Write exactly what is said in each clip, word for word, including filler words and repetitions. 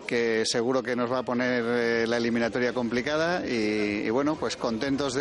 que seguro que nos va a poner eh, la eliminatoria complicada y, y bueno, pues contentos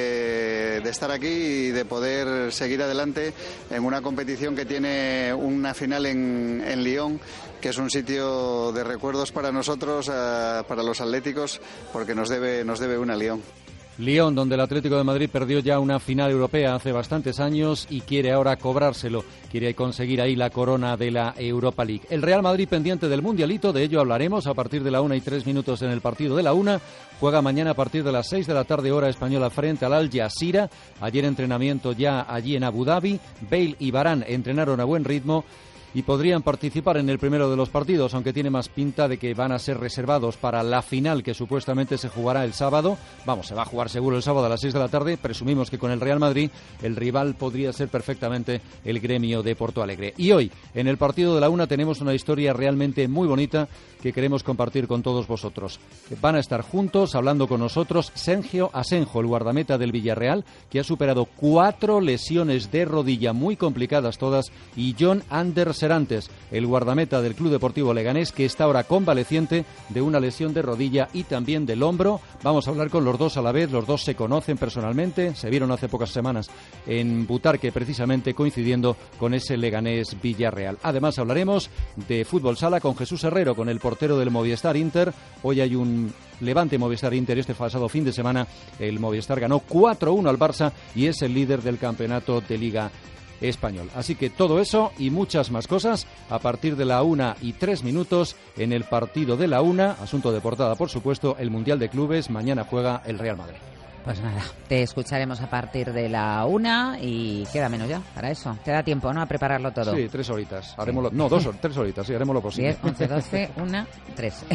de, de estar aquí y de poder seguir adelante en una competición que tiene una final en, en Lyon, que es un sitio de recuerdos para nosotros, uh, para los atléticos, porque nos debe, nos debe una Lyon. Lyon, donde el Atlético de Madrid perdió ya una final europea hace bastantes años y quiere ahora cobrárselo, quiere conseguir ahí la corona de la Europa League. El Real Madrid pendiente del Mundialito, de ello hablaremos a partir de la una y tres minutos en el partido de la una. Juega mañana a partir de las seis de la tarde hora española frente al Al Jazeera. Ayer entrenamiento ya allí en Abu Dhabi. Bale y Varane entrenaron a buen ritmo y podrían participar en el primero de los partidos, aunque tiene más pinta de que van a ser reservados para la final que supuestamente se jugará el sábado. Vamos, se va a jugar seguro el sábado a las seis de la tarde. Presumimos que con el Real Madrid el rival podría ser perfectamente el Gremio de Porto Alegre. Y hoy, en el partido de la una, tenemos una historia realmente muy bonita que queremos compartir con todos vosotros. Van a estar juntos, hablando con nosotros, Sergio Asenjo, el guardameta del Villarreal, que ha superado cuatro lesiones de rodilla muy complicadas todas, y John Anders Serantes, el guardameta del Club Deportivo Leganés, que está ahora convaleciente de una lesión de rodilla y también del hombro. Vamos a hablar con los dos a la vez. Los dos se conocen personalmente, se vieron hace pocas semanas en Butarque, precisamente coincidiendo con ese Leganés Villarreal. Además hablaremos de fútbol sala con Jesús Herrero, con el portero del Movistar Inter. Hoy hay un Levante Movistar Inter. Este pasado fin de semana el Movistar ganó cuatro uno al Barça y es el líder del campeonato de Liga Español. Así que todo eso y muchas más cosas a partir de la una y tres minutos en el partido de la una. Asunto de portada, por supuesto, el Mundial de Clubes. Mañana juega el Real Madrid. Pues nada, te escucharemos a partir de la una y queda menos ya para eso. Te da tiempo, ¿no?, a prepararlo todo. Sí, tres horitas. Haremos lo... No, dos, tres horitas, sí, haremos lo posible. diez, once, doce, una, tres.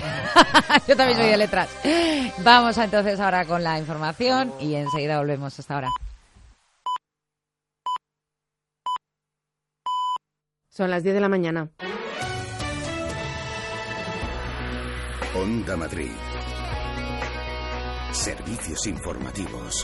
Yo también soy de letras. Vamos entonces ahora con la información y enseguida volvemos. Hasta ahora. Son las diez de la mañana. Onda Madrid. Servicios informativos.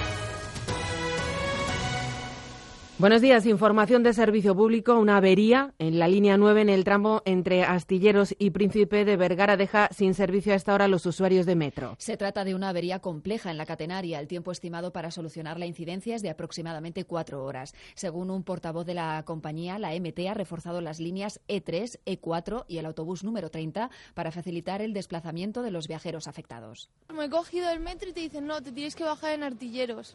Buenos días. Información de servicio público. Una avería en la línea nueve en el tramo entre Astilleros y Príncipe de Vergara deja sin servicio a esta hora a los usuarios de metro. Se trata de una avería compleja en la catenaria. El tiempo estimado para solucionar la incidencia es de aproximadamente cuatro horas. Según un portavoz de la compañía, la M T ha reforzado las líneas E tres, E cuatro y el autobús número treinta para facilitar el desplazamiento de los viajeros afectados. Me he cogido el metro y te dicen, no, te tienes que bajar en Artilleros.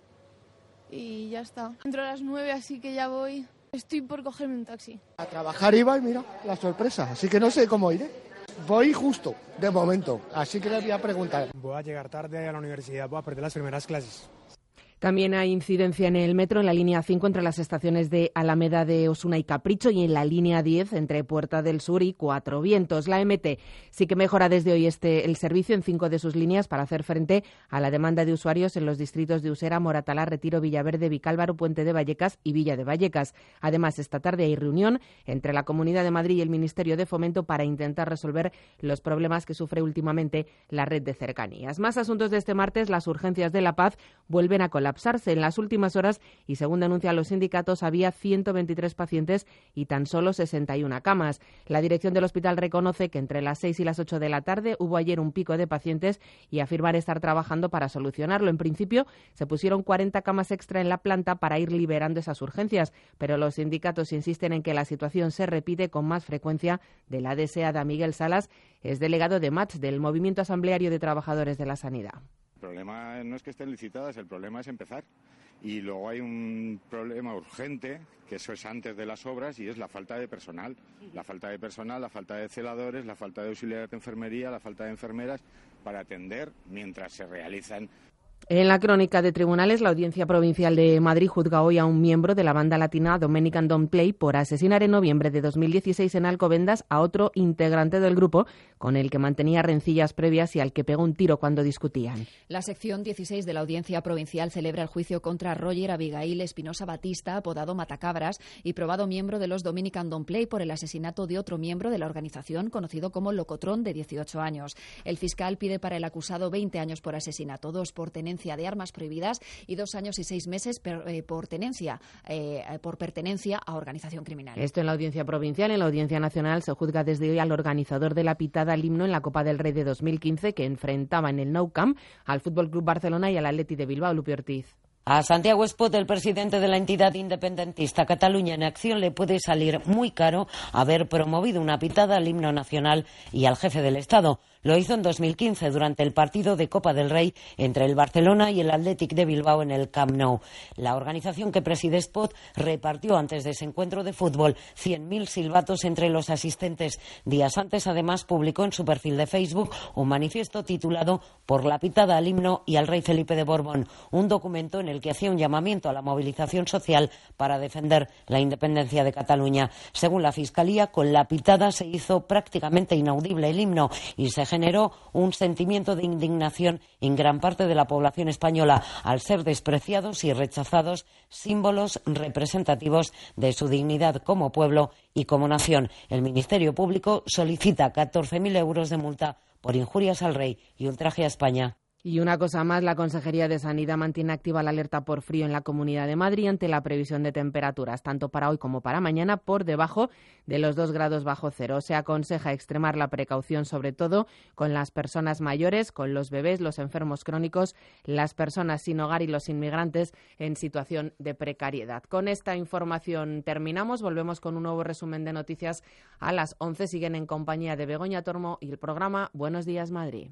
Y ya está. Entro a las nueve, así que ya voy. Estoy por cogerme un taxi. A trabajar iba y mira, la sorpresa. Así que no sé cómo iré. Voy justo, de momento. Así que le voy a preguntar. Voy a llegar tarde a la universidad, voy a perder las primeras clases. También hay incidencia en el metro, en la línea cinco entre las estaciones de Alameda de Osuna y Capricho y en la línea diez entre Puerta del Sur y Cuatro Vientos. La M T sí que mejora desde hoy este el servicio en cinco de sus líneas para hacer frente a la demanda de usuarios en los distritos de Usera, Moratalá, Retiro, Villaverde, Vicálvaro, Puente de Vallecas y Villa de Vallecas. Además, esta tarde hay reunión entre la Comunidad de Madrid y el Ministerio de Fomento para intentar resolver los problemas que sufre últimamente la red de cercanías. Más asuntos de este martes. Las urgencias de La Paz vuelven a colapsarse. En las últimas horas, y según denuncian los sindicatos, había ciento veintitrés pacientes y tan solo sesenta y una camas. La dirección del hospital reconoce que entre las seis y las ocho de la tarde hubo ayer un pico de pacientes y afirman estar trabajando para solucionarlo. En principio, se pusieron cuarenta camas extra en la planta para ir liberando esas urgencias, pero los sindicatos insisten en que la situación se repite con más frecuencia. De la deseada Miguel Salas es delegado de M A T Ch, del Movimiento Asambleario de Trabajadores de la Sanidad. El problema no es que estén licitadas, el problema es empezar. Y luego hay un problema urgente, que eso es antes de las obras, y es la falta de personal. La falta de personal, la falta de celadores, la falta de auxiliares de enfermería, la falta de enfermeras para atender mientras se realizan. En la crónica de tribunales, la Audiencia Provincial de Madrid juzga hoy a un miembro de la banda latina Dominican Don't Play por asesinar en noviembre de dos mil dieciséis en Alcobendas a otro integrante del grupo con el que mantenía rencillas previas y al que pegó un tiro cuando discutían. La sección dieciséis de la Audiencia Provincial celebra el juicio contra Roger Abigail Espinosa Batista, apodado Matacabras, y probado miembro de los Dominican Don't Play por el asesinato de otro miembro de la organización conocido como Locotrón, de dieciocho años. El fiscal pide para el acusado veinte años por asesinato, dos por tenencia tenencia de armas prohibidas y dos años y seis meses per, eh, por tenencia, eh, por pertenencia a organización criminal. Esto en la Audiencia Provincial. En la Audiencia Nacional se juzga desde hoy al organizador de la pitada al himno en la Copa del Rey de dos mil quince, que enfrentaba en el Nou Camp al F C Barcelona y al Atleti de Bilbao. Lupi Ortiz. A Santiago Espot, el presidente de la entidad independentista Cataluña en Acción, le puede salir muy caro haber promovido una pitada al himno nacional y al jefe del Estado. Lo hizo en dos mil quince durante el partido de Copa del Rey entre el Barcelona y el Athletic de Bilbao en el Camp Nou. La organización que preside Espot repartió antes de ese encuentro de fútbol cien mil silbatos entre los asistentes. Días antes, además, publicó en su perfil de Facebook un manifiesto titulado Por la pitada al himno y al rey Felipe de Borbón, un documento en el que hacía un llamamiento a la movilización social para defender la independencia de Cataluña. Según la Fiscalía, con la pitada se hizo prácticamente inaudible el himno y se generó un sentimiento de indignación en gran parte de la población española al ser despreciados y rechazados símbolos representativos de su dignidad como pueblo y como nación. El Ministerio Público solicita catorce mil euros de multa por injurias al rey y ultraje a España. Y una cosa más, la Consejería de Sanidad mantiene activa la alerta por frío en la Comunidad de Madrid ante la previsión de temperaturas, tanto para hoy como para mañana, por debajo de los dos grados bajo cero. Se aconseja extremar la precaución, sobre todo con las personas mayores, con los bebés, los enfermos crónicos, las personas sin hogar y los inmigrantes en situación de precariedad. Con esta información terminamos. Volvemos con un nuevo resumen de noticias a las once. Siguen en compañía de Begoña Tormo y el programa Buenos Días Madrid.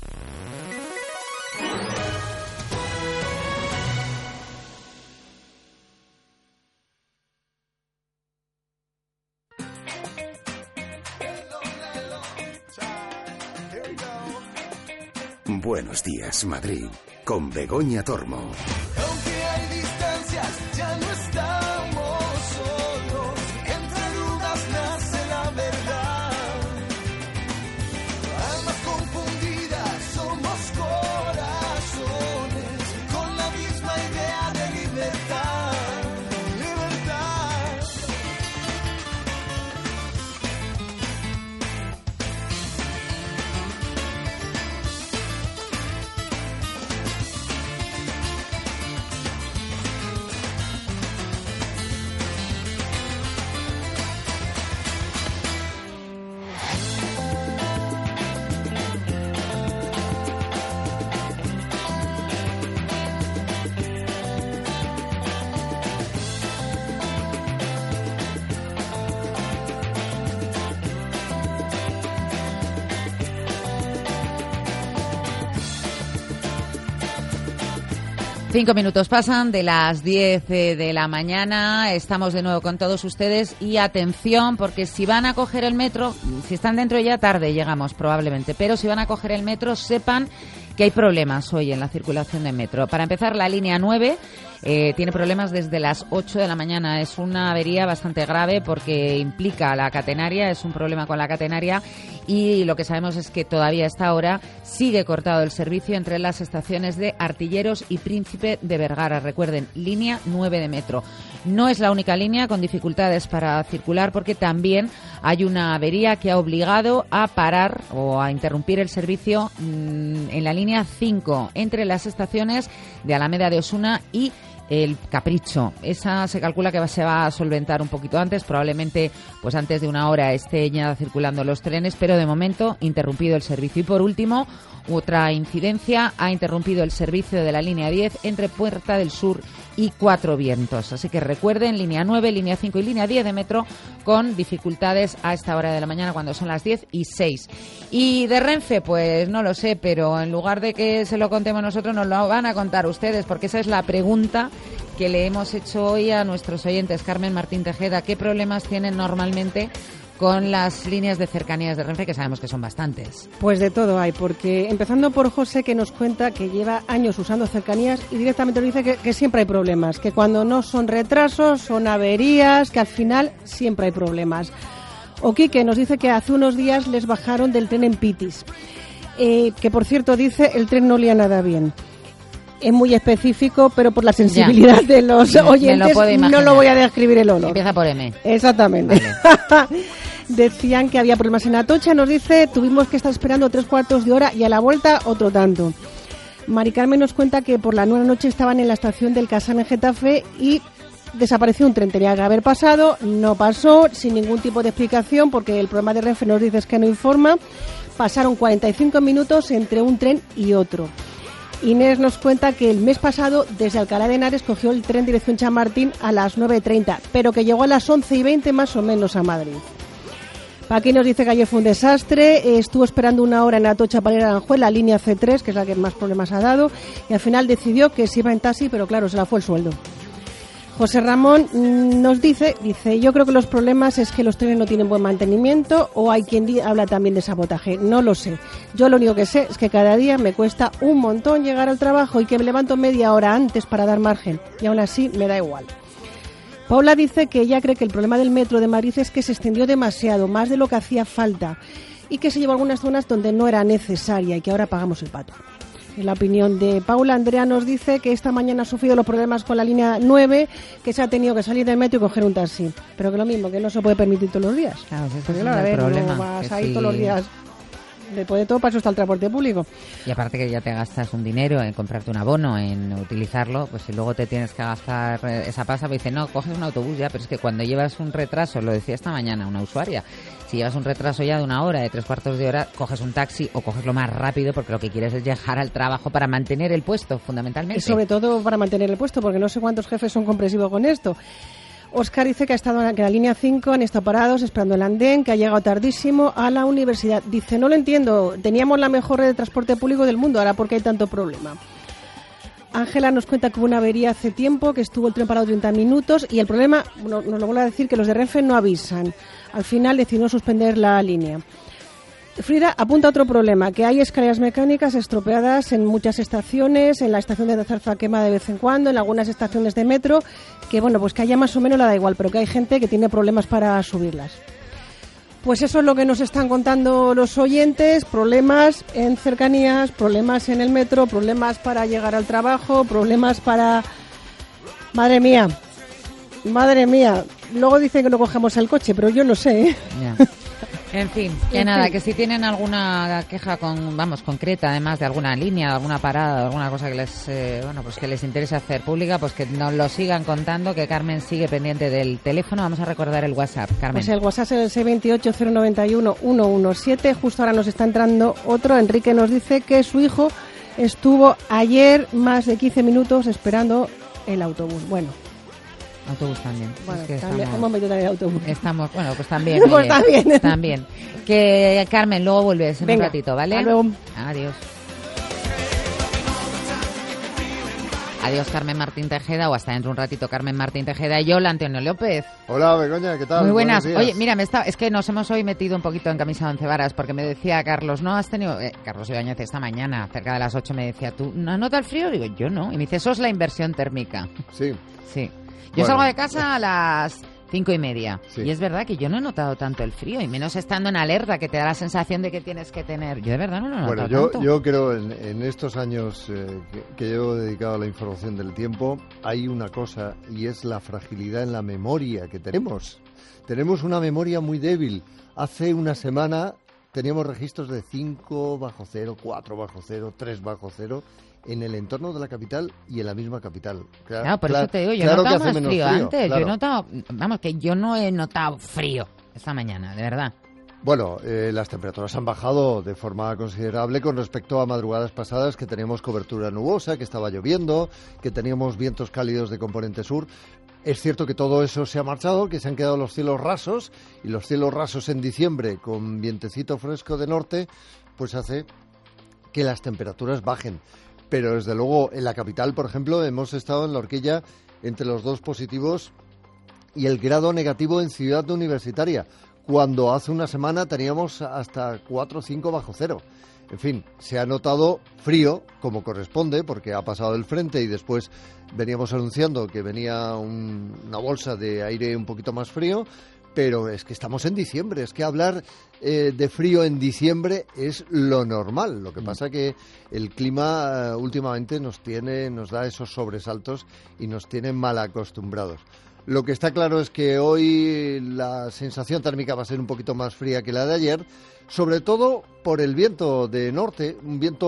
Buenos días, Madrid, con Begoña Tormo. Aunque hay distancias, ya no estamos solos. Entre dudas nace la verdad. Almas confundidas, somos corazones con la misma idea de libertad. Libertad. Cinco minutos pasan de las diez de la mañana. Estamos de nuevo con todos ustedes y atención, porque si van a coger el metro, si están dentro ya tarde llegamos probablemente, pero si van a coger el metro sepan que hay problemas hoy en la circulación de metro. Para empezar, la línea nueve eh, tiene problemas desde las ocho de la mañana. Es una avería bastante grave porque implica a la catenaria, es un problema con la catenaria y lo que sabemos es que todavía a esta hora sigue cortado el servicio entre las estaciones de Artilleros y Príncipe de Vergara. Recuerden, línea nueve de metro. No es la única línea con dificultades para circular porque también hay una avería que ha obligado a parar o a interrumpir el servicio mmm, en la línea cinco entre las estaciones de Alameda de Osuna y el Capricho. Esa se calcula que se va a solventar un poquito antes, probablemente pues antes de una hora estén ya circulando los trenes, pero de momento interrumpido el servicio. Y por último, otra incidencia, ha interrumpido el servicio de la línea diez entre Puerta del Sur y Cuatro Vientos. Así que recuerden, línea nueve, línea cinco y línea diez de metro con dificultades a esta hora de la mañana cuando son las diez y seis. Y de Renfe, pues no lo sé, pero en lugar de que se lo contemos nosotros, nos lo van a contar ustedes, porque esa es la pregunta que le hemos hecho hoy a nuestros oyentes. Carmen Martín Tejeda, ¿qué problemas tienen normalmente con las líneas de cercanías de Renfe, que sabemos que son bastantes? Pues de todo hay, porque empezando por José, que nos cuenta que lleva años usando cercanías y directamente nos dice que, que siempre hay problemas, que cuando no son retrasos, son averías, que al final siempre hay problemas. O Quique nos dice que hace unos días les bajaron del tren en Pitis, eh, que por cierto dice el tren no olía nada bien. Es muy específico, pero por la sensibilidad ya de los oyentes lo no lo voy a describir el olor. Empieza por M. Exactamente. Vale. Decían que había problemas en Atocha, nos dice, tuvimos que estar esperando tres cuartos de hora y a la vuelta otro tanto. Mari Carmen nos cuenta que por la nueva noche estaban en la estación del Casán en Getafe y desapareció un tren. Tenía que haber pasado, no pasó, sin ningún tipo de explicación, porque el programa de Renfe nos dice es que no informa. Pasaron cuarenta y cinco minutos entre un tren y otro. Inés nos cuenta que el mes pasado, desde Alcalá de Henares, cogió el tren dirección Chamartín a las nueve y treinta, pero que llegó a las once y veinte más o menos a Madrid. Paqui nos dice que ayer fue un desastre, estuvo esperando una hora en Atocha para ir a Aranjuez, la línea C tres, que es la que más problemas ha dado, y al final decidió que se iba en taxi, pero claro, se la fue el sueldo. José Ramón nos dice, dice, yo creo que los problemas es que los trenes no tienen buen mantenimiento o hay quien habla también de sabotaje, no lo sé. Yo lo único que sé es que cada día me cuesta un montón llegar al trabajo y que me levanto media hora antes para dar margen y aún así me da igual. Paula dice que ella cree que el problema del metro de Madrid es que se extendió demasiado, más de lo que hacía falta y que se llevó a algunas zonas donde no era necesaria y que ahora pagamos el pato. En la opinión de Paula, Andrea nos dice que esta mañana ha sufrido los problemas con la línea nueve, que se ha tenido que salir del metro y coger un taxi. Pero que lo mismo, que no se puede permitir todos los días. Claro, ese porque es claro, el a ver, problema. no vas que ahí sí. todos los días. Después de todo, para eso está el transporte público. Y aparte que ya te gastas un dinero en comprarte un abono, en utilizarlo, pues si luego te tienes que gastar esa pasta, pues dice, no, coges un autobús ya, pero es que cuando llevas un retraso, lo decía esta mañana una usuaria, si llevas un retraso ya de una hora, de tres cuartos de hora, coges un taxi o coges lo más rápido porque lo que quieres es llegar al trabajo para mantener el puesto, fundamentalmente. Y sobre todo para mantener el puesto, porque no sé cuántos jefes son comprensivos con esto. Óscar dice que ha estado en la línea cinco, han estado parados esperando el andén, que ha llegado tardísimo a la universidad. Dice, no lo entiendo, teníamos la mejor red de transporte público del mundo, ahora ¿por qué hay tanto problema? Ángela nos cuenta que hubo una avería hace tiempo, que estuvo el tren parado treinta minutos y el problema, no, nos lo vuelvo a decir, que los de Renfe no avisan. Al final decidió suspender la línea. Frida apunta otro problema, que hay escaleras mecánicas estropeadas en muchas estaciones, en la estación de Zarzuquema de vez en cuando, en algunas estaciones de metro, que bueno, pues que haya más o menos la da igual, pero que hay gente que tiene problemas para subirlas. Pues eso es lo que nos están contando los oyentes, problemas en cercanías, problemas en el metro, problemas para llegar al trabajo, problemas para... Madre mía, madre mía, luego dicen que no cogemos el coche, pero yo no sé, ¿eh? Yeah. En fin, que en nada, fin. que si tienen alguna queja con, vamos, concreta, además de alguna línea, de alguna parada, de alguna cosa que les, eh, bueno, pues que les interese hacer pública, pues que nos lo sigan contando, que Carmen sigue pendiente del teléfono. Vamos a recordar el WhatsApp, Carmen. Pues el WhatsApp es el seis dos ocho cero nueve uno uno uno siete. Justo ahora nos está entrando otro. Enrique nos dice que su hijo estuvo ayer más de quince minutos esperando el autobús. Bueno. Autobús también. Bueno, es que también, estamos, hemos metido también autobús. Estamos, bueno, pues también. Pues oye, también. También. Que Carmen, luego vuelves en Venga, un ratito, ¿vale? hasta luego. Adiós. Adiós, Carmen Martín Tejeda, o hasta dentro un ratito Carmen Martín Tejeda y yo, la Antonio López. Hola, Begoña, ¿qué tal? Muy buenas. Buenos días. Oye, mira, me está, es que nos hemos hoy metido un poquito en camisa de once varas, porque me decía Carlos, ¿no has tenido...? Eh, Carlos Ibáñez esta mañana, cerca de las ocho, me decía, ¿tú no notas el frío? Digo, yo no. Y me dice, eso es la inversión térmica. Sí. Sí. Yo Bueno. salgo de casa a las cinco y media. Sí. Y es verdad que yo no he notado tanto el frío, y menos estando en alerta, que te da la sensación de que tienes que tener... Yo de verdad no lo he notado Bueno, yo, tanto. yo creo en, en estos años eh, que, que llevo dedicado a la información del tiempo, hay una cosa, y es la fragilidad en la memoria que tenemos. Tenemos una memoria muy débil. Hace una semana teníamos registros de cinco bajo cero, cuatro bajo cero, tres bajo cero... en el entorno de la capital y en la misma capital. Claro, Claro, por claro, eso te digo, yo claro he notado que hace más menos frío, frío, antes. claro. Yo he notado, vamos, que yo no he notado frío esta mañana, de verdad. Bueno, eh, las temperaturas han bajado de forma considerable con respecto a madrugadas pasadas, que teníamos cobertura nubosa, que estaba lloviendo, que teníamos vientos cálidos de componente sur. Es cierto que todo eso se ha marchado, que se han quedado los cielos rasos, y los cielos rasos en diciembre con vientecito fresco de norte, pues hace que las temperaturas bajen. Pero desde luego en la capital, por ejemplo, hemos estado en la horquilla entre los dos positivos y el grado negativo en Ciudad Universitaria, cuando hace una semana teníamos hasta cuatro o cinco bajo cero. En fin, se ha notado frío, como corresponde, porque ha pasado el frente y después veníamos anunciando que venía un, una bolsa de aire un poquito más frío, pero es que estamos en diciembre, es que hablar eh, de frío en diciembre es lo normal. Lo que pasa que el clima eh, últimamente nos tiene, nos da esos sobresaltos y nos tiene mal acostumbrados. Lo que está claro es que hoy la sensación térmica va a ser un poquito más fría que la de ayer, sobre todo por el viento de norte, un viento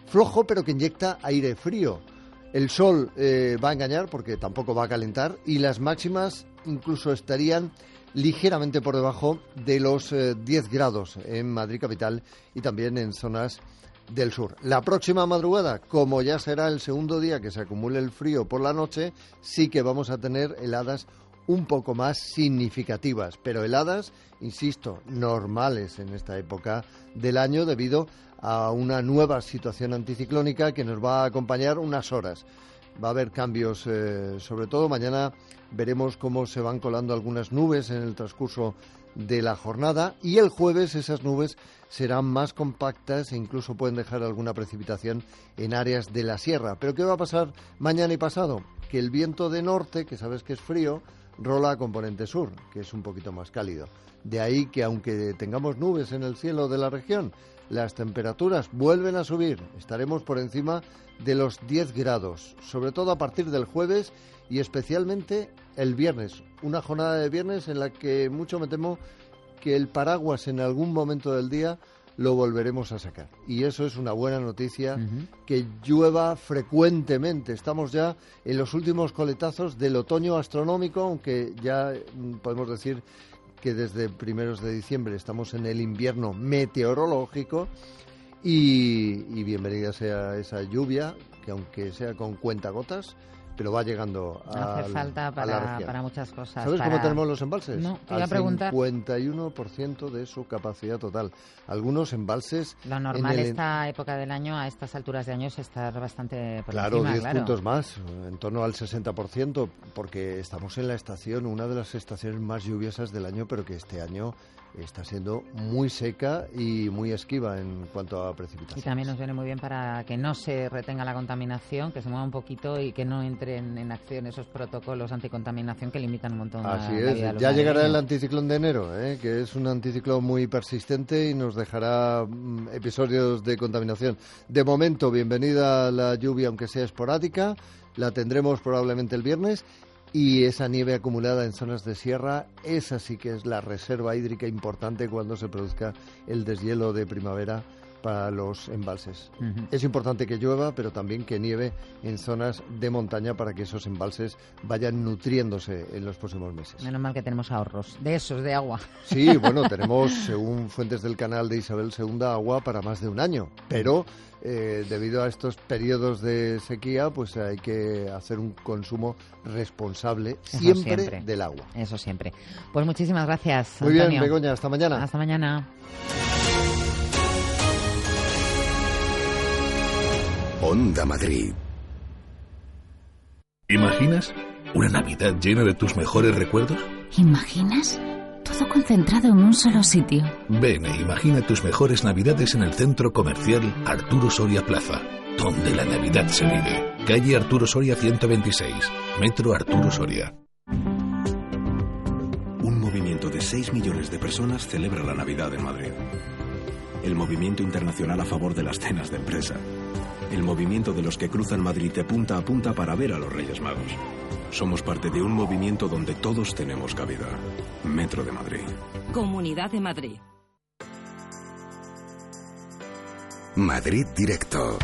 flojo pero que inyecta aire frío. El sol eh, va a engañar porque tampoco va a calentar y las máximas incluso estarían ligeramente por debajo de los eh, diez grados en Madrid capital y también en zonas del sur. La próxima madrugada, como ya será el segundo día que se acumule el frío por la noche, sí que vamos a tener heladas un poco más significativas, pero heladas, insisto, normales en esta época del año debido a una nueva situación anticiclónica que nos va a acompañar unas horas. Va a haber cambios, eh, sobre todo mañana veremos cómo se van colando algunas nubes en el transcurso de la jornada y el jueves esas nubes serán más compactas e incluso pueden dejar alguna precipitación en áreas de la sierra. ¿Pero qué va a pasar mañana y pasado? Que el viento de norte, que sabes que es frío, rola a componente sur, que es un poquito más cálido. De ahí que aunque tengamos nubes en el cielo de la región, las temperaturas vuelven a subir. Estaremos por encima de los diez grados, sobre todo a partir del jueves y especialmente el viernes. Una jornada de viernes en la que mucho me temo que el paraguas en algún momento del día lo volveremos a sacar. Y eso es una buena noticia, uh-huh. que llueva frecuentemente. Estamos ya en los últimos coletazos del otoño astronómico, aunque ya podemos decir que desde primeros de diciembre estamos en el invierno meteorológico y, y bienvenida sea esa lluvia, que aunque sea con cuentagotas, pero va llegando a, hace falta para, a la región. Para muchas cosas. ¿Sabes para... cómo tenemos los embalses? No, te iba Al a preguntar. cincuenta y uno por ciento de su capacidad total. Algunos embalses... Lo normal en el... esta época del año, a estas alturas de año, es estar bastante por claro, encima. diez Claro, puntos más, en torno al sesenta por ciento, porque estamos en la estación, una de las estaciones más lluviosas del año, pero que este año está siendo muy seca y muy esquiva en cuanto a precipitaciones. Y también nos viene muy bien para que no se retenga la contaminación, que se mueva un poquito y que no entren en acción esos protocolos anticontaminación que limitan un montón Así la, es, la vida de los ya llegará madrileños. el anticiclón de enero, ¿eh? Que es un anticiclón muy persistente y nos dejará mm, episodios de contaminación. De momento, bienvenida la lluvia, aunque sea esporádica, la tendremos probablemente el viernes. Y esa nieve acumulada en zonas de sierra, esa sí que es la reserva hídrica importante cuando se produzca el deshielo de primavera para los embalses. Uh-huh. Es importante que llueva, pero también que nieve en zonas de montaña para que esos embalses vayan nutriéndose en los próximos meses. Menos mal que tenemos ahorros de esos, de agua. Sí, bueno, tenemos, según fuentes del canal de Isabel segunda, agua para más de un año, pero... Eh, debido a estos periodos de sequía, pues hay que hacer un consumo responsable siempre, siempre del agua. Eso siempre. Pues muchísimas gracias, Muy Antonio. bien, Begoña, hasta mañana. Hasta mañana. Onda Madrid. ¿Imaginas una Navidad llena de tus mejores recuerdos? ¿Imaginas? Todo concentrado en un solo sitio. Ven e imagina tus mejores Navidades en el centro comercial Arturo Soria Plaza, donde la Navidad se vive. Calle Arturo Soria ciento veintiséis, Metro Arturo Soria. Un movimiento de seis millones de personas celebra la Navidad en Madrid. El movimiento internacional a favor de las cenas de empresa. El movimiento de los que cruzan Madrid de punta a punta para ver a los Reyes Magos. Somos parte de un movimiento donde todos tenemos cabida. Metro de Madrid. Comunidad de Madrid. Madrid Directo.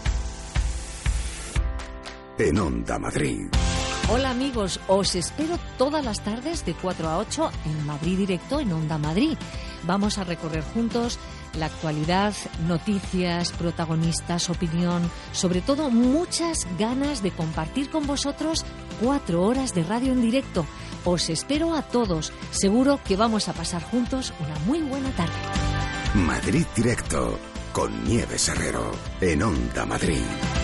En Onda Madrid. Hola amigos, os espero todas las tardes de cuatro a ocho en Madrid Directo en Onda Madrid. Vamos a recorrer juntos la actualidad, noticias, protagonistas, opinión, sobre todo muchas ganas de compartir con vosotros cuatro horas de radio en directo. Os espero a todos, seguro que vamos a pasar juntos una muy buena tarde. Madrid Directo, con Nieves Herrero, en Onda Madrid.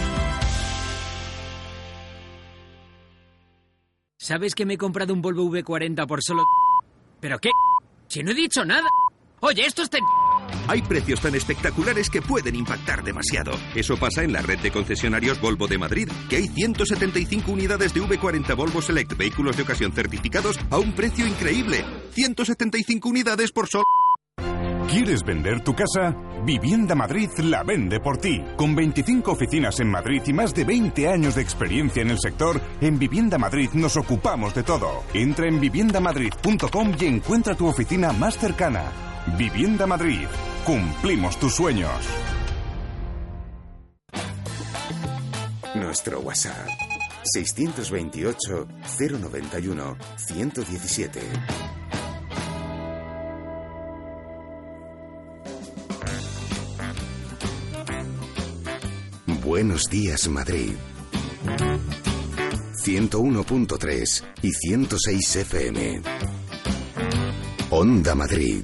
¿Sabes que me he comprado un Volvo V cuarenta por solo... ¿Pero qué? Si no he dicho nada. Oye, esto está... Hay precios tan espectaculares que pueden impactar demasiado. Eso pasa en la red de concesionarios Volvo de Madrid, que hay ciento setenta y cinco unidades de V cuarenta Volvo Select vehículos de ocasión certificados a un precio increíble. ciento setenta y cinco unidades por solo... ¿Quieres vender tu casa? Vivienda Madrid la vende por ti. Con veinticinco oficinas en Madrid y más de veinte años de experiencia en el sector, en Vivienda Madrid nos ocupamos de todo. Entra en vivienda madrid punto com y encuentra tu oficina más cercana. Vivienda Madrid. Cumplimos tus sueños. nuestro WhatsApp. seiscientos veintiocho, cero noventa y uno, ciento diecisiete. Buenos días, Madrid. ciento uno punto tres y ciento seis F M. Onda Madrid.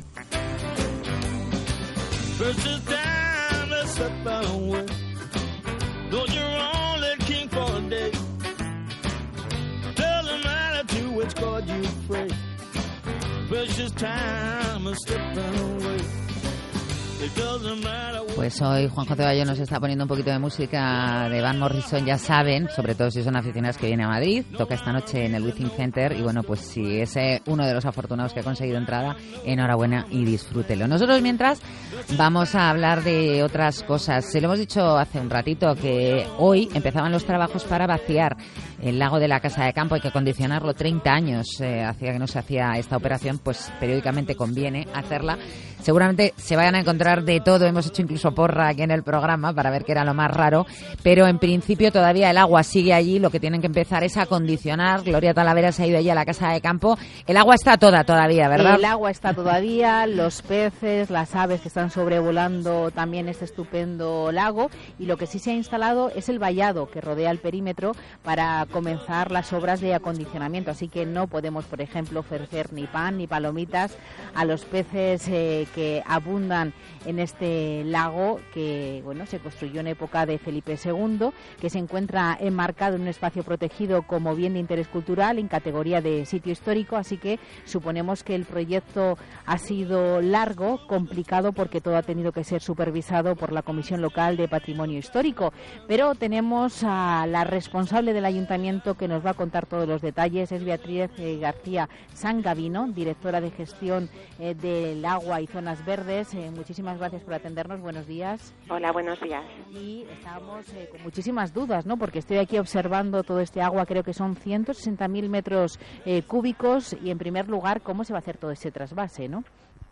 Pues hoy Juan José Bayo nos está poniendo un poquito de música de Van Morrison, ya saben, sobre todo si son aficionados que vienen a Madrid. Toca esta noche en el Withing Center y bueno, pues si es uno de los afortunados que ha conseguido entrada, enhorabuena y disfrútelo. Nosotros mientras vamos a hablar de otras cosas. Se lo hemos dicho hace un ratito que hoy empezaban los trabajos para vaciar el lago de la Casa de Campo. Hay que acondicionarlo treinta años, eh, hacía que no se hacía esta operación, pues periódicamente conviene hacerla. Seguramente se vayan a encontrar de todo, hemos hecho incluso porra aquí en el programa para ver qué era lo más raro, pero en principio todavía el agua sigue allí, lo que tienen que empezar es a acondicionar. Gloria Talavera se ha ido allí a la Casa de Campo, el agua está toda todavía, ¿verdad? El agua está todavía, los peces, las aves que están sobrevolando también este estupendo lago, y lo que sí se ha instalado es el vallado que rodea el perímetro para comenzar las obras de acondicionamiento, así que no podemos, por ejemplo, ofrecer ni pan ni palomitas a los peces eh, que abundan en este lago que, bueno, se construyó en época de Felipe segundo, que se encuentra enmarcado en un espacio protegido como bien de interés cultural en categoría de sitio histórico, así que suponemos que el proyecto ha sido largo, complicado, porque todo ha tenido que ser supervisado por la Comisión Local de Patrimonio Histórico, pero tenemos a la responsable del ayuntamiento que nos va a contar todos los detalles, es Beatriz eh, García Sangavino, directora de gestión eh, del agua y zonas verdes. Eh, muchísimas gracias por atendernos, buenos días. Hola, buenos días. Y estamos eh, con muchísimas dudas, ¿no? Porque estoy aquí observando todo este agua, creo que son ciento sesenta mil metros eh, cúbicos, y en primer lugar, ¿cómo se va a hacer todo ese trasvase, no?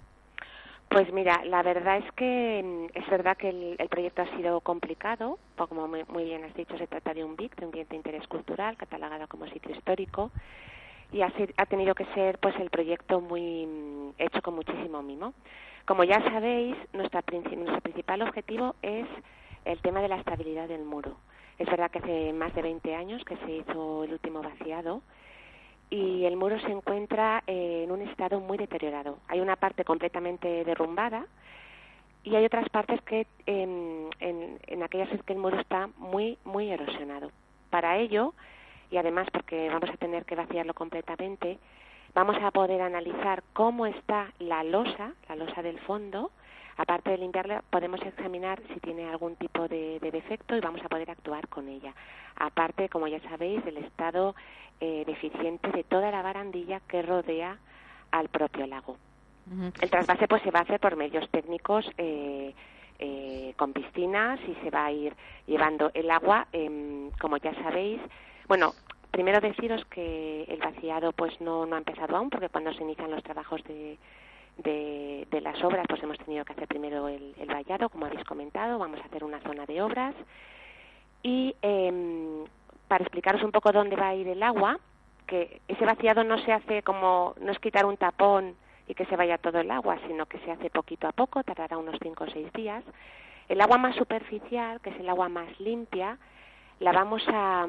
Pues mira, la verdad es que es verdad que el, el proyecto ha sido complicado, como muy, muy bien has dicho, se trata de un B I C, de un bien de interés cultural, catalogado como sitio histórico, y ha, ha tenido que ser pues el proyecto muy hecho con muchísimo mimo. Como ya sabéis, nuestra, nuestro principal objetivo es el tema de la estabilidad del muro. Es verdad que hace más de veinte años que se hizo el último vaciado, y el muro se encuentra eh, en un estado muy deteriorado. Hay una parte completamente derrumbada y hay otras partes que eh, en, en aquellas en que el muro está muy, muy erosionado. Para ello, y además porque vamos a tener que vaciarlo completamente, vamos a poder analizar cómo está la losa, la losa del fondo. Aparte de limpiarla, podemos examinar si tiene algún tipo de, de defecto y vamos a poder actuar con ella. Aparte, como ya sabéis, del estado eh, deficiente de toda la barandilla que rodea al propio lago. Uh-huh. El trasvase pues se va a hacer por medios técnicos eh, eh, con piscinas, y se va a ir llevando el agua, eh, como ya sabéis. Bueno, primero deciros que el vaciado pues no, no ha empezado aún, porque cuando se inician los trabajos de... De, de las obras, pues hemos tenido que hacer primero el, el vallado, como habéis comentado. Vamos a hacer una zona de obras y eh, para explicaros un poco dónde va a ir el agua, que ese vaciado no se hace como, no es quitar un tapón y que se vaya todo el agua, sino que se hace poquito a poco, tardará unos cinco o seis días. El agua más superficial, que es el agua más limpia, la vamos a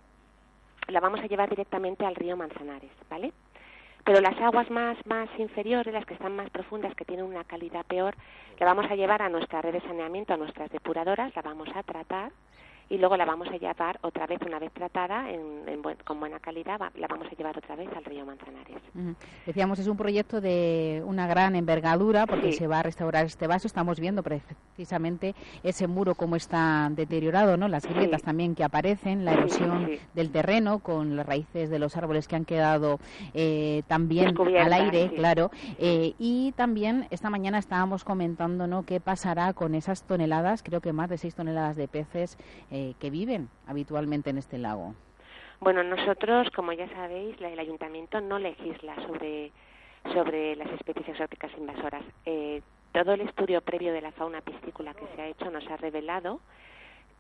la vamos a llevar directamente al río Manzanares, ¿vale? Pero las aguas más, más inferiores, las que están más profundas, que tienen una calidad peor, la vamos a llevar a nuestra red de saneamiento, a nuestras depuradoras, la vamos a tratar y luego la vamos a llevar otra vez, una vez tratada, en, en buen, con buena calidad, va, la vamos a llevar otra vez al río Manzanares. Uh-huh. Decíamos, es un proyecto de una gran envergadura, porque sí, se va a restaurar este vaso. Estamos viendo precisamente ese muro como está deteriorado, ¿no? Las grietas sí. también que aparecen, la erosión sí, sí. del terreno, con las raíces de los árboles que han quedado eh, también al aire, sí. claro. Eh, y también esta mañana estábamos comentando, ¿no?, qué pasará con esas toneladas, creo que más de seis toneladas de peces eh, que viven habitualmente en este lago. Bueno, nosotros, como ya sabéis, el ayuntamiento no legisla sobre, sobre las especies exóticas invasoras. Eh, todo el estudio previo de la fauna piscícola que se ha hecho nos ha revelado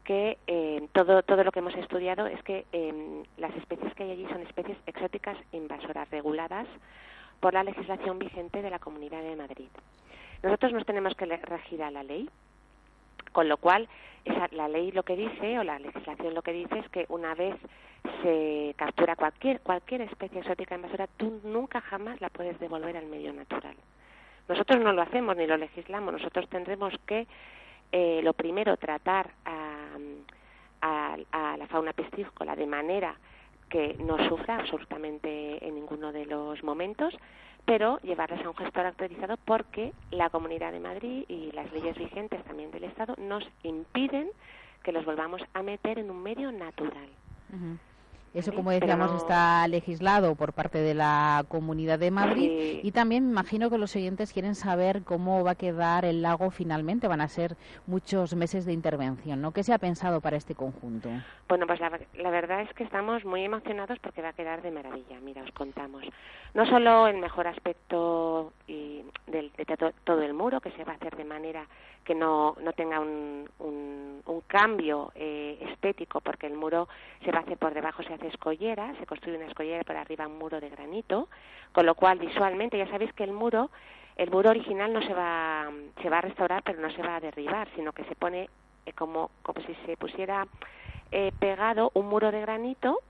que eh, todo todo lo que hemos estudiado es que eh, las especies que hay allí son especies exóticas invasoras reguladas por la legislación vigente de la Comunidad de Madrid. Nosotros nos tenemos que regir a la ley, con lo cual esa, la ley lo que dice, o la legislación lo que dice, es que una vez se captura cualquier cualquier especie exótica invasora, tú nunca jamás la puedes devolver al medio natural. Nosotros no lo hacemos ni lo legislamos, nosotros tendremos que, eh, lo primero, tratar a, a, a la fauna piscícola de manera que no sufra absolutamente en ninguno de los momentos, pero llevarlas a un gestor autorizado porque la Comunidad de Madrid y las leyes vigentes también del Estado nos impiden que los volvamos a meter en un medio natural. Uh-huh. Eso, como decíamos, no... está legislado por parte de la Comunidad de Madrid. Sí. Y también me imagino que los oyentes quieren saber cómo va a quedar el lago finalmente. Van a ser muchos meses de intervención, ¿no? ¿Qué se ha pensado para este conjunto? Bueno, pues la, la verdad es que estamos muy emocionados porque va a quedar de maravilla. Mira, os contamos. No solo el mejor aspecto y del, de to, todo el muro, que se va a hacer de manera que no, no tenga un, un, un cambio eh, estético, porque el muro se va a hacer por debajo, se hace escollera, se construye una escollera y por arriba un muro de granito, con lo cual visualmente ya sabéis que el muro, el muro original no se va, se va a restaurar, pero no se va a derribar, sino que se pone eh, como, como si se pusiera eh, pegado un muro de granito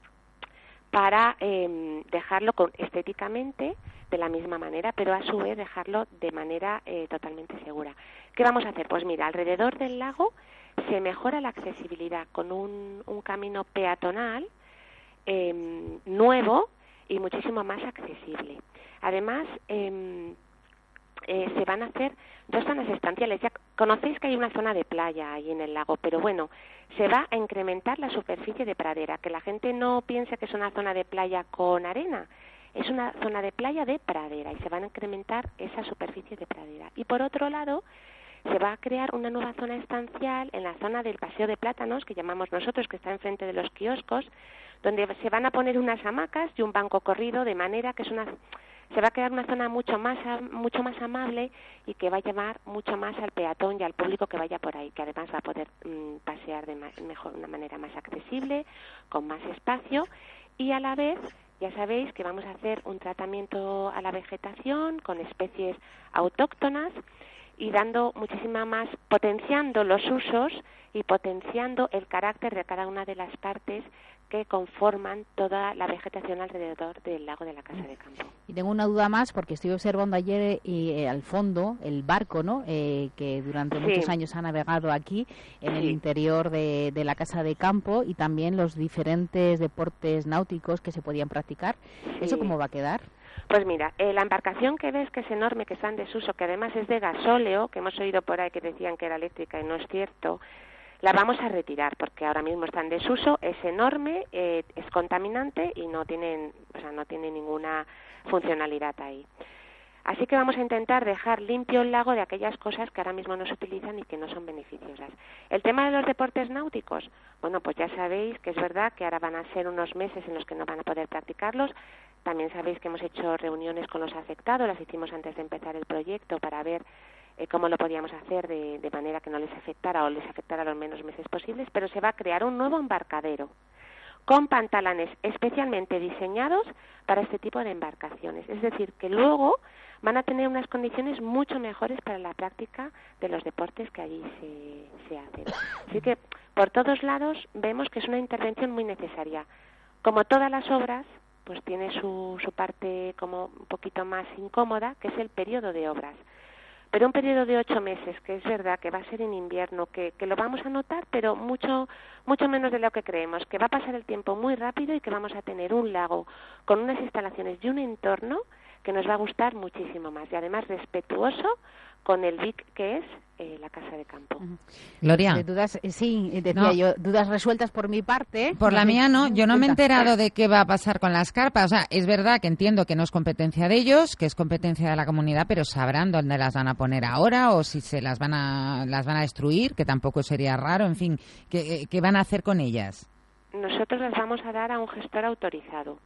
para eh, dejarlo con, estéticamente de la misma manera, pero a su vez dejarlo de manera eh, totalmente segura. ¿Qué vamos a hacer? Pues mira, alrededor del lago se mejora la accesibilidad con un, un camino peatonal eh, nuevo y muchísimo más accesible. Además, eh, eh, se van a hacer dos zonas estanciales. Ya conocéis que hay una zona de playa ahí en el lago, pero bueno, se va a incrementar la superficie de pradera, que la gente no piense que es una zona de playa con arena. Es una zona de playa de pradera y se van a incrementar esa superficie de pradera. Y por otro lado, se va a crear una nueva zona estancial en la zona del Paseo de Plátanos, que llamamos nosotros, que está enfrente de los kioscos, donde se van a poner unas hamacas y un banco corrido, de manera que es una, se va a crear una zona mucho más mucho más amable y que va a llamar mucho más al peatón y al público que vaya por ahí, que además va a poder mmm, pasear de ma- mejor, una manera más accesible, con más espacio, y a la vez ya sabéis que vamos a hacer un tratamiento a la vegetación con especies autóctonas y dando muchísima más, potenciando los usos y potenciando el carácter de cada una de las partes que conforman toda la vegetación alrededor del lago de la Casa de Campo. Y tengo una duda más, porque estoy observando ayer eh, al fondo el barco, ¿no? Eh, que durante sí. muchos años ha navegado aquí en sí. el interior de, de la Casa de Campo, y también los diferentes deportes náuticos que se podían practicar. Sí. ¿Eso cómo va a quedar? Pues mira, eh, la embarcación que ves, que es enorme, que está en desuso, que además es de gasóleo, que hemos oído por ahí que decían que era eléctrica y no es cierto, la vamos a retirar porque ahora mismo está en desuso, es enorme, eh, es contaminante y no tienen, o sea, no tiene ninguna funcionalidad ahí. Así que vamos a intentar dejar limpio el lago de aquellas cosas que ahora mismo no se utilizan y que no son beneficiosas. El tema de los deportes náuticos, bueno, pues ya sabéis que es verdad que ahora van a ser unos meses en los que no van a poder practicarlos. También sabéis que hemos hecho reuniones con los afectados, las hicimos antes de empezar el proyecto para ver eh, cómo lo podíamos hacer de, de manera que no les afectara o les afectara los menos meses posibles, pero se va a crear un nuevo embarcadero con pantalanes especialmente diseñados para este tipo de embarcaciones. Es decir, que luego van a tener unas condiciones mucho mejores para la práctica de los deportes que allí se, se hacen. Así que, por todos lados, vemos que es una intervención muy necesaria. Como todas las obras, pues tiene su, su parte como un poquito más incómoda, que es el periodo de obras. Pero un periodo de ocho meses, que es verdad que va a ser en invierno, que, que lo vamos a notar, pero mucho mucho menos de lo que creemos, que va a pasar el tiempo muy rápido y que vamos a tener un lago con unas instalaciones y un entorno que nos va a gustar muchísimo más, y además respetuoso con el B I C que es eh, la Casa de Campo. Gloria. De dudas, sí, decía no. yo, dudas resueltas por mi parte. Por la mía no, yo no me he enterado de qué va a pasar con las carpas. O sea, es verdad que entiendo que no es competencia de ellos, que es competencia de la comunidad, pero sabrán dónde las van a poner ahora o si se las van a las van a destruir, que tampoco sería raro, en fin, ¿qué, qué van a hacer con ellas? Nosotros las vamos a dar a un gestor autorizado,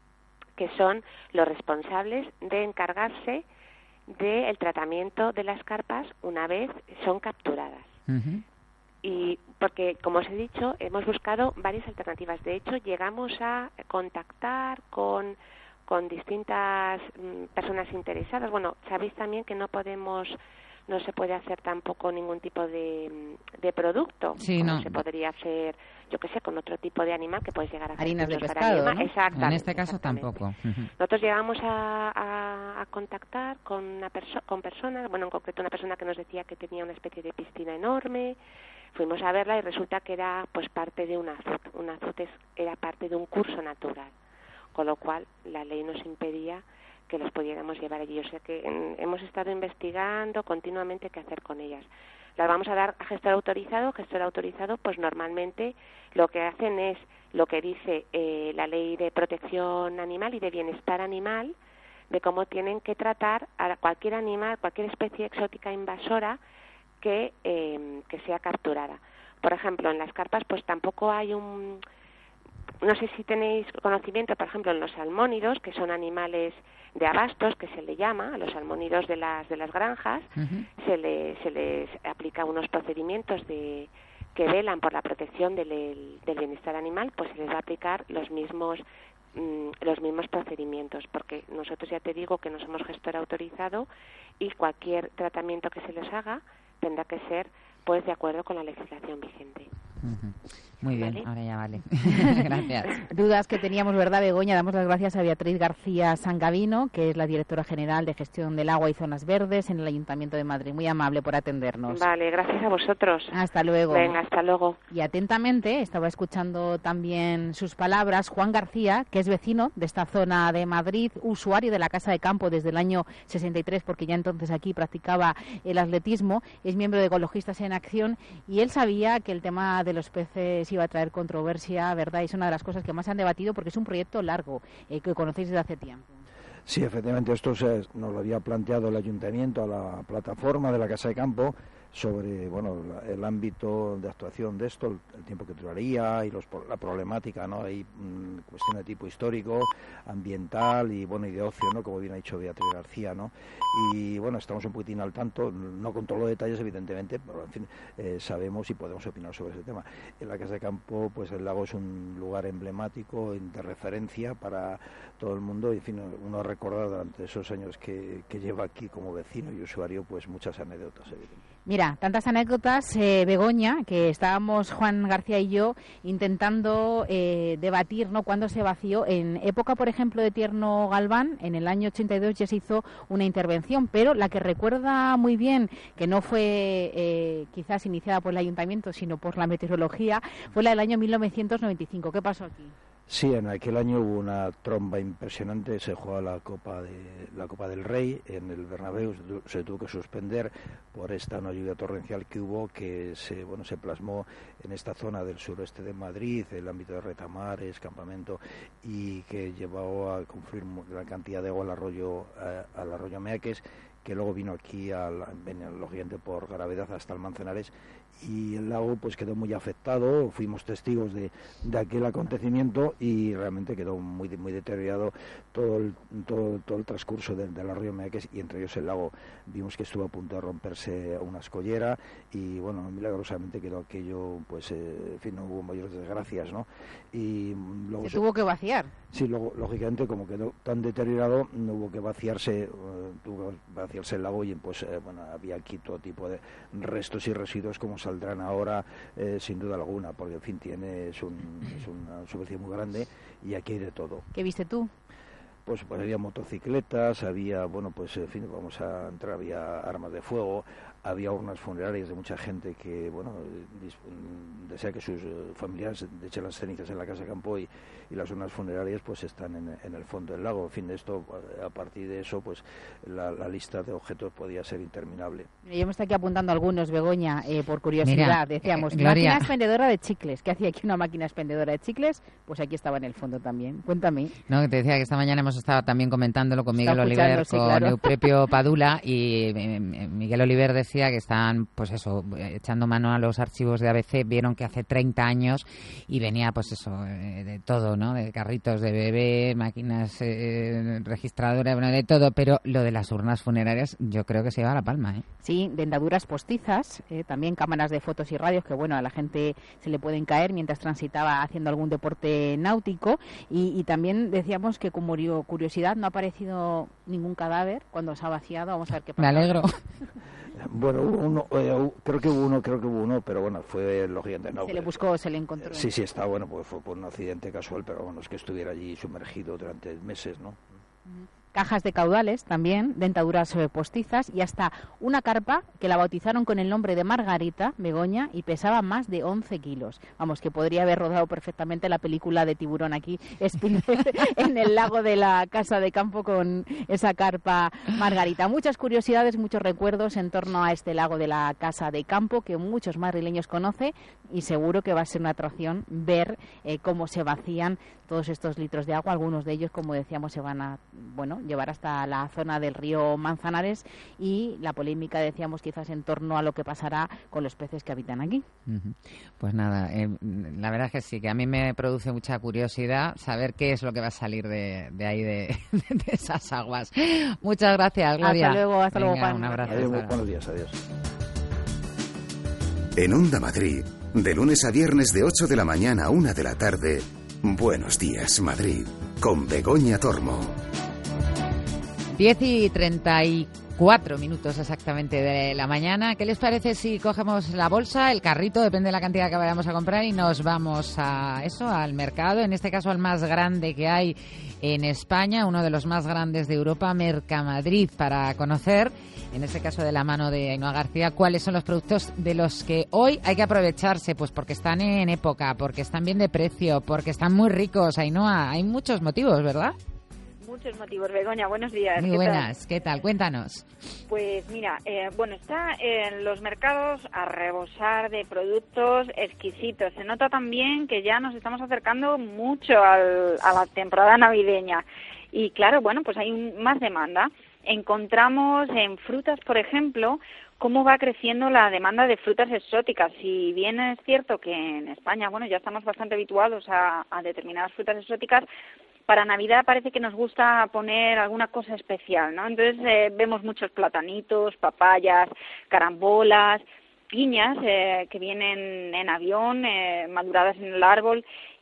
que son los responsables de encargarse del tratamiento de las carpas una vez son capturadas. Uh-huh. Y porque, como os he dicho, hemos buscado varias alternativas. De hecho, llegamos a contactar con, con distintas mm, personas interesadas. Bueno, sabéis también que no podemos, no se puede hacer tampoco ningún tipo de, de producto. Sí, como no. se podría hacer, yo qué sé, con otro tipo de animal que puedes llegar a hacer. Harinas de piensos para pescado, animal. ¿no? Exactamente. En este caso exactamente. tampoco. Nosotros llegamos a, a, a contactar con, una perso con personas, bueno, en concreto una persona que nos decía que tenía una especie de piscina enorme. Fuimos a verla y resulta que era pues parte de un azud. Un azud es, era parte de un curso natural, con lo cual la ley nos impedía que los pudiéramos llevar allí. O sea que en, hemos estado investigando continuamente qué hacer con ellas. Las vamos a dar a gestor autorizado. Gestor autorizado, pues normalmente lo que hacen es lo que dice eh, la ley de protección animal y de bienestar animal, de cómo tienen que tratar a cualquier animal, cualquier especie exótica invasora que, eh, que sea capturada. Por ejemplo, en las carpas pues tampoco hay un... No sé si tenéis conocimiento, por ejemplo, en los salmónidos, que son animales de abastos, que se le llama, a los salmónidos de las de las granjas, uh-huh. se, le, se les aplica unos procedimientos de que velan por la protección del, del bienestar animal, pues se les va a aplicar los mismos mmm, los mismos procedimientos, porque nosotros ya te digo que no somos gestor autorizado y cualquier tratamiento que se les haga tendrá que ser pues de acuerdo con la legislación vigente. Uh-huh. Muy bien, ¿Vale? ahora ya vale. Gracias. Dudas que teníamos, ¿verdad, Begoña? Damos las gracias a Beatriz García Sangavino, que es la directora general de Gestión del Agua y Zonas Verdes en el Ayuntamiento de Madrid. Muy amable por atendernos. Vale, gracias a vosotros. Hasta luego. Venga, hasta luego. Y atentamente, estaba escuchando también sus palabras, Juan García, que es vecino de esta zona de Madrid, usuario de la Casa de Campo desde el año sesenta y tres, porque ya entonces aquí practicaba el atletismo, es miembro de Ecologistas en Acción, y él sabía que el tema de los peces iba a traer controversia, ¿verdad? Y es una de las cosas que más se han debatido porque es un proyecto largo, eh, que conocéis desde hace tiempo. Sí, efectivamente, esto se, nos lo había planteado el ayuntamiento a la plataforma de la Casa de Campo sobre bueno el ámbito de actuación de esto, el, el tiempo que duraría y los, la problemática, ¿no? Hay mmm, cuestión de tipo histórico, ambiental y bueno y de ocio, ¿no? Como bien ha dicho Beatriz García, ¿no? Y bueno, estamos un poquitín al tanto, no con todos los detalles evidentemente, pero en fin, eh, sabemos y podemos opinar sobre ese tema. En la Casa de Campo, pues el lago es un lugar emblemático, de referencia para todo el mundo y en fin, uno recuerda durante esos años que, que lleva aquí como vecino y usuario, pues muchas anécdotas evidentemente. Mira, tantas anécdotas, eh, Begoña, que estábamos Juan García y yo intentando eh, debatir, ¿no?, cuándo se vació. En época, por ejemplo, de Tierno Galván, en el año ochenta y dos ya se hizo una intervención, pero la que recuerda muy bien, que no fue eh, quizás iniciada por el ayuntamiento, sino por la meteorología, fue la del año mil novecientos noventa y cinco. ¿Qué pasó aquí? Sí, en aquel año hubo una tromba impresionante, se jugó la Copa de la Copa del Rey en el Bernabéu, se tuvo que suspender por esta una lluvia torrencial que hubo, que se bueno se plasmó en esta zona del suroeste de Madrid, el ámbito de Retamares, Campamento, y que llevó a confluir gran cantidad de agua al arroyo eh, al arroyo Meaques, que luego vino aquí, al, lógicamente por gravedad, hasta el Manzanares, y el lago pues quedó muy afectado. Fuimos testigos de, de aquel acontecimiento y realmente quedó muy muy deteriorado todo el, todo, todo el transcurso del, del arroyo Meaques, y entre ellos el lago. Vimos que estuvo a punto de romperse una escollera y bueno, milagrosamente quedó aquello, pues eh, en fin, no hubo mayores desgracias, ¿no? Y luego se, se tuvo que vaciar. Sí, luego, lógicamente, como quedó tan deteriorado, no hubo que vaciarse, uh, tuvo que vaciarse el lago y pues eh, bueno, había aquí todo tipo de restos y residuos como saldrán ahora, eh, sin duda alguna, porque en fin, tiene, es, un, es una superficie muy grande y aquí hay de todo. ¿Qué viste tú? Pues, pues había motocicletas, había, bueno, pues en fin, vamos a entrar, había armas de fuego, había urnas funerarias de mucha gente que, bueno, desea que sus familiares echen las cenizas en la Casa de Campo, y, y las urnas funerarias pues están en, en el fondo del lago. En fin, esto, a partir de eso, pues la, la lista de objetos podía ser interminable. Yo me estoy aquí apuntando algunos, Begoña, eh, por curiosidad. Mira, decíamos, eh, máquina expendedora de chicles. ¿Qué hacía aquí una máquina expendedora de chicles? Pues aquí estaba en el fondo también. Cuéntame. No, te decía que esta mañana hemos estado también comentándolo con Miguel Oliver, sí, con claro. Euprepio Padula, y eh, Miguel Oliver decía decía que están, pues eso, echando mano a los archivos de A B C, vieron que hace treinta años y venía, pues eso, eh, de todo, ¿no? De carritos de bebé, máquinas eh, registradoras, bueno, de todo, pero lo de las urnas funerarias yo creo que se lleva la palma, ¿eh? Sí, dentaduras postizas, eh, también cámaras de fotos y radios que, bueno, a la gente se le pueden caer mientras transitaba haciendo algún deporte náutico y, y también decíamos que como curiosidad no ha aparecido ningún cadáver cuando se ha vaciado. Vamos a ver qué pasa. Me alegro. Bueno, hubo uno, eh, creo que hubo uno, creo que hubo uno, pero bueno, fue lógicamente no. Se le buscó, se le encontró. Sí, sí, está bueno, pues fue por un accidente casual, pero bueno, es que estuviera allí sumergido durante meses, ¿no? Uh-huh. Cajas de caudales también, dentaduras postizas y hasta una carpa que la bautizaron con el nombre de Margarita, Begoña, y pesaba más de once kilos. Vamos, que podría haber rodado perfectamente la película de Tiburón aquí, Spielberg, en el lago de la Casa de Campo con esa carpa Margarita. Muchas curiosidades, muchos recuerdos en torno a este lago de la Casa de Campo que muchos madrileños conocen y seguro que va a ser una atracción ver eh, cómo se vacían todos estos litros de agua. Algunos de ellos, como decíamos, se van a, bueno, llevar hasta la zona del río Manzanares y la polémica, decíamos, quizás en torno a lo que pasará con los peces que habitan aquí. Uh-huh. Pues nada, eh, la verdad es que sí, que a mí me produce mucha curiosidad saber qué es lo que va a salir de, de ahí, de, de esas aguas. Muchas gracias, Gloria. Hasta luego, hasta Venga, luego, Juan. Un abrazo. Adiós, buenos días, adiós. En Onda Madrid, de lunes a viernes de ocho de la mañana a una de la tarde, Buenos días, Madrid, con Begoña Tormo. diez y treinta y cuatro minutos exactamente de la mañana. ¿Qué les parece si cogemos la bolsa, el carrito, depende de la cantidad que vayamos a comprar, y nos vamos a eso, al mercado, en este caso al más grande que hay en España, uno de los más grandes de Europa, Mercamadrid, para conocer, en este caso de la mano de Ainhoa García, cuáles son los productos de los que hoy hay que aprovecharse, pues porque están en época, porque están bien de precio, porque están muy ricos. Ainhoa, hay muchos motivos, ¿verdad? Muchos motivos, Begoña. Buenos días. Muy ¿Qué buenas. tal? ¿Qué tal? Cuéntanos. Pues mira, eh, bueno, está en los mercados a rebosar de productos exquisitos. Se nota también que ya nos estamos acercando mucho al, a la temporada navideña. Y claro, bueno, pues hay un, más demanda. Encontramos en frutas, por ejemplo, cómo va creciendo la demanda de frutas exóticas. Si bien es cierto que en España, bueno, ya estamos bastante habituados a, a determinadas frutas exóticas, para Navidad parece que nos gusta poner alguna cosa especial, ¿no? Entonces eh, vemos muchos platanitos, papayas, carambolas, piñas eh, que vienen en avión, eh, maduradas en el árbol,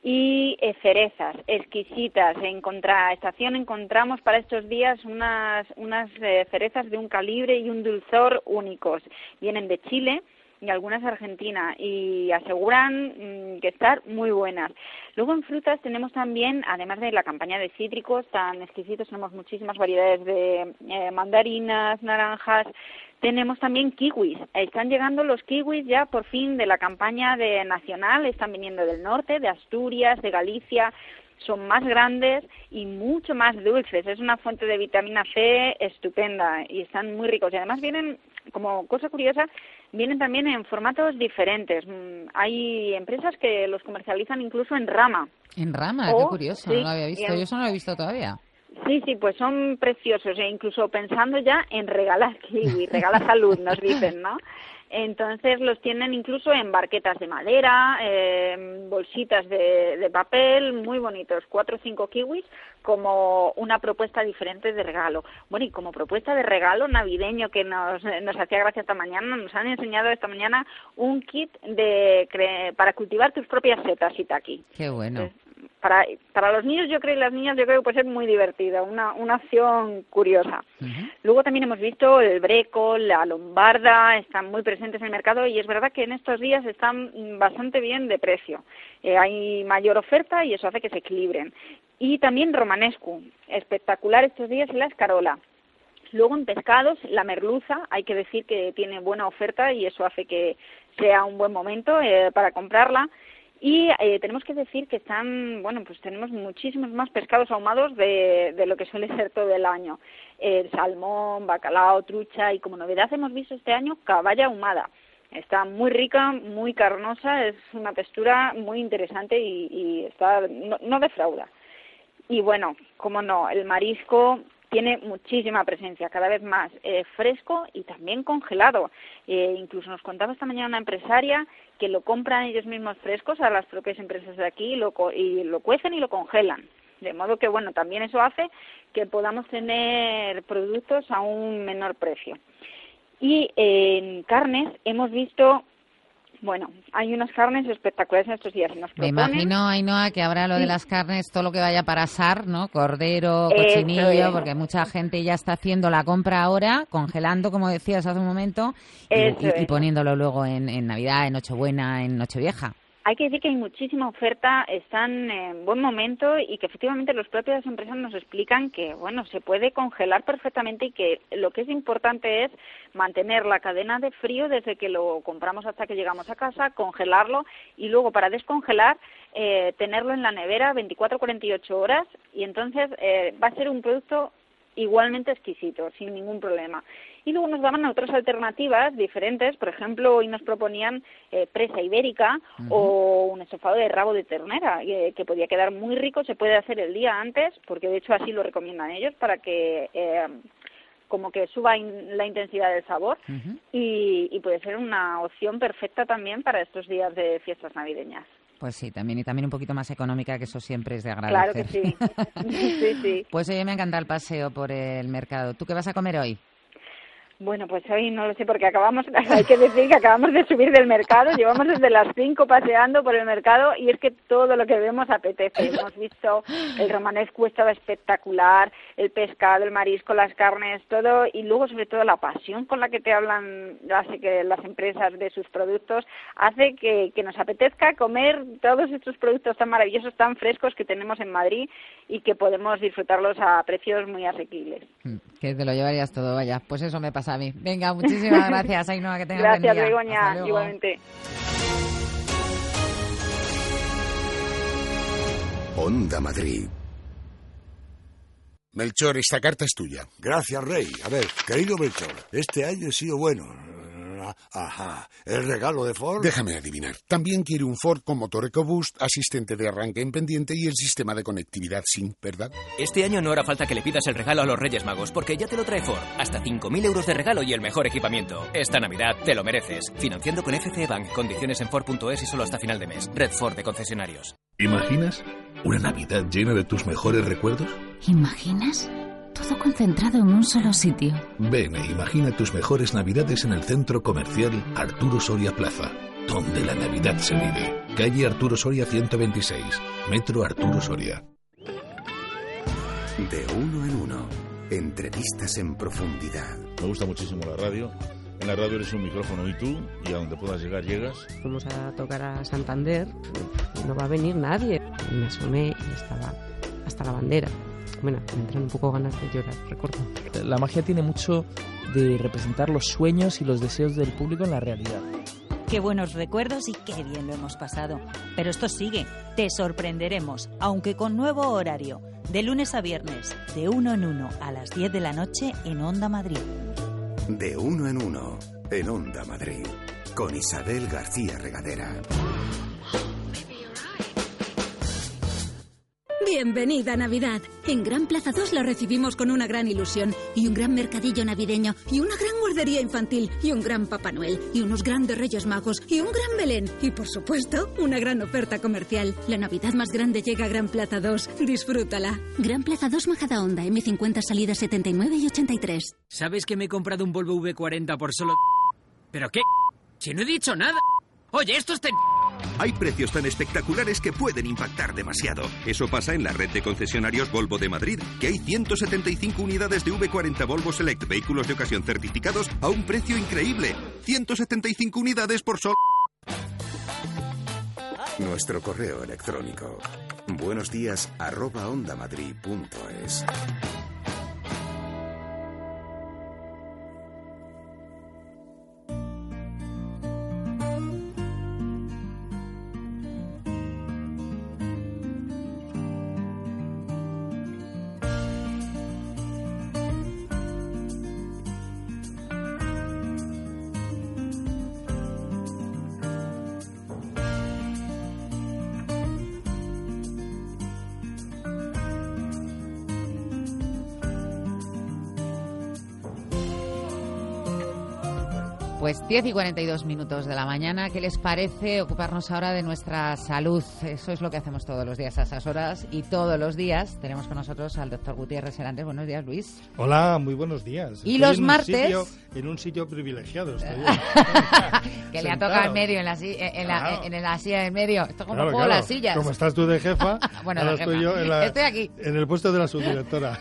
y eh, cerezas exquisitas. En contraestación encontramos para estos días unas, unas eh, cerezas de un calibre y un dulzor únicos. Vienen de Chile y algunas de Argentina y aseguran mmm, que están muy buenas. Luego en frutas tenemos también, además de la campaña de cítricos tan exquisitos, tenemos muchísimas variedades de eh, mandarinas, naranjas. Tenemos también kiwis. Están llegando los kiwis ya por fin de la campaña de nacional. Están viniendo del norte, de Asturias, de Galicia. Son más grandes y mucho más dulces. Es una fuente de vitamina C estupenda y están muy ricos. Y además vienen, como cosa curiosa, vienen también en formatos diferentes. Hay empresas que los comercializan incluso en rama. En rama, o, qué curioso, sí, no lo había visto. en... Yo eso no lo he visto todavía. Sí, sí, pues son preciosos e incluso pensando ya en regalar kiwi, regala salud, nos dicen, ¿no? Entonces los tienen incluso en barquetas de madera, eh, bolsitas de, de papel, muy bonitos, cuatro o cinco kiwis como una propuesta diferente de regalo. Bueno, y como propuesta de regalo navideño que nos, nos hacía gracia esta mañana, nos han enseñado esta mañana un kit de para cultivar tus propias setas shiitake. Qué bueno. Entonces, Para, para los niños, yo creo, y las niñas, yo creo que puede ser muy divertido, una, una acción curiosa. Uh-huh. Luego también hemos visto el breco, la lombarda, están muy presentes en el mercado y es verdad que en estos días están bastante bien de precio. Eh, hay mayor oferta y eso hace que se equilibren. Y también romanesco, espectacular estos días, y la escarola. Luego en pescados, la merluza, hay que decir que tiene buena oferta y eso hace que sea un buen momento eh, para comprarla. Y eh, tenemos que decir que están, bueno, pues tenemos muchísimos más pescados ahumados de, de lo que suele ser todo el año. Eh, salmón, bacalao, trucha y como novedad hemos visto este año caballa ahumada. Está muy rica, muy carnosa, es una textura muy interesante y, y está no, no defrauda. Y bueno, como no, el marisco tiene muchísima presencia, cada vez más, eh, fresco y también congelado. Eh, incluso nos contaba esta mañana una empresaria que lo compran ellos mismos frescos a las propias empresas de aquí y lo, y lo cuecen y lo congelan. De modo que, bueno, también eso hace que podamos tener productos a un menor precio. Y eh, en carnes hemos visto... Bueno, hay unas carnes espectaculares en estos días. Nos Me proponen... imagino, Ainhoa, que habrá lo de Sí. las carnes, todo lo que vaya para asar, ¿no? Cordero, Eso cochinillo, es. porque mucha gente ya está haciendo la compra ahora, congelando, como decías hace un momento, y, Eso y- y es. poniéndolo luego en, en Navidad, en Nochebuena, en Nochevieja. Hay que decir que hay muchísima oferta, están en buen momento y que efectivamente las propias empresas nos explican que, bueno, se puede congelar perfectamente y que lo que es importante es mantener la cadena de frío desde que lo compramos hasta que llegamos a casa, congelarlo y luego para descongelar eh, tenerlo en la nevera veinticuatro a cuarenta y ocho horas y entonces eh, va a ser un producto igualmente exquisito, sin ningún problema. Y luego nos daban otras alternativas diferentes, por ejemplo, hoy nos proponían eh, presa ibérica uh-huh. o un estofado de rabo de ternera, eh, que podía quedar muy rico, se puede hacer el día antes, porque de hecho así lo recomiendan ellos, para que eh, como que suba in, la intensidad del sabor uh-huh. y, y puede ser una opción perfecta también para estos días de fiestas navideñas. Pues sí, también y también un poquito más económica, que eso siempre es de agradecer. Claro que sí. sí, sí. Pues oye, me encanta el paseo por el mercado. ¿Tú qué vas a comer hoy? Bueno, pues hoy no lo sé porque acabamos, hay que decir que acabamos de subir del mercado, llevamos desde las cinco paseando por el mercado y es que todo lo que vemos apetece. Hemos visto el romanesco, estaba espectacular, el pescado, el marisco, las carnes, todo, y luego sobre todo la pasión con la que te hablan hace que las empresas de sus productos hace que, que nos apetezca comer todos estos productos tan maravillosos, tan frescos que tenemos en Madrid y que podemos disfrutarlos a precios muy asequibles. Que te lo llevarías todo, vaya. Pues eso me pasa a mí. Venga, muchísimas gracias, Ainhoa, que tengas buen día. Gracias, Begoña, igualmente. Onda Madrid. Melchor, esta carta es tuya. Gracias, Rey. A ver, querido Melchor, este año he sido bueno. Ajá, ¿el regalo de Ford? Déjame adivinar. También quiere un Ford con motor EcoBoost, asistente de arranque en pendiente y el sistema de conectividad SYNC, ¿verdad? Este año no hará falta que le pidas el regalo a los Reyes Magos, porque ya te lo trae Ford. Hasta cinco mil euros de regalo y el mejor equipamiento. Esta Navidad te lo mereces. Financiando con F C E Bank. Condiciones en Ford punto es y solo hasta final de mes. Red Ford de concesionarios. ¿Imaginas una Navidad llena de tus mejores recuerdos? ¿Imaginas? Todo concentrado en un solo sitio. Ven e imagina tus mejores Navidades en el centro comercial Arturo Soria Plaza, donde la Navidad se vive. Calle Arturo Soria ciento veintiséis, Metro Arturo Soria. De uno en uno, entrevistas en profundidad. Me gusta muchísimo la radio. En la radio eres un micrófono y tú, y a donde puedas llegar, llegas. Fuimos a tocar a Santander, no va a venir nadie. Me asomé y estaba hasta la bandera. Bueno, me entran un poco ganas de llorar, recuerdo. La magia tiene mucho de representar los sueños y los deseos del público en la realidad. Qué buenos recuerdos y qué bien lo hemos pasado. Pero esto sigue. Te sorprenderemos, aunque con nuevo horario. De lunes a viernes, de uno en uno a las diez de la noche en Onda Madrid. De uno en uno en Onda Madrid. Con Isabel García Regadera. Bienvenida Navidad. En Gran Plaza dos la recibimos con una gran ilusión y un gran mercadillo navideño y una gran guardería infantil y un gran Papá Noel y unos grandes Reyes Magos y un gran Belén y, por supuesto, una gran oferta comercial. La Navidad más grande llega a Gran Plaza dos. Disfrútala. Gran Plaza dos Majadahonda, eme cincuenta salidas setenta y nueve y ochenta y tres. ¿Sabes que me he comprado un Volvo ve cuarenta por solo... ¿Pero qué? Si no he dicho nada. Oye, esto es... Te... Hay precios tan espectaculares que pueden impactar demasiado. Eso pasa en la red de concesionarios Volvo de Madrid, que hay ciento setenta y cinco unidades de ve cuarenta Volvo Select, vehículos de ocasión certificados a un precio increíble. ciento setenta y cinco unidades por solo... Nuestro correo electrónico. Buenos días, arroba ondamadrid punto es. Pues diez y cuarenta y dos minutos de la mañana. ¿Qué les parece ocuparnos ahora de nuestra salud? Eso es lo que hacemos todos los días a esas horas y todos los días tenemos con nosotros al doctor Gutiérrez Serantes. Buenos días, Luis. Hola, muy buenos días. Y Estoy los en martes... Un sitio, en un sitio privilegiado estoy yo. Que le ha tocado en medio, en la, en, la, Claro. en la silla en medio. Esto es como Claro, juego claro. las sillas. Como estás tú de jefa, bueno, ahora de jefa. estoy yo en, la, Estoy aquí. en el puesto de la subdirectora.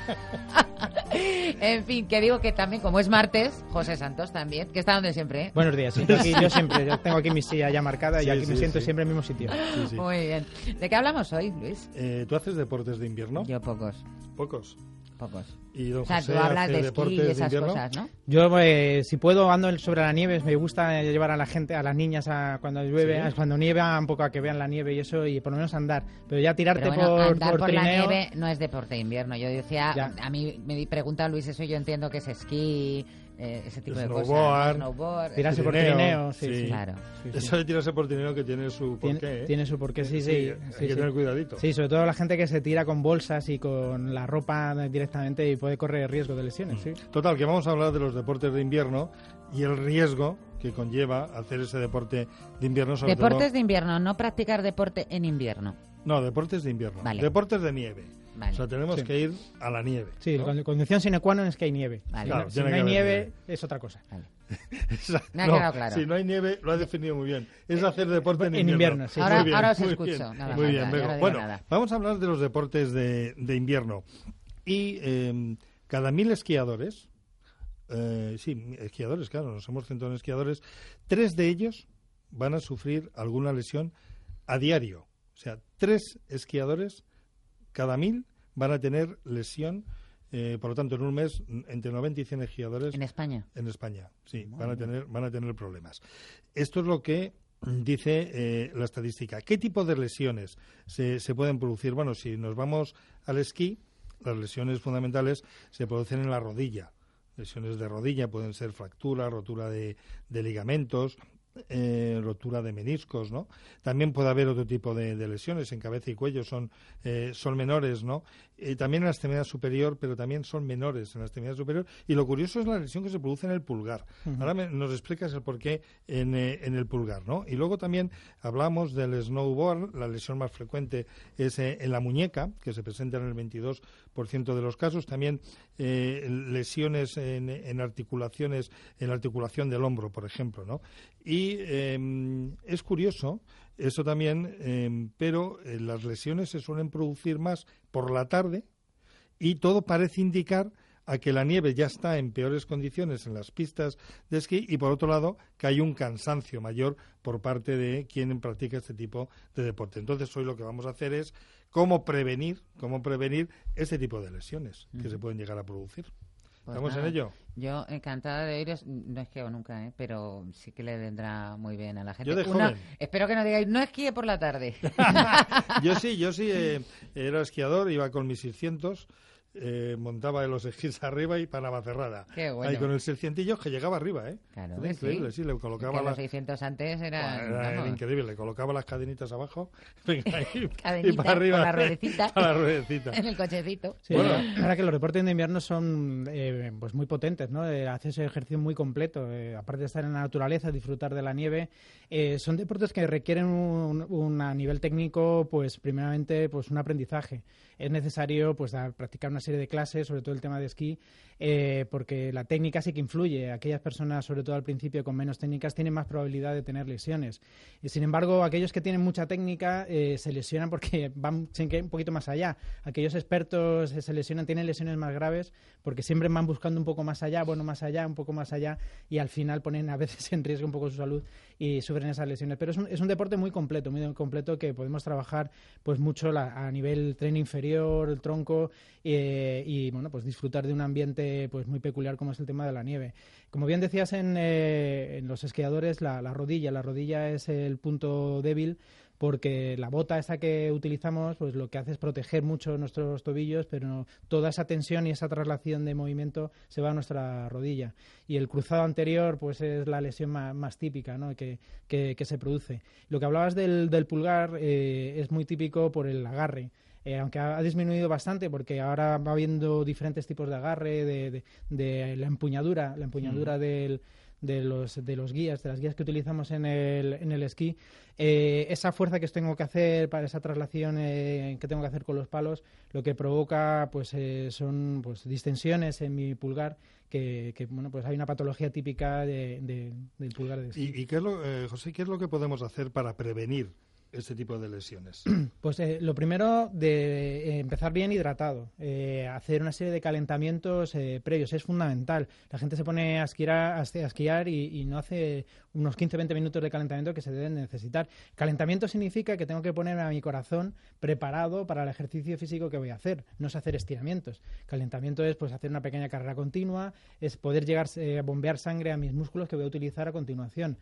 En fin, que digo que también, como es martes, José Santos también, que está donde siempre, ¿eh? Buenos días, estoy aquí, yo siempre, yo tengo aquí mi silla ya marcada y Sí, aquí sí, me siento sí. siempre en el mismo sitio. Sí, sí. Muy bien. ¿De qué hablamos hoy, Luis? Eh, ¿Tú haces deportes de invierno? Yo pocos. ¿Pocos? Pocos. ¿Y don O sea, José tú hablas hace de esquí deportes y de esas invierno? cosas, ¿no? Yo, eh, si puedo, ando sobre la nieve, me gusta llevar a la gente, a las niñas, a, cuando llueve, Sí. a- cuando nieva, un poco a que vean la nieve y eso, y por lo menos andar. Pero ya tirarte Pero bueno, por, andar por por la trineo... nieve no es deporte de invierno. Yo decía, Ya. a mí me di- pregunta Luis eso y yo entiendo que es esquí, eh, ese tipo de Snowboard, cosas. ¿no? Snowboard. Tirarse por trineo, trineo, sí, sí. Claro. Sí, sí. Eso de tirarse por trineo que tiene su Tiene, porqué, ¿eh? tiene su porqué, sí, sí. hay sí, que sí. tener cuidadito. Sí, sobre todo la gente que se tira con bolsas y con la ropa directamente y puede correr riesgo de lesiones, sí. Total, que vamos a hablar de los deportes de invierno y el riesgo que conlleva hacer ese deporte de invierno, sobre Deportes todo... de invierno, no practicar deporte en invierno. No, deportes de invierno. Vale. Deportes de nieve. Vale. O sea, tenemos Sí. que ir a la nieve. Sí, ¿no? la condición sine qua non es que hay nieve. Vale. Si Claro, no- si tiene no que hay haber nieve, nieve. es otra cosa. Esa- Me ha no, quedado claro. Si no hay nieve, lo ha definido muy bien. Es hacer deporte en En invierno. invierno, sí. Ahora- Muy bien, ahora os muy escucho. bien, Nada muy falta, bien, yo Bego. no digo Bueno, nada. vamos a hablar de los deportes de, de invierno. Y eh, cada mil esquiadores, eh, sí, esquiadores, claro, nos hemos centrado en esquiadores, tres de ellos van a sufrir alguna lesión a diario. O sea, tres esquiadores cada mil van a tener lesión. Eh, por lo tanto, en un mes, entre noventa y cien esquiadores... ¿En España? En España, sí, Madre van a mía. tener van a tener problemas. Esto es lo que dice eh, la estadística. ¿Qué tipo de lesiones se, se pueden producir? Bueno, si nos vamos al esquí, las lesiones fundamentales se producen en la rodilla. Lesiones de rodilla pueden ser fractura, rotura de, de ligamentos, eh, rotura de meniscos, ¿no? También puede haber otro tipo de, de lesiones en cabeza y cuello, son eh, son menores, ¿no? Eh, también en la extremidad superior, pero también son menores en la extremidad superior. Y lo curioso es la lesión que se produce en el pulgar. Ujú. Ahora me- nos explicas el porqué en, eh, en el pulgar, ¿no? Y luego también hablamos del snowboard, la lesión más frecuente es eh, en la muñeca, que se presenta en el veintidós por ciento de los casos. También eh, lesiones en, en articulaciones, en la articulación del hombro, por ejemplo, ¿no? Y eh, es curioso eso también, eh, pero eh, las lesiones se suelen producir más por la tarde y todo parece indicar a que la nieve ya está en peores condiciones en las pistas de esquí y, por otro lado, que hay un cansancio mayor por parte de quien practica este tipo de deporte. Entonces, hoy lo que vamos a hacer es cómo prevenir, cómo prevenir este tipo de lesiones que Ujú. se pueden llegar a producir. Pues ¿Estamos nada, en ello? Yo encantada de oíros, no esquío nunca, ¿eh? Pero sí que le vendrá muy bien a la gente. Yo de Una- joven. espero que no digáis, no esquíe por la tarde. Yo sí, yo sí eh, era esquiador, iba con mis seiscientos, eh, montaba en los esquís arriba y para Navacerrada. Qué bueno. Ahí con el seiscientillo que llegaba arriba, ¿eh? Claro Era que increíble, sí. sí, le Es colocaba que las... los seiscientos antes era, Bueno, era, era vamos, increíble, le colocaba las cadenitas abajo venga, y, y cadenita, para arriba. con la ruedecita, Para la ruedecita. en el cochecito. Sí, Bueno. la verdad que los deportes de invierno son eh, pues muy potentes, ¿no? Eh, haces ejercicio muy completo, eh, aparte de estar en la naturaleza, disfrutar de la nieve, eh, son deportes que requieren un, un a nivel técnico, pues primeramente pues un aprendizaje. Es necesario pues a practicar una serie de clases, sobre todo el tema de esquí, eh, porque la técnica sí que influye. Aquellas personas, sobre todo al principio, con menos técnicas, tienen más probabilidad de tener lesiones. Y sin embargo, aquellos que tienen mucha técnica eh, se lesionan porque van sin que un poquito más allá. Aquellos expertos eh, se lesionan, tienen lesiones más graves porque siempre van buscando un poco más allá, bueno, más allá, un poco más allá, y al final ponen a veces en riesgo un poco su salud y sufren esas lesiones. Pero es un, es un deporte muy completo, muy completo, que podemos trabajar pues mucho la, a nivel tren inferior, el tronco, eh, y bueno, pues disfrutar de un ambiente pues muy peculiar como es el tema de la nieve. Como bien decías en, eh, en los esquiadores, la, la rodilla, la rodilla es el punto débil, porque la bota esta que utilizamos pues lo que hace es proteger mucho nuestros tobillos, pero no, toda esa tensión y esa traslación de movimiento se va a nuestra rodilla. Y el cruzado anterior pues es la lesión más, más típica, ¿no? que, que, que se produce. Lo que hablabas del, del pulgar eh, es muy típico por el agarre. Eh, aunque ha, ha disminuido bastante porque ahora va habiendo diferentes tipos de agarre, de, de, de la empuñadura, la empuñadura mm. del, de los de los guías, de las guías que utilizamos en el, en el esquí, eh, esa fuerza que tengo que hacer para esa traslación eh, que tengo que hacer con los palos, lo que provoca pues eh, son pues distensiones en mi pulgar, que, que bueno pues hay una patología típica de, de, del pulgar de esquí. ¿Y, y qué es lo, eh, José, qué es lo que podemos hacer para prevenir este tipo de lesiones? Pues eh, lo primero, de eh, empezar bien hidratado, eh, hacer una serie de calentamientos eh, previos, es fundamental. La gente se pone a esquiar, a esquiar y, y no hace unos quince a veinte minutos de calentamiento que se deben necesitar. Calentamiento significa que tengo que poner a mi corazón preparado para el ejercicio físico que voy a hacer, no es hacer estiramientos. Calentamiento es pues hacer una pequeña carrera continua, es poder llegar eh, a bombear sangre a mis músculos que voy a utilizar a continuación.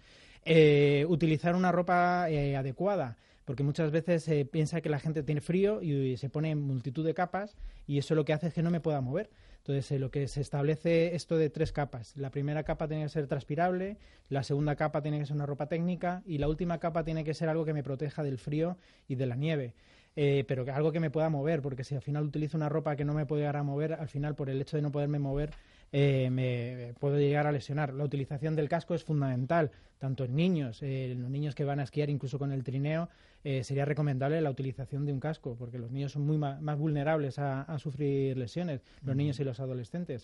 Eh, utilizar una ropa eh, adecuada, porque muchas veces se eh, piensa que la gente tiene frío y, y se pone en multitud de capas y eso lo que hace es que no me pueda mover. Entonces, eh, lo que se establece esto de tres capas. La primera capa tiene que ser transpirable, la segunda capa tiene que ser una ropa técnica y la última capa tiene que ser algo que me proteja del frío y de la nieve. Eh, pero que algo que me pueda mover, porque si al final utilizo una ropa que no me puede llegar a mover, al final por el hecho de no poderme mover eh, me puedo llegar a lesionar. La utilización del casco es fundamental, tanto en niños, eh, en los niños que van a esquiar incluso con el trineo, eh, sería recomendable la utilización de un casco, porque los niños son muy ma- más vulnerables a, a sufrir lesiones, los uh-huh. niños y los adolescentes.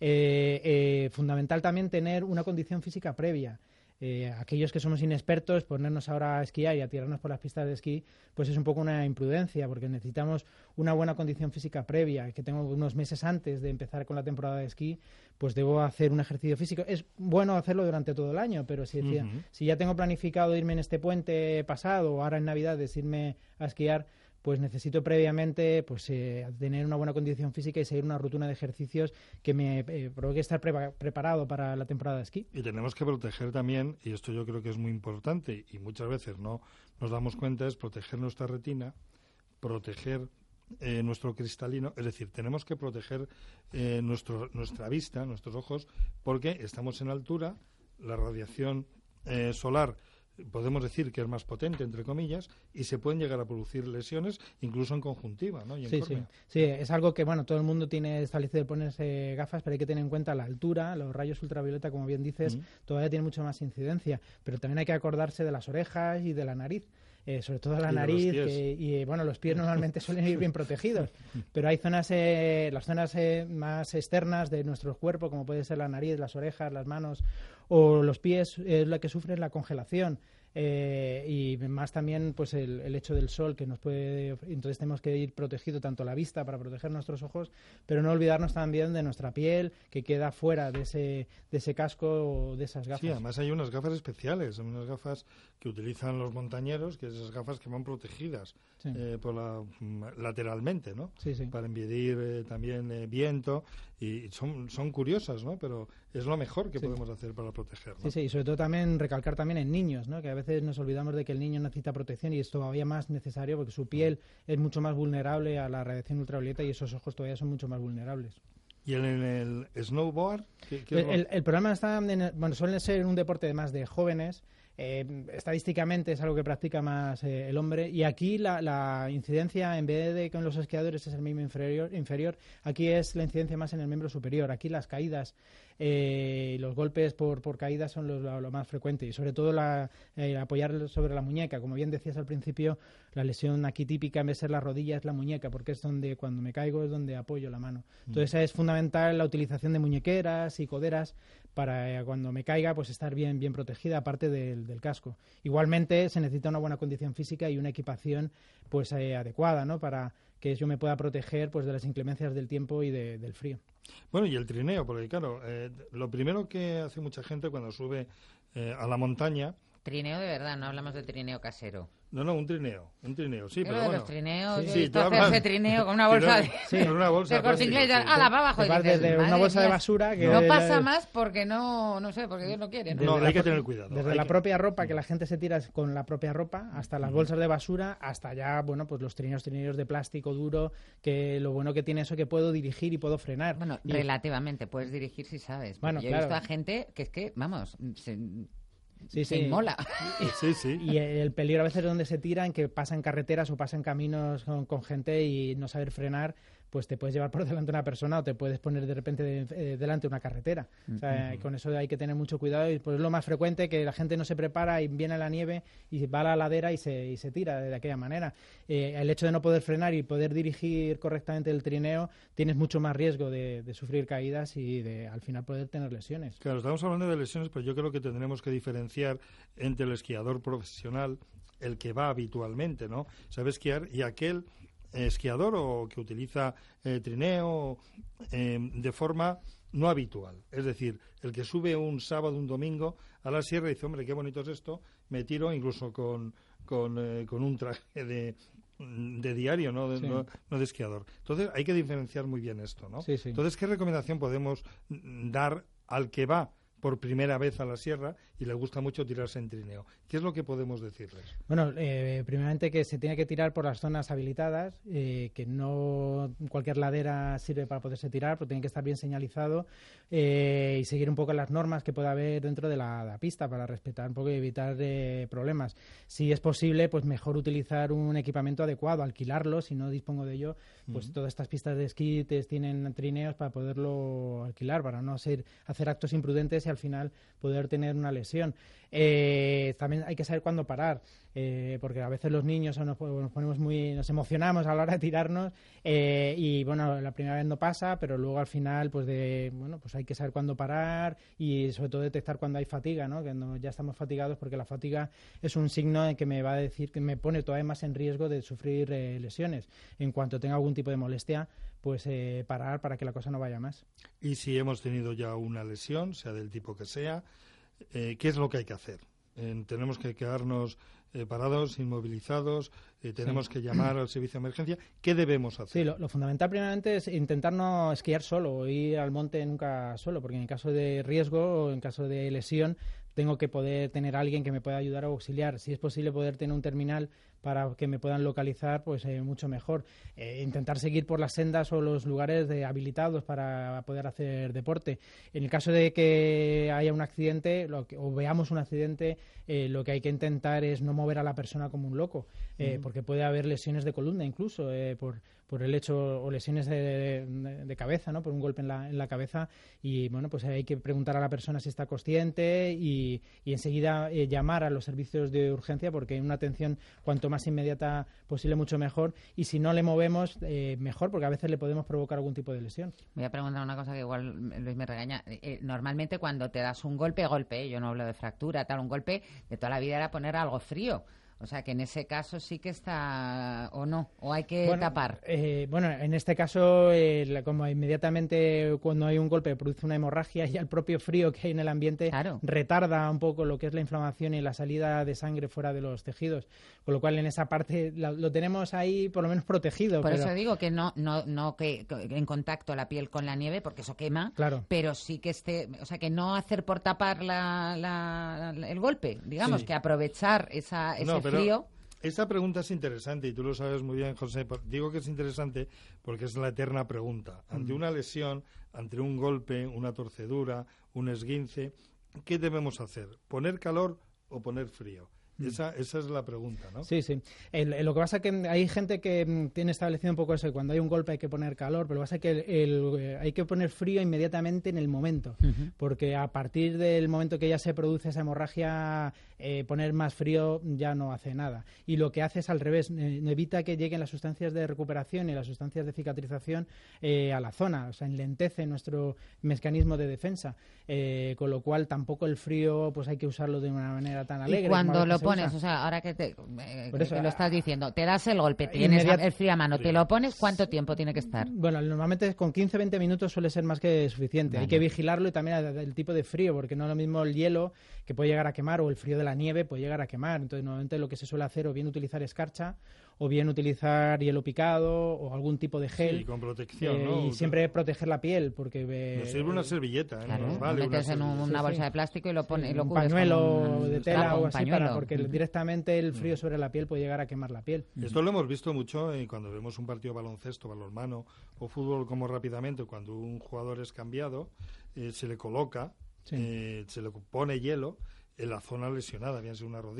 Eh, eh, fundamental también tener una condición física previa. Eh, aquellos que somos inexpertos, ponernos ahora a esquiar y a tirarnos por las pistas de esquí, pues es un poco una imprudencia, porque necesitamos una buena condición física previa, que tengo unos meses antes de empezar con la temporada de esquí, pues debo hacer un ejercicio físico. Es bueno hacerlo durante todo el año, pero si, decía, uh-huh. si ya tengo planificado irme en este puente pasado o ahora en Navidades irme a esquiar, pues necesito previamente pues eh, tener una buena condición física y seguir una rutina de ejercicios que me eh, provoque estar pre- preparado para la temporada de esquí. Y tenemos que proteger también, y esto yo creo que es muy importante y muchas veces no nos damos cuenta, es proteger nuestra retina, proteger eh, nuestro cristalino, es decir, tenemos que proteger eh, nuestro, nuestra vista, nuestros ojos, porque estamos en altura, la radiación eh, solar podemos decir que es más potente, entre comillas, y se pueden llegar a producir lesiones incluso en conjuntiva, ¿no? Y en sí, sí, sí, es algo que, bueno, todo el mundo tiene establecido de ponerse gafas, pero hay que tener en cuenta la altura, los rayos ultravioleta, como bien dices, mm. todavía tiene mucho más incidencia, pero también hay que acordarse de las orejas y de la nariz. Eh, sobre todo la y nariz que, y bueno, los pies normalmente suelen ir bien protegidos, pero hay zonas, eh, las zonas eh, más externas de nuestro cuerpo, como puede ser la nariz, las orejas, las manos o los pies, es eh, la que sufren la congelación. Eh, y más también pues el, el hecho del sol que nos puede, entonces tenemos que ir protegido tanto la vista para proteger nuestros ojos, pero no olvidarnos también de nuestra piel que queda fuera de ese de ese casco o de esas gafas. Sí, además hay unas gafas especiales, unas gafas que utilizan los montañeros, que esas gafas que van protegidas sí. eh, por la, lateralmente, ¿no? Sí, sí. Para impedir eh, también eh, viento, y son son curiosas, ¿no? Pero es lo mejor que sí. podemos hacer para proteger, ¿no? Sí, sí, y sobre todo también recalcar también en niños, ¿no? Que a veces nos olvidamos de que el niño necesita protección y es todavía más necesario porque su piel es mucho más vulnerable a la radiación ultravioleta y esos ojos todavía son mucho más vulnerables. ¿Y en el, el snowboard? ¿Qué, qué el, el, el problema está en, bueno, suele ser un deporte más de jóvenes. Eh, estadísticamente es algo que practica más eh, el hombre y aquí la, la incidencia en vez de con los esquiadores es el miembro inferior, inferior, aquí es la incidencia más en el miembro superior. Aquí las caídas y eh, los golpes por, por caídas son lo, lo, lo más frecuente y sobre todo la, eh, apoyar sobre la muñeca. Como bien decías al principio, la lesión aquí típica en vez de ser la rodilla es la muñeca porque es donde cuando me caigo es donde apoyo la mano. Entonces mm. es fundamental la utilización de muñequeras y coderas para eh, cuando me caiga pues estar bien bien protegida aparte del, del casco. Igualmente se necesita una buena condición física y una equipación pues eh, adecuada, ¿no? Para que yo me pueda proteger pues de las inclemencias del tiempo y de, del frío. Bueno, y el trineo, porque claro, eh, lo primero que hace mucha gente cuando sube eh, a la montaña... Trineo de verdad, no hablamos de trineo casero. No, no, un trineo, un trineo, sí, pero de bueno. Los trineos, sí, he sí, visto hacerse hablas... trineo con una bolsa de... Sí, con una bolsa de Corte Inglés, a la para abajo. Y dices, desde una bolsa mía, de basura... que No de pasa la... más porque no, no sé, porque Dios no quiere. No, no hay la, que tener cuidado. Desde hay la que... propia ropa, que la gente se tira con la propia ropa, hasta las bolsas de basura, hasta ya, bueno, pues los trineos, trineos de plástico duro, que lo bueno que tiene eso que puedo dirigir y puedo frenar. Bueno, y... relativamente, puedes dirigir si sabes. Bueno, yo claro. he visto a gente que es que, vamos... Se... Sí, se sí. inmola. Sí, sí. Y el peligro a veces es donde se tiran, que pasan carreteras o pasan caminos con, con gente y no saber frenar, pues te puedes llevar por delante una persona o te puedes poner de repente de, eh, delante una carretera. O sea, uh-huh. con eso hay que tener mucho cuidado y pues es lo más frecuente que la gente no se prepara y viene a la nieve y va a la ladera y se, y se tira de aquella manera. Eh, el hecho de no poder frenar y poder dirigir correctamente el trineo, tienes mucho más riesgo de, de sufrir caídas y de al final poder tener lesiones. Claro, estamos hablando de lesiones, pero yo creo que tendremos que diferenciar entre el esquiador profesional, el que va habitualmente, ¿no? Sabe esquiar, y aquel esquiador o que utiliza eh, trineo eh, de forma no habitual. Es decir, el que sube un sábado, un domingo a la sierra y dice, hombre, qué bonito es esto, me tiro incluso con, con, eh, con un traje de, de diario, ¿no? De, sí. no, no de esquiador. Entonces, hay que diferenciar muy bien esto, ¿no? Sí, sí. Entonces, ¿qué recomendación podemos dar al que va por primera vez a la sierra y le gusta mucho tirarse en trineo? ¿Qué es lo que podemos decirles? Bueno, eh, primeramente que se tiene que tirar por las zonas habilitadas, eh, que no cualquier ladera sirve para poderse tirar, pero tiene que estar bien señalizado eh, y seguir un poco las normas que pueda haber dentro de la, la pista para respetar un poco y evitar eh, problemas. Si es posible, pues mejor utilizar un equipamiento adecuado, alquilarlo, si no dispongo de ello, pues uh-huh. todas estas pistas de esquí tienen trineos para poderlo alquilar, para no hacer, hacer actos imprudentes y al final poder tener una lesión. Eh, también hay que saber cuándo parar, eh, porque a veces los niños nos, nos ponemos muy, nos emocionamos a la hora de tirarnos eh, y bueno, la primera vez no pasa, pero luego al final pues de bueno pues hay que saber cuándo parar y sobre todo detectar cuando hay fatiga, ¿no? Que no, ya estamos fatigados, porque la fatiga es un signo en que me va a decir que me pone todavía más en riesgo de sufrir eh, lesiones. En cuanto tenga algún tipo de molestia, pues eh, parar para que la cosa no vaya más. Y si hemos tenido ya una lesión, sea del tipo que sea, eh, ¿qué es lo que hay que hacer? Eh, tenemos que quedarnos eh, parados, inmovilizados, eh, tenemos sí. que llamar al servicio de emergencia. ¿Qué debemos hacer? Sí, lo, lo fundamental primeramente es intentar no esquiar solo o ir al monte nunca solo, porque en caso de riesgo o en caso de lesión tengo que poder tener a alguien que me pueda ayudar o auxiliar. Si es posible poder tener un terminal para que me puedan localizar, pues eh, mucho mejor. Eh, intentar seguir por las sendas o los lugares de habilitados para poder hacer deporte. En el caso de que haya un accidente lo que, o veamos un accidente, eh, lo que hay que intentar es no mover a la persona como un loco, eh, uh-huh. porque puede haber lesiones de columna incluso eh, por, por el hecho, o lesiones de, de, de cabeza, ¿no? Por un golpe en la, en la cabeza, y bueno, pues hay que preguntar a la persona si está consciente y, y enseguida eh, llamar a los servicios de urgencia, porque una atención cuanto más inmediata posible mucho mejor, y si no le movemos eh, mejor, porque a veces le podemos provocar algún tipo de lesión. Voy a preguntar una cosa que igual Luis me regaña. Eh, normalmente cuando te das un golpe, golpe, yo no hablo de fractura, tal, un golpe de toda la vida era poner algo frío. O sea, que en ese caso sí que está, o no, o hay que bueno, tapar. Eh, bueno, en este caso, eh, como inmediatamente cuando hay un golpe produce una hemorragia, y el propio frío que hay en el ambiente claro. retarda un poco lo que es la inflamación y la salida de sangre fuera de los tejidos. Con lo cual, en esa parte la, lo tenemos ahí por lo menos protegido. Por pero... eso digo que no, no, no que, que en contacto la piel con la nieve, porque eso quema, claro. pero sí que esté, o sea, que no hacer por tapar la, la, la, el golpe, digamos, sí. que aprovechar esa, ese no, pero... frío. Esta pregunta es interesante y tú lo sabes muy bien, José. Digo que es interesante porque es la eterna pregunta. Ante una lesión, ante un golpe, una torcedura, un esguince, ¿qué debemos hacer? ¿Poner calor o poner frío? Esa, esa es la pregunta, ¿no? Sí, sí. El, el, lo que pasa es que hay gente que m, tiene establecido un poco eso, que cuando hay un golpe hay que poner calor, pero lo que pasa es que el, el, hay que poner frío inmediatamente en el momento, uh-huh. porque a partir del momento que ya se produce esa hemorragia, eh, poner más frío ya no hace nada. Y lo que hace es al revés, eh, evita que lleguen las sustancias de recuperación y las sustancias de cicatrización eh, a la zona, o sea, enlentece nuestro mecanismo de defensa, eh, con lo cual tampoco el frío pues hay que usarlo de una manera tan alegre. Y cuando lo pones, o sea, ahora que, te, eh, eso, que lo estás diciendo, te das el golpe, tienes inmediat- el frío a mano, te lo pones, ¿cuánto tiempo tiene que estar? Bueno, normalmente con quince a veinte minutos suele ser más que suficiente. Vale. Hay que vigilarlo, y también el tipo de frío, porque no es lo mismo el hielo, que puede llegar a quemar, o el frío de la nieve puede llegar a quemar. Entonces, normalmente lo que se suele hacer, o bien utilizar escarcha, o bien utilizar hielo picado, o algún tipo de gel. Sí, con protección, eh, ¿no? Y siempre proteger la piel, porque... Eh, Nos sirve una servilleta, ¿eh? Claro, Nos vale lo metes una en un, una sí, bolsa sí. de plástico y lo pones... Sí, y lo un cubres pañuelo con un, de tela claro, o un así, pañuelo. para, porque directamente el frío sobre la piel puede llegar a quemar la piel. Esto lo hemos visto mucho eh, cuando vemos un partido de baloncesto, balonmano o fútbol, como rápidamente, cuando un jugador es cambiado, eh, se le coloca, sí. eh, se le pone hielo en la zona lesionada, bien sea una rodilla,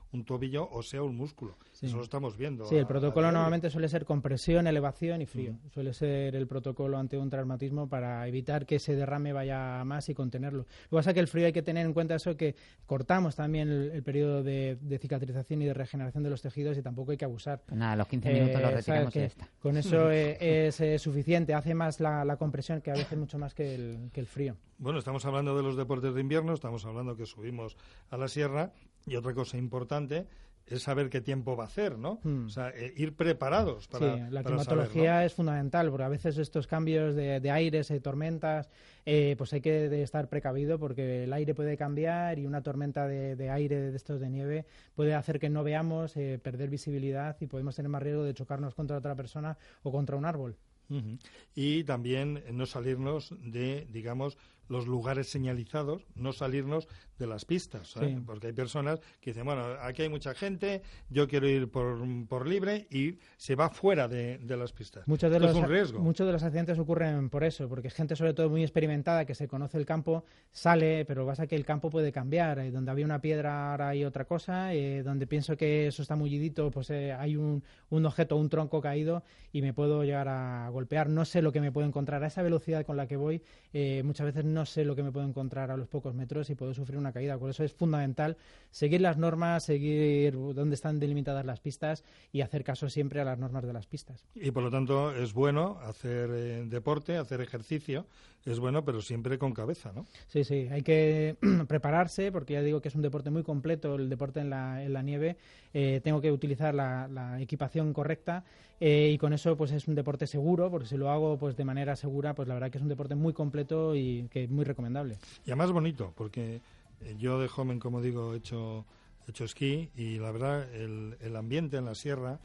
un tobillo o sea un músculo. Sí. Eso lo estamos viendo. Sí, el protocolo normalmente suele ser compresión, elevación y frío. Mm. Suele ser el protocolo ante un traumatismo para evitar que ese derrame vaya más y contenerlo. Lo que pasa es que el frío hay que tener en cuenta eso, que cortamos también el, el periodo de, de cicatrización y de regeneración de los tejidos y tampoco hay que abusar. Pues nada, a los quince minutos eh, lo retiramos y ya está. Con eso eh, es eh, suficiente. Hace más la, la compresión que a veces mucho más que el, que el frío. Bueno, estamos hablando de los deportes de invierno, estamos hablando que subimos a la sierra y otra cosa importante es saber qué tiempo va a hacer, ¿no? Mm. O sea, eh, ir preparados para Sí, la para climatología saber, ¿no? es fundamental, porque a veces estos cambios de, de aires, de tormentas, eh, pues hay que de estar precavido porque el aire puede cambiar y una tormenta de, de aire de estos de nieve puede hacer que no veamos, eh, perder visibilidad y podemos tener más riesgo de chocarnos contra otra persona o contra un árbol. Uh-huh. Y también no salirnos de, digamos, los lugares señalizados, no salirnos de las pistas, ¿sabes? Sí. Porque hay personas que dicen, bueno, aquí hay mucha gente, yo quiero ir por, por libre y se va fuera de, de las pistas. Muchos de, Esto los, es un riesgo. muchos de los accidentes ocurren por eso, porque gente sobre todo muy experimentada que se conoce el campo, sale, pero pasa que el campo puede cambiar, eh, donde había una piedra ahora hay otra cosa, eh, donde pienso que eso está mullidito, pues eh, hay un, un objeto, un tronco caído y me puedo llegar a golpear, no sé lo que me puedo encontrar, a esa velocidad con la que voy, eh, muchas veces no sé lo que me puedo encontrar a los pocos metros y puedo sufrir una caída. Por eso es fundamental seguir las normas, seguir dónde están delimitadas las pistas y hacer caso siempre a las normas de las pistas. Y por lo tanto es bueno hacer eh, deporte, hacer ejercicio, es bueno, pero siempre con cabeza, ¿no? Sí, sí, hay que prepararse porque ya digo que es un deporte muy completo, el deporte en la, en la nieve. Eh, tengo que utilizar la, la equipación correcta eh, y con eso pues es un deporte seguro, porque si lo hago pues de manera segura, pues la verdad que es un deporte muy completo y que es muy recomendable. Y además bonito, porque yo de joven, como digo, he hecho, he hecho esquí y la verdad el, el ambiente en la sierra,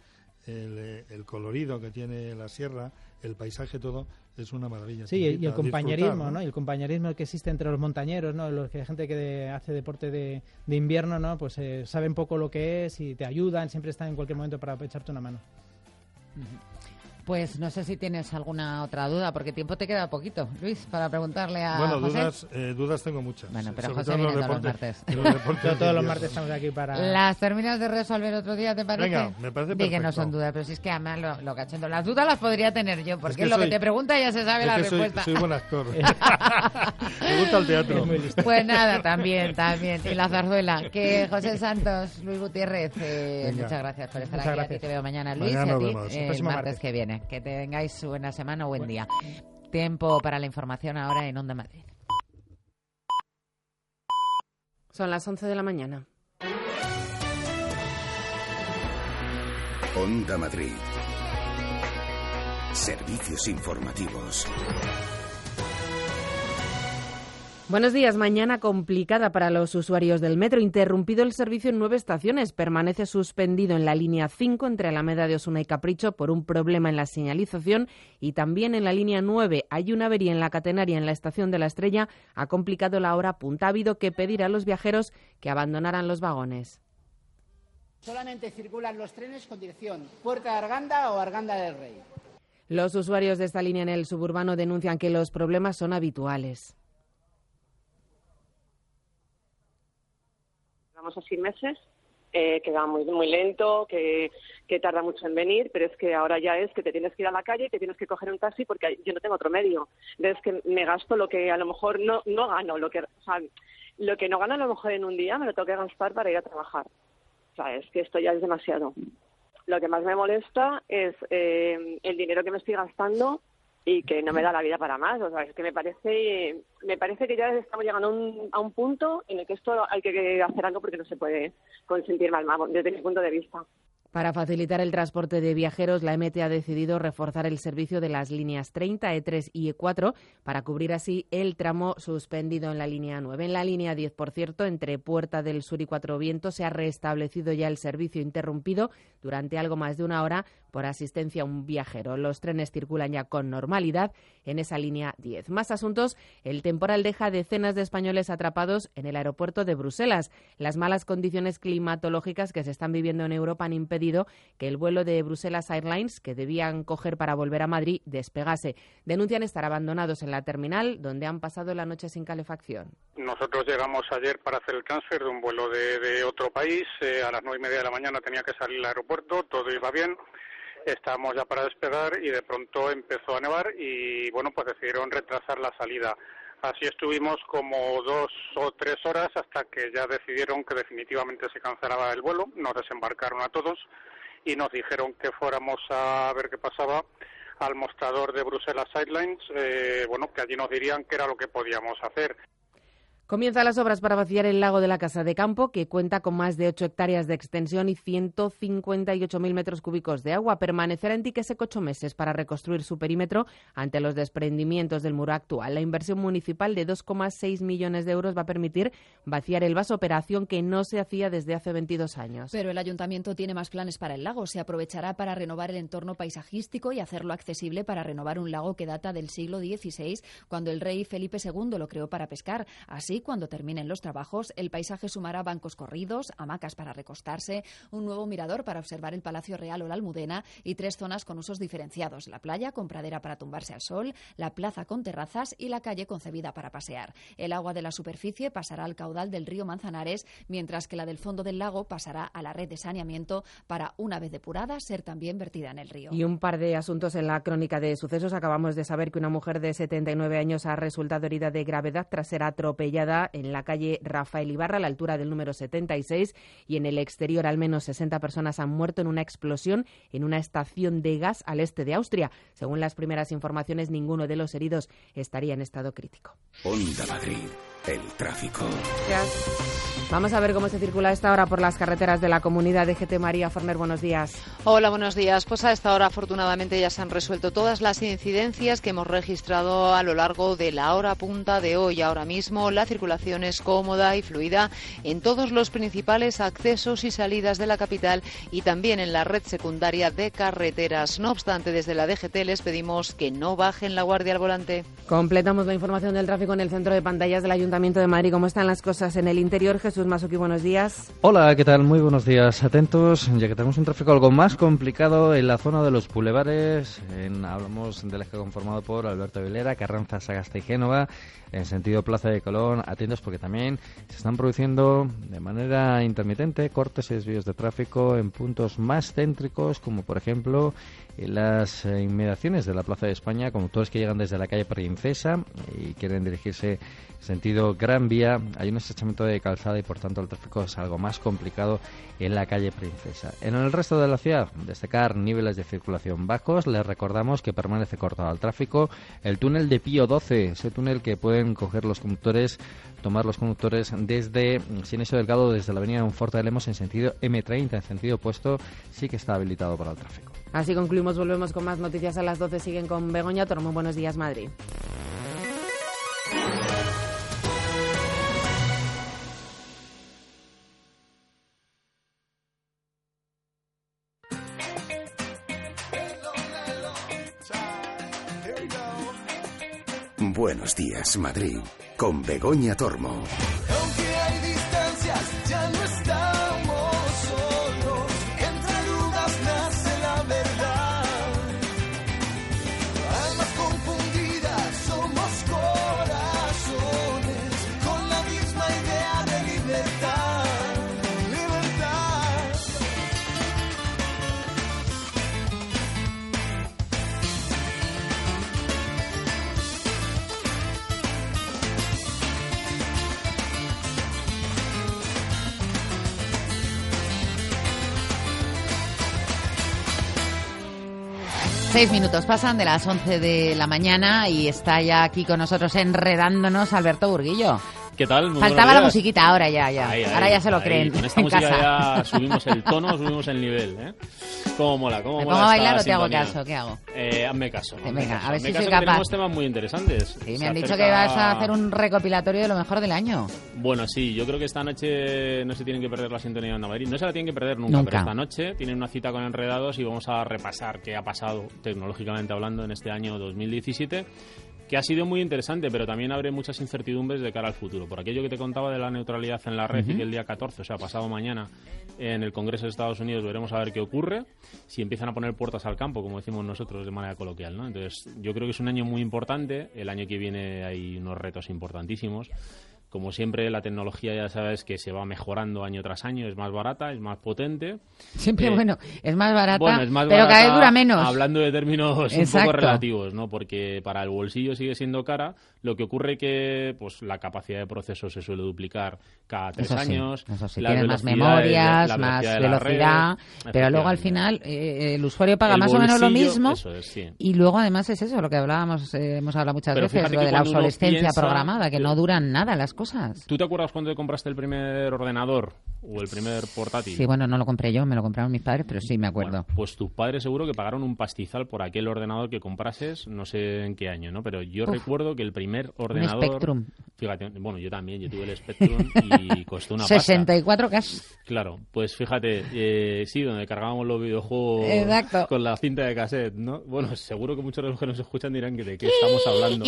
el, el colorido que tiene la sierra, el paisaje, todo, es una maravilla. Sí, y el compañerismo, ¿no? ¿no? Y el compañerismo que existe entre los montañeros, ¿no? Los que gente que de, hace deporte de, de invierno, ¿no? Pues eh, saben poco lo que es y te ayudan, siempre están en cualquier momento para echarte una mano. Uh-huh. Pues no sé si tienes alguna otra duda, porque tiempo te queda poquito, Luis, para preguntarle a bueno, José. dudas, eh, dudas tengo muchas. Bueno, pero Sobre José viene todos los martes. Pero todos los martes estamos aquí para... ¿Las terminas de resolver otro día, te parece? Venga, me parece perfecto. Di que no son dudas, pero si es que además lo, lo cachondo. Las dudas las podría tener yo, porque es, que es lo soy, que te pregunta ya se sabe es la que respuesta. Soy, soy buen actor. Me gusta el teatro. Pues nada, también, también. Y la zarzuela. Que José Santos, Luis Gutiérrez, eh, muchas gracias por estar muchas aquí. Gracias. A ti te veo mañana, Luis, mañana y a ti vemos. eh, el martes, martes que viene. Que tengáis buena semana o buen día. Tiempo para la información ahora en Onda Madrid. Son las once de la mañana. Onda Madrid. Servicios informativos. Buenos días. Mañana complicada para los usuarios del metro. Interrumpido el servicio en nueve estaciones. Permanece suspendido en la línea cinco entre Alameda de Osuna y Capricho por un problema en la señalización. Y también en la línea nueve hay una avería en la catenaria en la estación de La Estrella. Ha complicado la hora punta. Ha habido que pedir a los viajeros que abandonaran los vagones. Solamente circulan los trenes con dirección Puerta de Arganda o Arganda del Rey. Los usuarios de esta línea en el suburbano denuncian que los problemas son habituales. Llevamos así meses, eh, que va muy muy lento, que, que tarda mucho en venir, pero es que ahora ya es que te tienes que ir a la calle y te tienes que coger un taxi porque yo no tengo otro medio. Entonces que me gasto lo que a lo mejor no no gano, lo que o sea, lo que no gano a lo mejor en un día me lo tengo que gastar para ir a trabajar. O sea, es que esto ya es demasiado. Lo que más me molesta es eh, el dinero que me estoy gastando y que no me da la vida para más. O sea, es que me parece me parece que ya estamos llegando a un, a un punto en el que esto hay que hacer algo porque no se puede consentir más, desde mi punto de vista. Para facilitar el transporte de viajeros, la M T ha decidido reforzar el servicio de las líneas treinta, E tres y E cuatro para cubrir así el tramo suspendido en la línea nueve. En la línea diez, por cierto, entre Puerta del Sur y Cuatro Vientos se ha restablecido ya el servicio interrumpido durante algo más de una hora por asistencia a un viajero. Los trenes circulan ya con normalidad en esa línea diez. Más asuntos. El temporal deja decenas de españoles atrapados en el aeropuerto de Bruselas. Las malas condiciones climatológicas que se están viviendo en Europa han impedido impedido que el vuelo de Bruselas Airlines, que debían coger para volver a Madrid, despegase. Denuncian estar abandonados en la terminal, donde han pasado la noche sin calefacción. Nosotros llegamos ayer para hacer el transfer de un vuelo de, de otro país. Eh, a las nueve y media de la mañana tenía que salir al aeropuerto, todo iba bien. Estábamos ya para despegar y de pronto empezó a nevar y, bueno, pues decidieron retrasar la salida. Así estuvimos como dos o tres horas hasta que ya decidieron que definitivamente se cancelaba el vuelo. Nos desembarcaron a todos y nos dijeron que fuéramos a ver qué pasaba al mostrador de Bruselas Airlines, eh, bueno, que allí nos dirían qué era lo que podíamos hacer. Comienzan las obras para vaciar el lago de la Casa de Campo, que cuenta con más de ocho hectáreas de extensión y ciento cincuenta y ocho mil metros cúbicos de agua. Permanecerá en dique seco ocho meses para reconstruir su perímetro ante los desprendimientos del muro actual. La inversión municipal de dos coma seis millones de euros va a permitir vaciar el vaso, operación que no se hacía desde hace veintidós años. Pero el ayuntamiento tiene más planes para el lago. Se aprovechará para renovar el entorno paisajístico y hacerlo accesible para renovar un lago que data del siglo dieciséis, cuando el rey Felipe segundo lo creó para pescar. Así, cuando terminen los trabajos, el paisaje sumará bancos corridos, hamacas para recostarse, un nuevo mirador para observar el Palacio Real o la Almudena y tres zonas con usos diferenciados: la playa con pradera para tumbarse al sol, la plaza con terrazas y la calle concebida para pasear. El agua de la superficie pasará al caudal del río Manzanares, mientras que la del fondo del lago pasará a la red de saneamiento para, una vez depurada, ser también vertida en el río. Y un par de asuntos en la crónica de sucesos. Acabamos de saber que una mujer de setenta y nueve años ha resultado herida de gravedad tras ser atropellada en la calle Rafael Ibarra, a la altura del número setenta y seis, y en el exterior al menos sesenta personas han muerto en una explosión en una estación de gas al este de Austria. Según las primeras informaciones, ninguno de los heridos estaría en estado crítico. Onda Madrid, el tráfico. Gracias. Vamos a ver cómo se circula a esta hora por las carreteras de la comunidad. D G T. María Forner, buenos días. Hola, buenos días. Pues a esta hora afortunadamente ya se han resuelto todas las incidencias que hemos registrado a lo largo de la hora punta de hoy. Ahora mismo la circulación es cómoda y fluida en todos los principales accesos y salidas de la capital y también en la red secundaria de carreteras. No obstante, desde la D G T les pedimos que no bajen la guardia al volante. Completamos la información del tráfico en el centro de pantallas del Ayuntamiento de Madrid. ¿Cómo están las cosas en el interior? Jesús Masuki, buenos días. Hola, ¿qué tal? Muy buenos días. Atentos, ya que tenemos un tráfico algo más complicado en la zona de los bulevares. En, hablamos del eje conformado por Alberto Vilera, Carranza, Sagasta y Génova, en sentido Plaza de Colón. Atentos porque también se están produciendo de manera intermitente cortes y desvíos de tráfico en puntos más céntricos, como por ejemplo en las inmediaciones de la Plaza de España, conductores que llegan desde la calle Princesa y quieren dirigirse sentido Gran Vía. Hay un estrechamiento de calzada y por tanto el tráfico es algo más complicado en la calle Princesa. En el resto de la ciudad, destacar niveles de circulación bajos. Les recordamos que permanece cortado al tráfico el túnel de Pío doce, ese túnel que pueden coger los conductores, tomar los conductores desde Sinesio Delgado, desde la avenida Monforte de Lemos en sentido eme treinta, en sentido opuesto, sí que está habilitado para el tráfico. Así concluimos, volvemos con más noticias a las doce. Siguen con Begoña Tormo. Buenos días, Madrid. Buenos días, Madrid, con Begoña Tormo. Aunque hay distancias, ya no estamos solos. Entre dudas nace la verdad. Almas confundidas, somos corazones con la misma idea de libertad. Libertad. Seis minutos pasan de las once de la mañana y está ya aquí con nosotros enredándonos Alberto Burguillo. ¿Qué tal? Muy Faltaba la musiquita, ahora ya, ya. Ahí, ahí, ahora ya se lo ahí. creen. Con esta en música casa. ya subimos el tono, subimos el nivel, ¿eh? ¿Cómo mola? ¿Cómo ¿Me mola pongo a bailar esta o te hago sintonía? caso? ¿Qué hago? Eh, hazme caso. Sí, hazme venga, caso. a ver Hazme si caso soy que capaz. tenemos temas muy interesantes. Sí, me Se han dicho acerca- que vas a hacer un recopilatorio de lo mejor del año. Bueno, sí, yo creo que esta noche no se tienen que perder la sintonía de Onda Madrid. No se la tienen que perder nunca, Nunca. pero esta noche tienen una cita con Enredados y vamos a repasar qué ha pasado tecnológicamente hablando en este año dos mil diecisiete, que ha sido muy interesante, pero también abre muchas incertidumbres de cara al futuro. Por aquello que te contaba de la neutralidad en la red, uh-huh. y que el día catorce, o sea, pasado mañana, en el Congreso de Estados Unidos veremos a ver qué ocurre, si empiezan a poner puertas al campo, como decimos nosotros de manera coloquial, ¿no? Entonces, yo creo que es un año muy importante. El año que viene hay unos retos importantísimos. Como siempre, la tecnología ya sabes que se va mejorando año tras año, es más barata, es más potente. Siempre, eh, bueno, es más barata, bueno, es más pero barata, cada vez dura menos. Hablando de términos Exacto. un poco relativos, ¿no? Porque para el bolsillo sigue siendo cara. Lo que ocurre que pues la capacidad de proceso se suele duplicar cada tres eso sí, años. Eso sí, las tienes más memorias, la más velocidad, velocidad, red, pero luego al final eh, el usuario paga el más o menos lo bolsillo, mismo. Eso es, sí. Y luego además es eso, lo que hablábamos, eh, hemos hablado muchas pero veces, lo de la obsolescencia piensa, programada, que no duran nada las cosas. ¿Tú te acuerdas cuando compraste el primer ordenador o el primer portátil? Sí, bueno, no lo compré yo, me lo compraron mis padres, pero sí me acuerdo. Bueno, pues tus padres seguro que pagaron un pastizal por aquel ordenador que comprases, no sé en qué año, ¿no? Pero yo Uf, recuerdo que el primer ordenador... Un Spectrum. Fíjate, bueno, yo también, yo tuve el Spectrum y costó una sesenta y cuatro K. Claro, pues fíjate, eh, sí, donde cargábamos los videojuegos Exacto. con la cinta de cassette, ¿no? Bueno, seguro que muchos de los que nos escuchan dirán que de qué estamos hablando.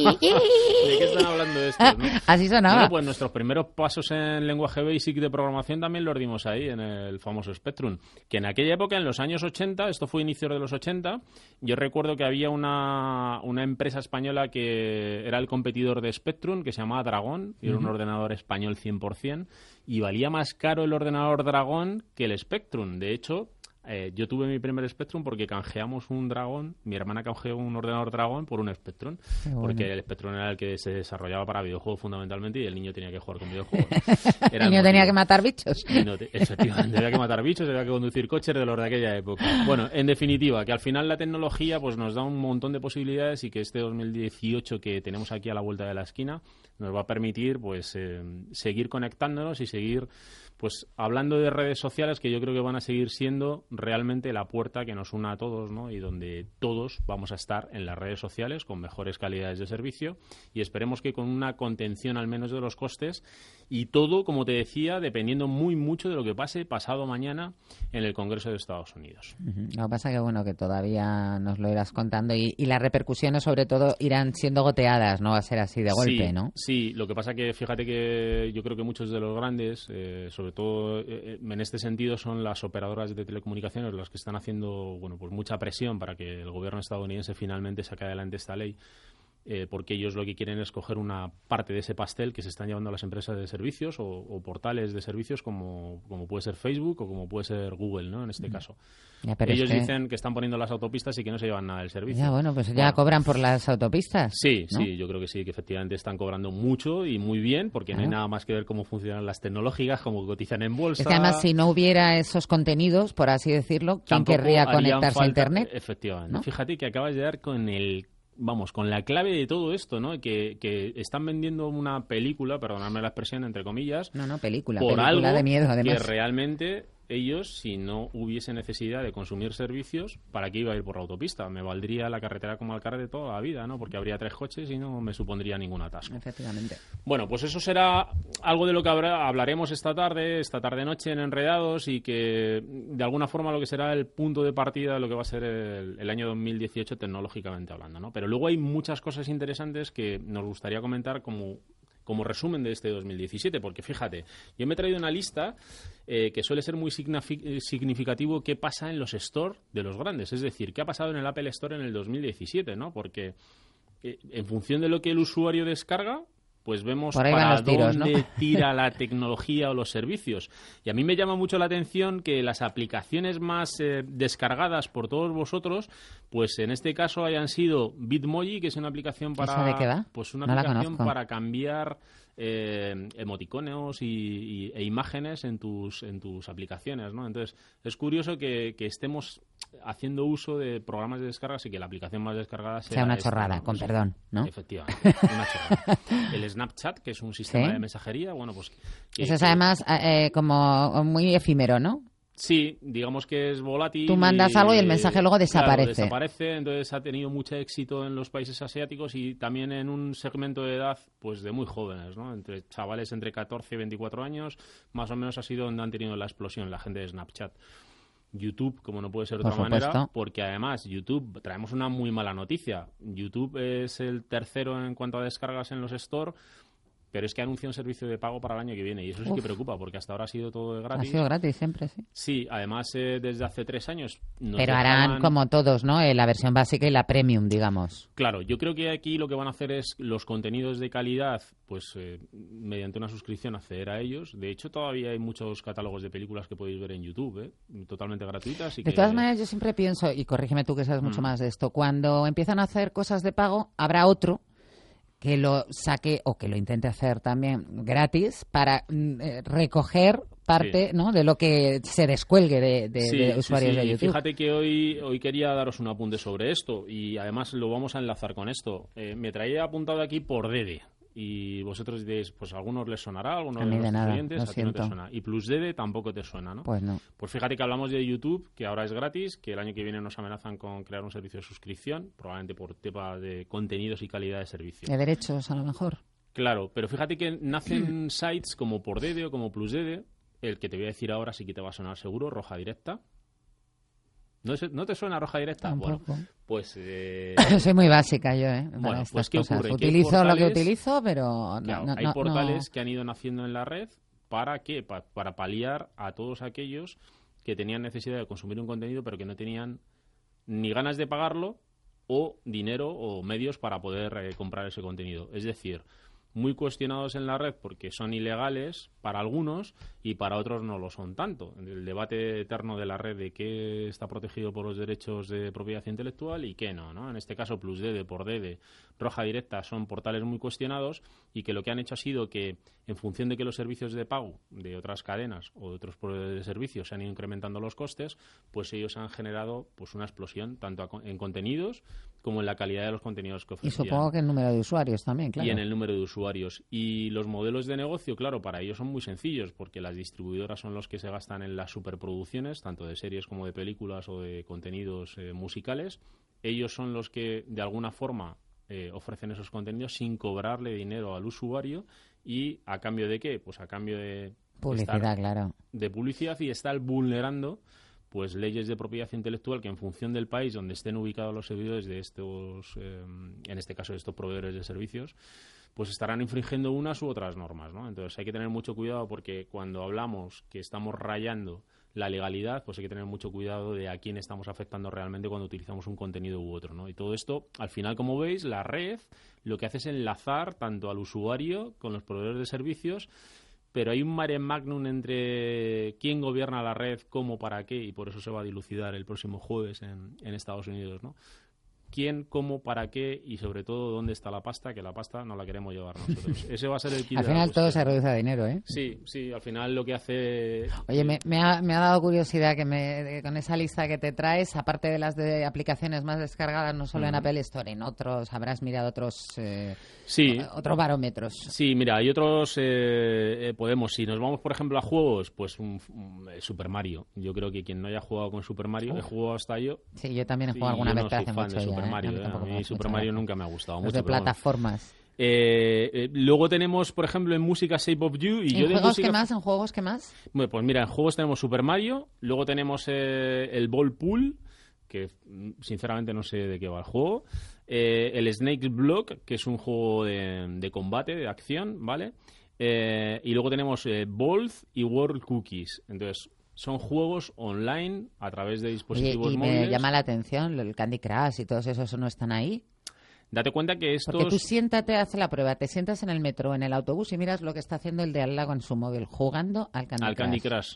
¿De qué están hablando estos, no? Así sonaba. Bueno, pues nuestros primeros pasos en lenguaje basic de programación también los dimos ahí, en el famoso Spectrum. Que en aquella época, en los años ochenta, esto fue inicios de los ochenta, yo recuerdo que había una, una empresa española que era el competidor de Spectrum, que se llamaba Dragón, y era un uh-huh. ordenador español cien por ciento, y valía más caro el ordenador Dragón que el Spectrum. De hecho, eh, yo tuve mi primer Spectrum porque canjeamos un Dragón, mi hermana canjeó un ordenador Dragón por un Spectrum, bueno. porque el Spectrum era el que se desarrollaba para videojuegos fundamentalmente y el niño tenía que jugar con videojuegos. Era el niño tenía que matar bichos. No te, efectivamente, había que matar bichos, había que conducir coches de los de aquella época. Bueno, en definitiva, que al final la tecnología pues nos da un montón de posibilidades y que este dos mil dieciocho que tenemos aquí a la vuelta de la esquina nos va a permitir pues eh, seguir conectándonos y seguir pues hablando de redes sociales que yo creo que van a seguir siendo realmente la puerta que nos una a todos, ¿no? Y donde todos vamos a estar en las redes sociales con mejores calidades de servicio y esperemos que con una contención al menos de los costes y todo, como te decía, dependiendo muy mucho de lo que pase pasado mañana en el Congreso de Estados Unidos. Uh-huh. Lo que pasa que bueno, que todavía nos lo irás contando y, y las repercusiones sobre todo irán siendo goteadas, no va a ser así de golpe, sí, ¿no? Sí, lo que pasa que fíjate que yo creo que muchos de los grandes, eh, sobre todo eh, en este sentido, son las operadoras de telecomunicaciones las que están haciendo bueno pues mucha presión para que el gobierno estadounidense finalmente saque adelante esta ley. Eh, porque ellos lo que quieren es coger una parte de ese pastel que se están llevando a las empresas de servicios o, o portales de servicios como, como puede ser Facebook o como puede ser Google, ¿no? En este mm. caso. Ya, pero ellos es que... dicen que están poniendo las autopistas y que no se llevan nada del servicio. Ya, bueno, pues ya bueno, cobran por las autopistas. Sí, ¿no? sí, yo creo que sí, que efectivamente están cobrando mucho y muy bien, porque claro. no hay nada más que ver cómo funcionan las tecnológicas, cómo cotizan en bolsa. Es que además, si no hubiera esos contenidos, por así decirlo, ¿quién Tampoco querría conectarse falta, a Internet? Efectivamente. ¿No? Fíjate que acabas de dar con el... Vamos, con la clave de todo esto, ¿no? Que, que están vendiendo una película, perdonadme la expresión, entre comillas. No, no, película, por película algo de miedo, además. Que realmente ellos, si no hubiese necesidad de consumir servicios, ¿para qué iba a ir por la autopista? Me valdría la carretera como alcalde toda la vida, ¿no? Porque habría tres coches y no me supondría ningún atasco. Efectivamente. Bueno, pues eso será algo de lo que habrá, hablaremos esta tarde, esta tarde-noche en Enredados y que, de alguna forma, lo que será el punto de partida de lo que va a ser el, el año dos mil dieciocho tecnológicamente hablando, ¿no? Pero luego hay muchas cosas interesantes que nos gustaría comentar como... como resumen de este dos mil diecisiete, porque fíjate, yo me he traído una lista eh, que suele ser muy significativo qué pasa en los store de los grandes, es decir, qué ha pasado en el Apple Store en el dos mil diecisiete, ¿no? Porque eh, en función de lo que el usuario descarga, pues vemos para tiros, dónde ¿no? tira la tecnología o los servicios. Y a mí me llama mucho la atención que las aplicaciones más eh, descargadas por todos vosotros, pues en este caso hayan sido Bitmoji, que es una aplicación para... ¿Esa de qué va? Pues una No la aplicación conozco. para cambiar eh, emoticonos y, y, e imágenes en tus en tus aplicaciones, ¿no? Entonces, es curioso que, que estemos haciendo uso de programas de descargas y que la aplicación más descargada sea, sea una esta, chorrada, ¿no? con Pues, perdón, ¿no? Efectivamente, una chorrada. El Snapchat, que es un sistema ¿Sí? de mensajería, bueno, pues... Que, Eso es que, además eh, como muy efímero, ¿no? Sí, digamos que es volátil. Tú mandas y, algo y el mensaje luego desaparece. Claro, desaparece, entonces ha tenido mucho éxito en los países asiáticos y también en un segmento de edad pues de muy jóvenes, ¿no? Entre chavales entre catorce y veinticuatro años, más o menos ha sido donde han tenido la explosión la gente de Snapchat. YouTube, como no puede ser de otra manera, porque además YouTube, traemos una muy mala noticia. YouTube es el tercero en cuanto a descargas en los store, pero es que anuncia un servicio de pago para el año que viene y eso sí Uf. que preocupa, porque hasta ahora ha sido todo de gratis. Ha sido gratis siempre, sí. Sí, además eh, desde hace tres años... Nos pero dejaban... harán como todos, ¿no? Eh, la versión básica y la premium, digamos. Claro, yo creo que aquí lo que van a hacer es los contenidos de calidad, pues eh, mediante una suscripción acceder a ellos. De hecho, todavía hay muchos catálogos de películas que podéis ver en YouTube, ¿eh? Totalmente gratuitas. Y de que... todas maneras, yo siempre pienso, y corrígeme tú que sabes mucho mm. más de esto, cuando empiezan a hacer cosas de pago, habrá otro que lo saque o que lo intente hacer también gratis para eh, recoger parte sí. ¿no? de lo que se descuelgue de, de, sí, de usuarios sí, sí. de YouTube. Fíjate que hoy, hoy quería daros un apunte sobre esto y además lo vamos a enlazar con esto. Eh, me traía apuntado aquí por Dede. Y vosotros diréis, pues a algunos les sonará, a algunos a de los nada, clientes, a ti no te suena. Y PlusDede tampoco te suena, ¿no? Pues no. Pues fíjate que hablamos de YouTube, que ahora es gratis, que el año que viene nos amenazan con crear un servicio de suscripción, probablemente por tema de contenidos y calidad de servicio. De derechos, a lo mejor. Claro, pero fíjate que nacen sites como PorDede o como PlusDede, el que te voy a decir ahora sí que te va a sonar seguro, Roja Directa. ¿No, es, ¿No te suena Roja Directa? Tampoco. Bueno, pues... Eh... Soy muy básica yo, ¿eh? Bueno, pues ¿qué cosas. ocurre? Utilizo portales... lo que utilizo, pero... No, claro, no, hay no, portales no... que han ido naciendo en la red ¿para qué? Pa para paliar a todos aquellos que tenían necesidad de consumir un contenido pero que no tenían ni ganas de pagarlo o dinero o medios para poder eh, comprar ese contenido. Es decir, muy cuestionados en la red porque son ilegales para algunos y para otros no lo son tanto. El debate eterno de la red de qué está protegido por los derechos de propiedad intelectual y qué no, ¿no? En este caso, PlusDede, PorDede, Roja Directa son portales muy cuestionados y que lo que han hecho ha sido que, en función de que los servicios de pago de otras cadenas o de otros proveedores de servicios se han ido incrementando los costes, pues ellos han generado pues una explosión tanto en contenidos como en la calidad de los contenidos que ofrecían. Y supongo que el número de usuarios también, claro. Y en el número de usuarios. Y los modelos de negocio, claro, para ellos son muy sencillos, porque las distribuidoras son los que se gastan en las superproducciones, tanto de series como de películas o de contenidos eh, musicales. Ellos son los que, de alguna forma, eh, ofrecen esos contenidos sin cobrarle dinero al usuario. ¿Y a cambio de qué? Pues a cambio de... Publicidad, estar, claro. De publicidad y estar vulnerando pues leyes de propiedad intelectual que en función del país donde estén ubicados los servidores de estos, eh, en este caso de estos proveedores de servicios, pues estarán infringiendo unas u otras normas, ¿no? Entonces hay que tener mucho cuidado porque cuando hablamos que estamos rayando la legalidad, pues hay que tener mucho cuidado de a quién estamos afectando realmente cuando utilizamos un contenido u otro, ¿no? Y todo esto, al final, como veis, la red lo que hace es enlazar tanto al usuario con los proveedores de servicios, pero hay un mare magnum entre quién gobierna la red, cómo, para qué, y por eso se va a dilucidar el próximo jueves en, en Estados Unidos, ¿no? Quién, cómo, para qué y sobre todo dónde está la pasta, que la pasta no la queremos llevar nosotros. Ese va a ser el kit. Al final todo se reduce a dinero, ¿eh? Sí, sí, al final lo que hace... Oye, me, me, ha, me ha dado curiosidad que me, de, con esa lista que te traes, aparte de las de aplicaciones más descargadas, no solo uh-huh. en Apple Store, en otros, habrás mirado otros... Eh, sí. Otros barómetros. Sí, mira, hay otros, eh, eh, podemos, si nos vamos por ejemplo a juegos, pues un, un Super Mario. Yo creo que quien no haya jugado con Super Mario, Uf. he jugado hasta yo. Sí, yo también he jugado alguna vez, no hace mucho de Super ya, Mario, ¿eh? A mí, a mí Super Mario nunca me ha gustado Los mucho. de plataformas. Eh, eh, luego tenemos, por ejemplo, en música Shape of You. Y ¿En yo juegos de música... qué más? ¿En juegos qué más? Bueno, pues mira, en juegos tenemos Super Mario, luego tenemos eh, el Ball Pool, que sinceramente no sé de qué va el juego, eh, el Snake Block, que es un juego de, de combate, de acción, ¿vale? Eh, y luego tenemos eh, Bolt y World Cookies. Entonces, son juegos online a través de dispositivos Oye, y móviles. Me llama la atención, el Candy Crush y todos esos no están ahí. Date cuenta que estos... Porque tú siéntate, haz la prueba, te sientas en el metro, en el autobús y miras lo que está haciendo el de al lado en su móvil, jugando al Candy al Crush. Candy Crush.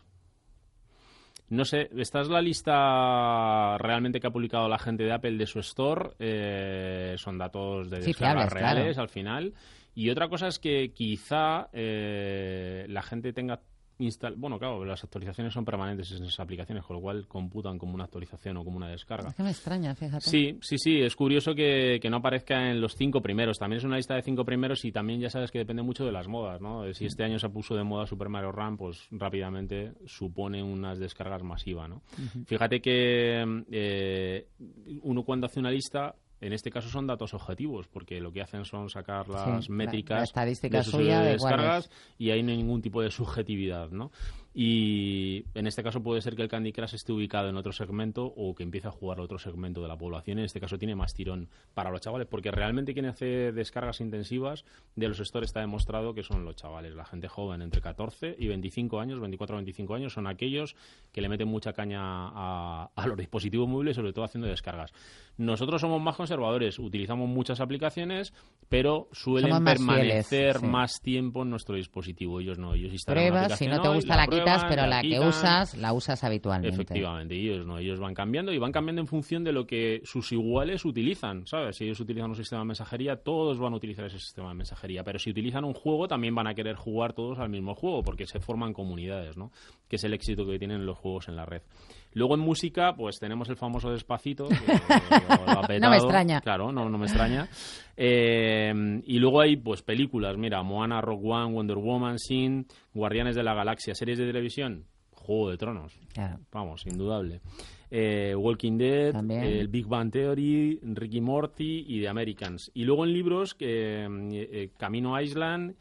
No sé, esta es la lista realmente que ha publicado la gente de Apple de su store. Eh, son datos de sí, descargas fiables, reales claro. al final. Y otra cosa es que quizá eh, la gente tenga... Instal... Bueno, claro, las actualizaciones son permanentes en esas aplicaciones, con lo cual computan como una actualización o como una descarga. Es que me extraña, fíjate. Sí, sí, sí, es curioso que, que no aparezca en los cinco primeros. También es una lista de cinco primeros y también ya sabes que depende mucho de las modas, ¿no? Si este año se puso de moda Super Mario Run, pues rápidamente supone unas descargas masivas, ¿no? Uh-huh. Fíjate que eh, uno cuando hace una lista... En este caso son datos objetivos, porque lo que hacen son sacar las sí, métricas la, la estadística de sus suya de descargas y ahí no hay ningún tipo de subjetividad, ¿no? Y en este caso puede ser que el Candy Crush esté ubicado en otro segmento o que empiece a jugar a otro segmento de la población. En este caso tiene más tirón para los chavales, porque realmente quien hace descargas intensivas de los stores está demostrado que son los chavales, la gente joven entre catorce y veinticinco años, veinticuatro a veinticinco años, son aquellos que le meten mucha caña a, a los dispositivos móviles, sobre todo haciendo descargas. Nosotros somos más conservadores, utilizamos muchas aplicaciones, pero suelen Somos más permanecer fieles, sí. más tiempo en nuestro dispositivo. Ellos no, ellos instalan una Pruebas, si aplicación no te hoy, gusta la, prueban, quitas, pero la la que quitan. usas, la usas habitualmente. Efectivamente, y ellos no, ellos van cambiando y van cambiando en función de lo que sus iguales utilizan, ¿sabes? Si ellos utilizan un sistema de mensajería, todos van a utilizar ese sistema de mensajería, pero si utilizan un juego, también van a querer jugar todos al mismo juego, porque se forman comunidades, ¿no? Que es el éxito que tienen los juegos en la red. Luego en música, pues tenemos el famoso Despacito, que, que lo ha petado. No me extraña. Claro, no, no me extraña. Eh, y luego hay pues películas, mira, Moana, Rogue One, Wonder Woman, Sin, Guardianes de la Galaxia, series de televisión, Juego de Tronos, claro. Vamos, indudable. Eh, Walking Dead, eh, el Big Bang Theory, Ricky Morty y The Americans. Y luego en libros, eh, eh, Camino a Island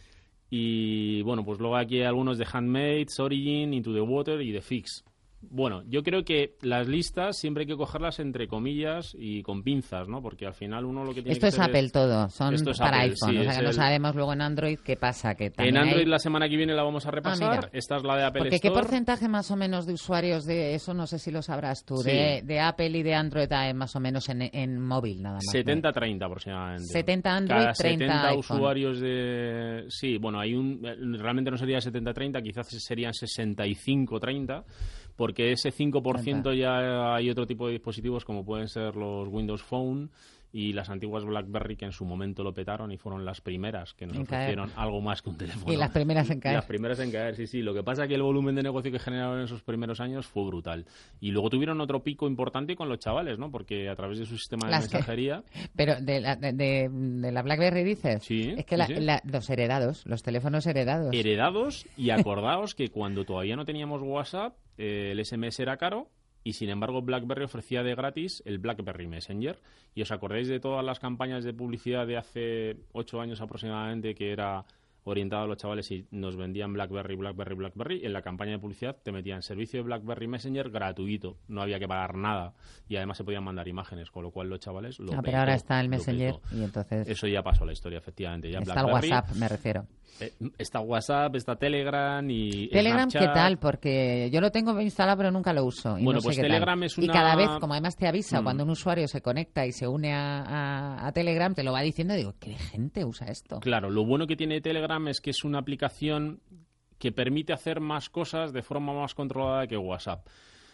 y, bueno, pues luego aquí hay algunos de Handmaids, Origin, Into the Water y The Fix. Bueno, yo creo que las listas siempre hay que cogerlas entre comillas y con pinzas, ¿no? Porque al final uno lo que tiene Esto que es hacer Apple es... todo, son Esto es para Apple, iPhone, sí, o sea es que no el... sabemos luego en Android qué pasa. Que también en Android hay... la semana que viene la vamos a repasar, Ah, esta es la de Apple Porque Store. ¿qué porcentaje más o menos de usuarios de eso, no sé si lo sabrás tú, Sí. de, de Apple y de Android hay más o menos en, en móvil nada más? setenta treinta aproximadamente. setenta Android, Cada treinta setenta iPhone. usuarios de... Sí, bueno, hay un... realmente no sería setenta treinta, quizás serían sesenta y cinco treinta, porque ese cinco por ciento ya hay otro tipo de dispositivos como pueden ser los Windows Phone y las antiguas BlackBerry, que en su momento lo petaron y fueron las primeras que nos En caer. ofrecieron algo más que un teléfono. Y las primeras en caer. Las primeras en caer, sí, sí. Lo que pasa es que el volumen de negocio que generaron en esos primeros años fue brutal. Y luego tuvieron otro pico importante con los chavales, ¿no? Porque a través de su sistema de Las que- mensajería... Pero de la, de, de- de la BlackBerry dices, Sí, es que sí, la- sí. la- los heredados, los teléfonos heredados. heredados, y acordaos que cuando todavía no teníamos WhatsApp, eh, el S M S era caro y sin embargo BlackBerry ofrecía de gratis el BlackBerry Messenger. Y os acordáis de todas las campañas de publicidad de hace ocho años aproximadamente, que era orientado a los chavales y nos vendían BlackBerry, BlackBerry, BlackBerry. En la campaña de publicidad te metían servicio de BlackBerry Messenger gratuito, no había que pagar nada y además se podían mandar imágenes, con lo cual los chavales lo Ah, pero petó, ahora está el lo Messenger petó. y entonces Eso ya pasó a la historia, efectivamente. Ya está el BlackBerry, WhatsApp, me refiero. eh, está WhatsApp, está Telegram y Telegram, ¿qué Snapchat. tal? Porque yo lo tengo instalado pero nunca lo uso. Y Bueno, no sé pues qué tal. Telegram es Y una- cada vez, como además te avisa Mm. cuando un usuario se conecta y se une a, a- a Telegram, te lo va diciendo y digo, ¿qué gente usa esto? Claro, lo bueno que tiene Telegram es que es una aplicación que permite hacer más cosas de forma más controlada que WhatsApp.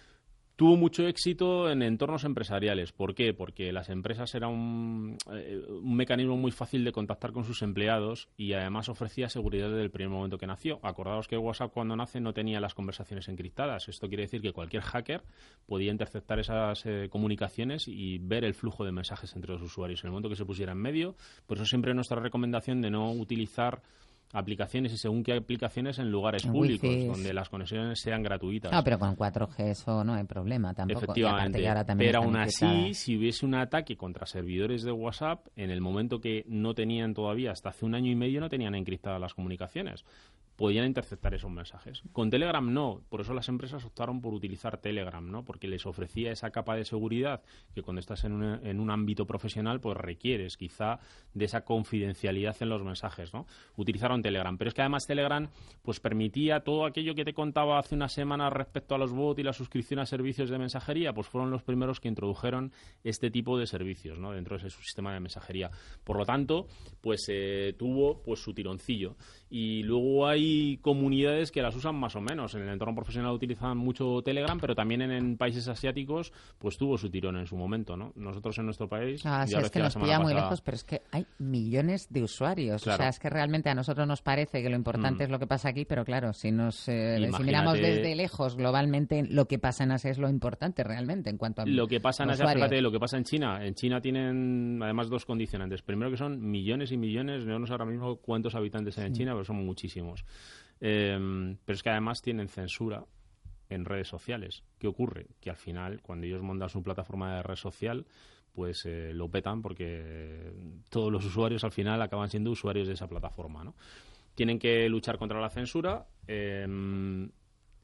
Tuvo mucho éxito en entornos empresariales. ¿Por qué? Porque las empresas era un, eh, un mecanismo muy fácil de contactar con sus empleados y además ofrecía seguridad desde el primer momento que nació. Acordaos que WhatsApp cuando nace no tenía las conversaciones encriptadas. Esto quiere decir que cualquier hacker podía interceptar esas eh, comunicaciones y ver el flujo de mensajes entre los usuarios en el momento que se pusiera en medio. Por eso siempre nuestra recomendación de no utilizar aplicaciones y según qué aplicaciones en lugares En públicos, wifis. donde las conexiones sean gratuitas. No, pero con cuatro G eso no hay problema tampoco. Y aparte Efectivamente, que ahora también pero están aún así, encriptadas. si hubiese un ataque contra servidores de WhatsApp, en el momento que no tenían todavía, hasta hace un año y medio, no tenían encriptadas las comunicaciones, podían interceptar esos mensajes. Con Telegram no, por eso las empresas optaron por utilizar Telegram, ¿no? Porque les ofrecía esa capa de seguridad que cuando estás en un, en un ámbito profesional, pues requieres quizá de esa confidencialidad en los mensajes, ¿no? Utilizaron Telegram, pero es que además Telegram pues permitía todo aquello que te contaba hace unas semanas respecto a los bots y la suscripción a servicios de mensajería, pues fueron los primeros que introdujeron este tipo de servicios, ¿no? Dentro de ese sistema de mensajería. Por lo tanto, pues eh, tuvo pues su tironcillo. Y luego hay comunidades que las usan más o menos. En el entorno profesional utilizan mucho Telegram, pero también en, en países asiáticos pues tuvo su tirón en su momento, ¿no? Nosotros en nuestro país... Ah, sí, ya es ves que la nos semana pilla muy pasada- lejos, pero es que hay millones de usuarios. Claro. O sea, es que realmente a nosotros nos parece que lo importante Mm. es lo que pasa aquí, pero claro, si nos eh, si Imagínate- miramos desde lejos globalmente, lo que pasa en Asia es lo importante realmente en cuanto a Lo que pasa en Asia, usuarios. fíjate, lo que pasa en China. En China tienen además dos condicionantes. Primero que son millones y millones, no sé ahora mismo cuántos habitantes hay en Sí. China, pero son muchísimos. Eh, pero es que además tienen censura en redes sociales. ¿Qué ocurre? Que al final, cuando ellos montan su plataforma de red social, pues eh, lo petan porque todos los usuarios al final acaban siendo usuarios de esa plataforma, ¿no? Tienen que luchar contra la censura. Eh,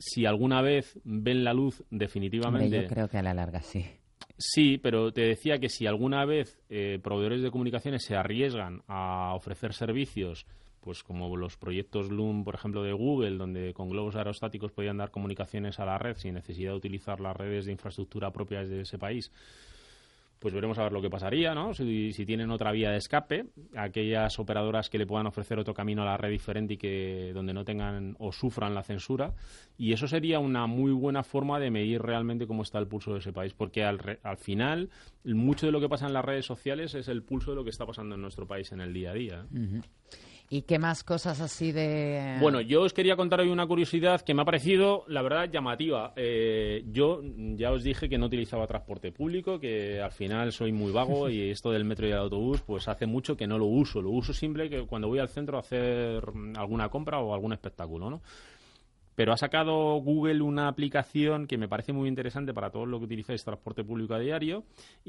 si alguna vez ven la luz definitivamente... Hombre, yo creo que a la larga sí. Sí, pero te decía que si alguna vez eh, proveedores de comunicaciones se arriesgan a ofrecer servicios, pues como los proyectos Loom, por ejemplo, de Google, donde con globos aerostáticos podían dar comunicaciones a la red sin necesidad de utilizar las redes de infraestructura propias de ese país, pues veremos a ver lo que pasaría, ¿no? Si, si tienen otra vía de escape, aquellas operadoras que le puedan ofrecer otro camino a la red diferente y que donde no tengan o sufran la censura. Y eso sería una muy buena forma de medir realmente cómo está el pulso de ese país, porque al, re, al final mucho de lo que pasa en las redes sociales es el pulso de lo que está pasando en nuestro país en el día a día. Uh-huh. ¿Y qué más cosas así de...? Bueno, yo os quería contar hoy una curiosidad que me ha parecido, la verdad, llamativa. Eh, yo ya os dije que no utilizaba transporte público, que al final soy muy vago y esto del metro y el autobús, pues hace mucho que no lo uso. Lo uso simple que cuando voy al centro a hacer alguna compra o algún espectáculo, ¿no? Pero ha sacado Google una aplicación que me parece muy interesante para todos los que utilizáis transporte público a diario.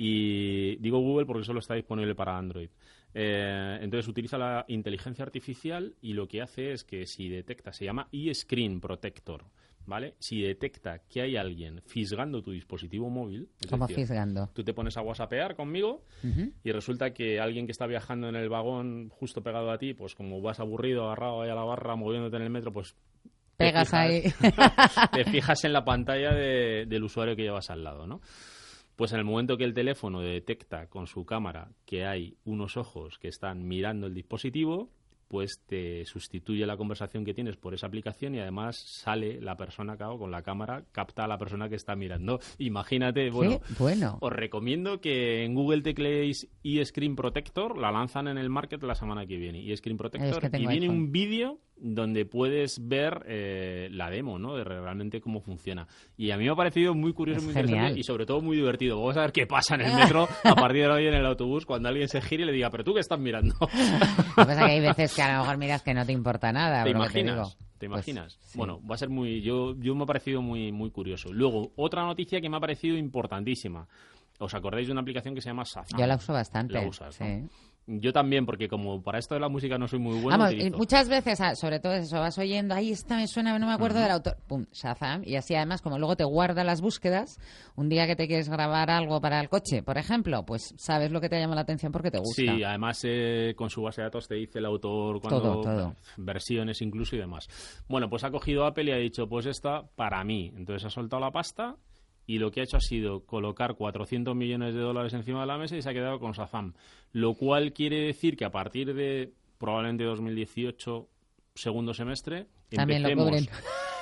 Y digo Google porque solo está disponible para Android. Eh, entonces utiliza la inteligencia artificial y lo que hace es que si detecta, se llama eScreen Protector, ¿vale? Si detecta que hay alguien fisgando tu dispositivo móvil... ¿Cómo fisgando? Tú te pones a whatsappear conmigo uh-huh. y resulta que alguien que está viajando en el vagón justo pegado a ti, pues como vas aburrido, agarrado ahí a la barra, moviéndote en el metro, pues... Pegas te fijas, ahí. Te fijas en la pantalla de, del usuario que llevas al lado, ¿no? Pues en el momento que el teléfono detecta con su cámara que hay unos ojos que están mirando el dispositivo, pues te sustituye la conversación que tienes por esa aplicación y además sale la persona, claro, con la cámara, capta a la persona que está mirando. Imagínate, bueno, ¿Qué? Bueno. Os recomiendo que en Google tecleéis eScreen Protector, la lanzan en el market la semana que viene, eScreen Protector, es que y viene iPhone. un vídeo donde puedes ver eh, la demo, ¿no? De realmente cómo funciona. Y a mí me ha parecido muy curioso, Es muy genial. interesante y sobre todo muy divertido. Vamos a ver qué pasa en el metro a partir de hoy en el autobús cuando alguien se gire y le diga, ¿pero tú qué estás mirando? Lo que pasa es que hay veces que a lo mejor miras que no te importa nada. ¿Te pero que te imaginas? digo. ¿Te Pues, imaginas? sí. Bueno, va a ser muy... Yo, yo me ha parecido muy, muy curioso. Luego, otra noticia que me ha parecido importantísima. ¿Os acordáis de una aplicación que se llama Shazam? Yo la uso bastante. La usas, ¿no? Sí. Yo también, porque como para esto de la música no soy muy bueno, Vamos, utilizo. y muchas veces, ah, sobre todo eso, vas oyendo, ahí esta me suena, no me acuerdo Ujú. del autor, pum, Shazam, y así además, como luego te guarda las búsquedas, un día que te quieres grabar algo para el coche, por ejemplo, pues sabes lo que te llama la atención porque te gusta. Sí, además eh, con su base de datos te dice el autor, cuando Todo, todo. versiones incluso y demás. Bueno, pues ha cogido Apple y ha dicho, pues esta para mí. Entonces ha soltado la pasta y lo que ha hecho ha sido colocar cuatrocientos millones de dólares encima de la mesa y se ha quedado con Shazam. Lo cual quiere decir que a partir de probablemente dos mil dieciocho, segundo semestre, También lo empecemos... cubren.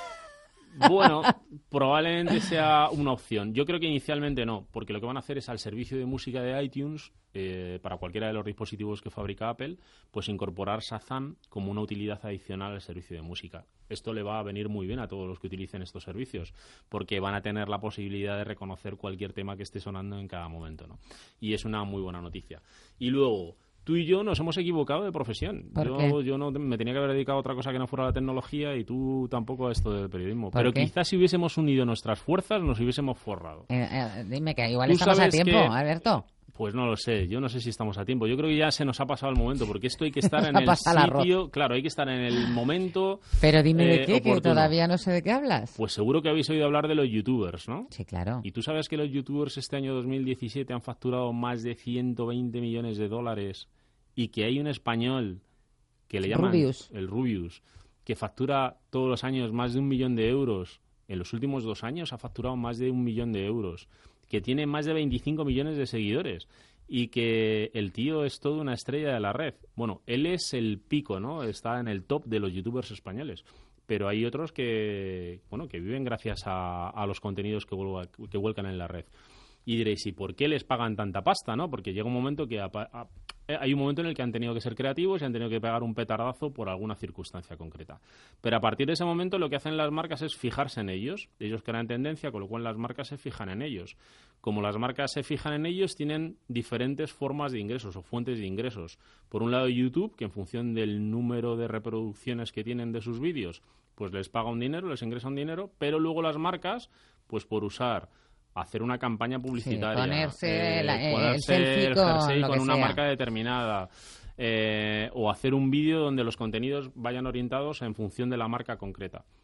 Bueno, probablemente sea una opción. Yo creo que inicialmente no, porque lo que van a hacer es al servicio de música de iTunes, eh, para cualquiera de los dispositivos que fabrica Apple, pues incorporar Shazam como una utilidad adicional al servicio de música. Esto le va a venir muy bien a todos los que utilicen estos servicios, porque van a tener la posibilidad de reconocer cualquier tema que esté sonando en cada momento, ¿no? Y es una muy buena noticia. Y luego... Tú y yo nos hemos equivocado de profesión. ¿Por Yo, qué? yo no me tenía que haber dedicado a otra cosa que no fuera la tecnología y tú tampoco a esto del periodismo. ¿Por Pero qué? quizás si hubiésemos unido nuestras fuerzas nos hubiésemos forrado. Eh, eh, dime que igual Tú estamos a sabes tiempo, que- Alberto. Pues no lo sé, yo no sé si estamos a tiempo. Yo creo que ya se nos ha pasado el momento, porque esto hay que estar en Ha el pasado el arroz. sitio... Claro, hay que estar en el momento Pero dime de eh, qué, que oportuno. todavía no sé de qué hablas. Pues seguro que habéis oído hablar de los youtubers, ¿no? Sí, claro. Y tú sabes que los youtubers este año dos mil diecisiete han facturado más de ciento veinte millones de dólares y que hay un español que le llaman Rubius. el Rubius, que factura todos los años más de un millón de euros. En los últimos dos años ha facturado más de un millón de euros, que tiene más de veinticinco millones de seguidores y que el tío es toda una estrella de la red. Bueno, él es el pico, ¿no? Está en el top de los youtubers españoles. Pero hay otros que, bueno, que viven gracias a, a los contenidos que, vuelva- que vuelcan en la red. Y diréis, ¿y por qué les pagan tanta pasta, no? Porque llega un momento que... apa- a- eh, hay un momento en el que han tenido que ser creativos y han tenido que pegar un petardazo por alguna circunstancia concreta. Pero a partir de ese momento lo que hacen las marcas es fijarse en ellos. Ellos crean tendencia, con lo cual las marcas se fijan en ellos. Como las marcas se fijan en ellos, tienen diferentes formas de ingresos o fuentes de ingresos. Por un lado YouTube, que en función del número de reproducciones que tienen de sus vídeos, pues les paga un dinero, les ingresa un dinero, pero luego las marcas, pues por usar... hacer una campaña publicitaria, ponerse la- el ponerse selfie el con jersey lo con que una sea. marca determinada, eh, o hacer un vídeo donde los contenidos vayan orientados en función de la marca concreta.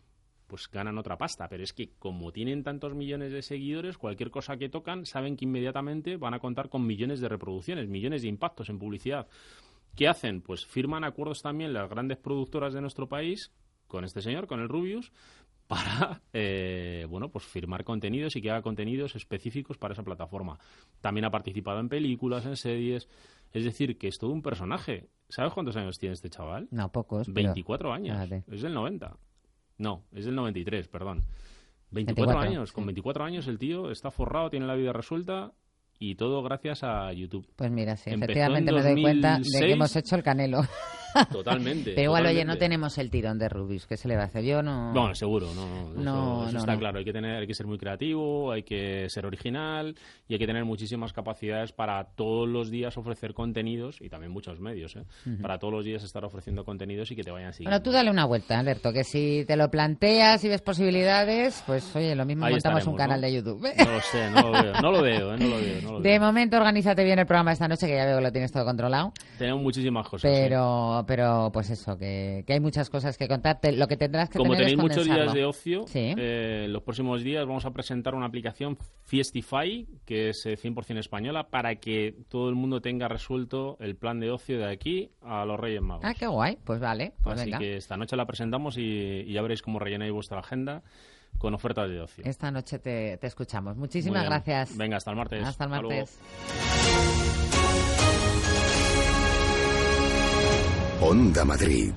pues ganan otra pasta. Pero es que como tienen tantos millones de seguidores, cualquier cosa que tocan, saben que inmediatamente van a contar con millones de reproducciones, millones de impactos en publicidad. ¿Qué hacen? Pues firman acuerdos también las grandes productoras de nuestro país con este señor, con el Rubius, para eh, bueno, pues firmar contenidos y que haga contenidos específicos para esa plataforma. También ha participado en películas, en series. Es decir, que es todo un personaje. ¿Sabes cuántos años tiene este chaval? No, pocos. veinticuatro pero... años. Vale. Es del noventa. No, es del noventa y tres, perdón. veinticuatro, veinticuatro años. Sí. Con veinticuatro años el tío está forrado, tiene la vida resuelta y todo gracias a YouTube. Pues mira, sí, Empezó efectivamente me doy cuenta de que hemos hecho el Canelo. Totalmente. Pero igual, totalmente. oye, no tenemos el tirón de Rubius. ¿Qué se le va a hacer? Yo no... Bueno, seguro, no. no, eso, no, eso no está no. claro. Hay que, tener, hay que ser muy creativo, hay que ser original y hay que tener muchísimas capacidades para todos los días ofrecer contenidos y también muchos medios, ¿eh? Uh-huh. Para todos los días estar ofreciendo contenidos y que te vayan siguiendo. Bueno, tú dale una vuelta, Alberto, que si te lo planteas y ves posibilidades, pues oye, lo mismo Ahí montamos un canal ¿no? de YouTube. No lo sé, no lo veo, no lo veo, ¿eh? no lo veo, no lo De veo. momento, organízate bien el programa esta noche, que ya veo que lo tienes todo controlado. Tenemos muchísimas cosas. Pero, sí. pero pues eso, que, que hay muchas cosas que contarte. Lo que tendrás que Como tener tenéis es muchos condensarlo. días de ocio, sí. eh, los próximos días vamos a presentar una aplicación Fiestify, que es eh, cien por ciento española, para que todo el mundo tenga resuelto el plan de ocio de aquí a los Reyes Magos. Ah, qué guay. Pues vale. Pues Así venga. que esta noche la presentamos y, y ya veréis cómo rellenáis vuestra agenda con ofertas de ocio. Esta noche te, te escuchamos. Muchísimas gracias. Venga, hasta el martes. Hasta el martes. Onda Madrid.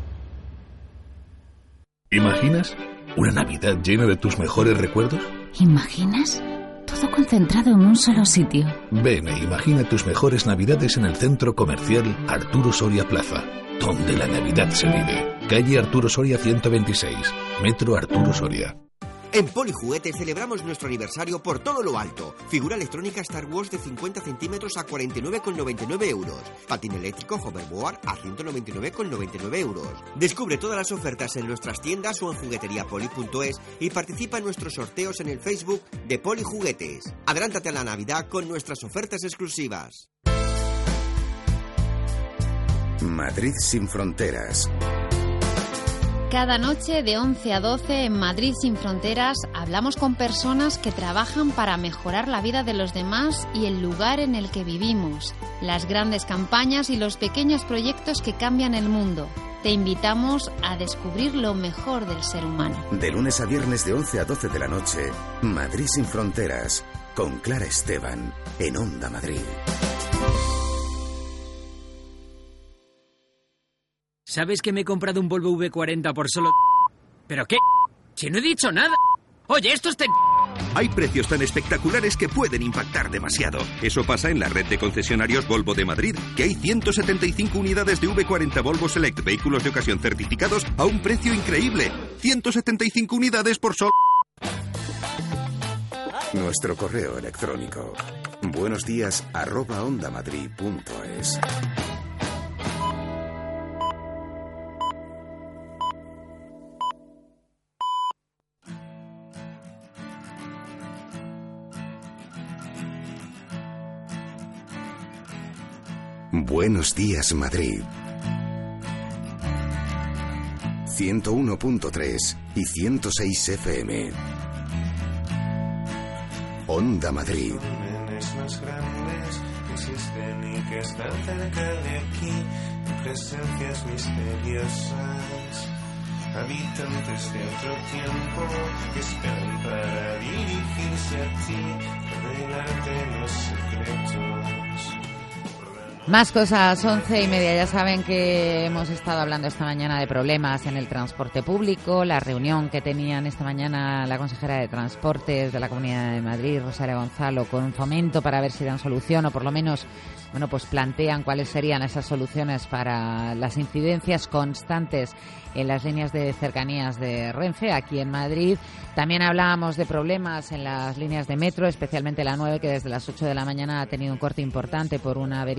¿Imaginas una Navidad llena de tus mejores recuerdos? ¿Imaginas? Todo concentrado en un solo sitio. Ven e imagina tus mejores Navidades en el centro comercial Arturo Soria Plaza, donde la Navidad se vive. Calle Arturo Soria ciento veintiséis, Metro Arturo Soria. En Polijuguetes celebramos nuestro aniversario por todo lo alto. Figura electrónica Star Wars de cincuenta centímetros a cuarenta y nueve con noventa y nueve euros. Patín eléctrico Hoverboard a ciento noventa y nueve con noventa y nueve euros. Descubre todas las ofertas en nuestras tiendas o en jugueteriapoli punto es y participa en nuestros sorteos en el Facebook de Polijuguetes. Adelántate a la Navidad con nuestras ofertas exclusivas. Madrid sin fronteras. Cada noche de once a doce en Madrid sin fronteras hablamos con personas que trabajan para mejorar la vida de los demás y el lugar en el que vivimos, las grandes campañas y los pequeños proyectos que cambian el mundo. Te invitamos a descubrir lo mejor del ser humano. De lunes a viernes de once a doce de la noche, Madrid sin fronteras, con Clara Esteban, en Onda Madrid. ¿Sabes que me he comprado un Volvo V cuarenta por solo... ¿Pero qué? ¡Si no he dicho nada! Oye, esto es... Te... Hay precios tan espectaculares que pueden impactar demasiado. Eso pasa en la red de concesionarios Volvo de Madrid, que hay ciento setenta y cinco unidades de V cuarenta Volvo Select vehículos de ocasión certificados a un precio increíble. ciento setenta y cinco unidades por solo... Nuestro correo electrónico. Buenos días arroba ondamadrid punto es. Buenos días, Madrid. ciento uno punto tres y ciento seis F M. Onda Madrid. Crímenes más grandes que existen y que están cerca de aquí, presencias misteriosas, habitantes de otro tiempo que esperan para dirigirse a ti, revelarte los secretos. Más cosas, once y media. Ya saben que hemos estado hablando esta mañana de problemas en el transporte público, la reunión que tenían esta mañana la consejera de Transportes de la Comunidad de Madrid, Rosario Gonzalo, con Fomento para ver si dan solución o por lo menos, bueno, pues plantean cuáles serían esas soluciones para las incidencias constantes en las líneas de cercanías de Renfe aquí en Madrid. También hablábamos de problemas en las líneas de metro, especialmente la nueve, que desde las ocho de la mañana ha tenido un corte importante por una avería en la catenera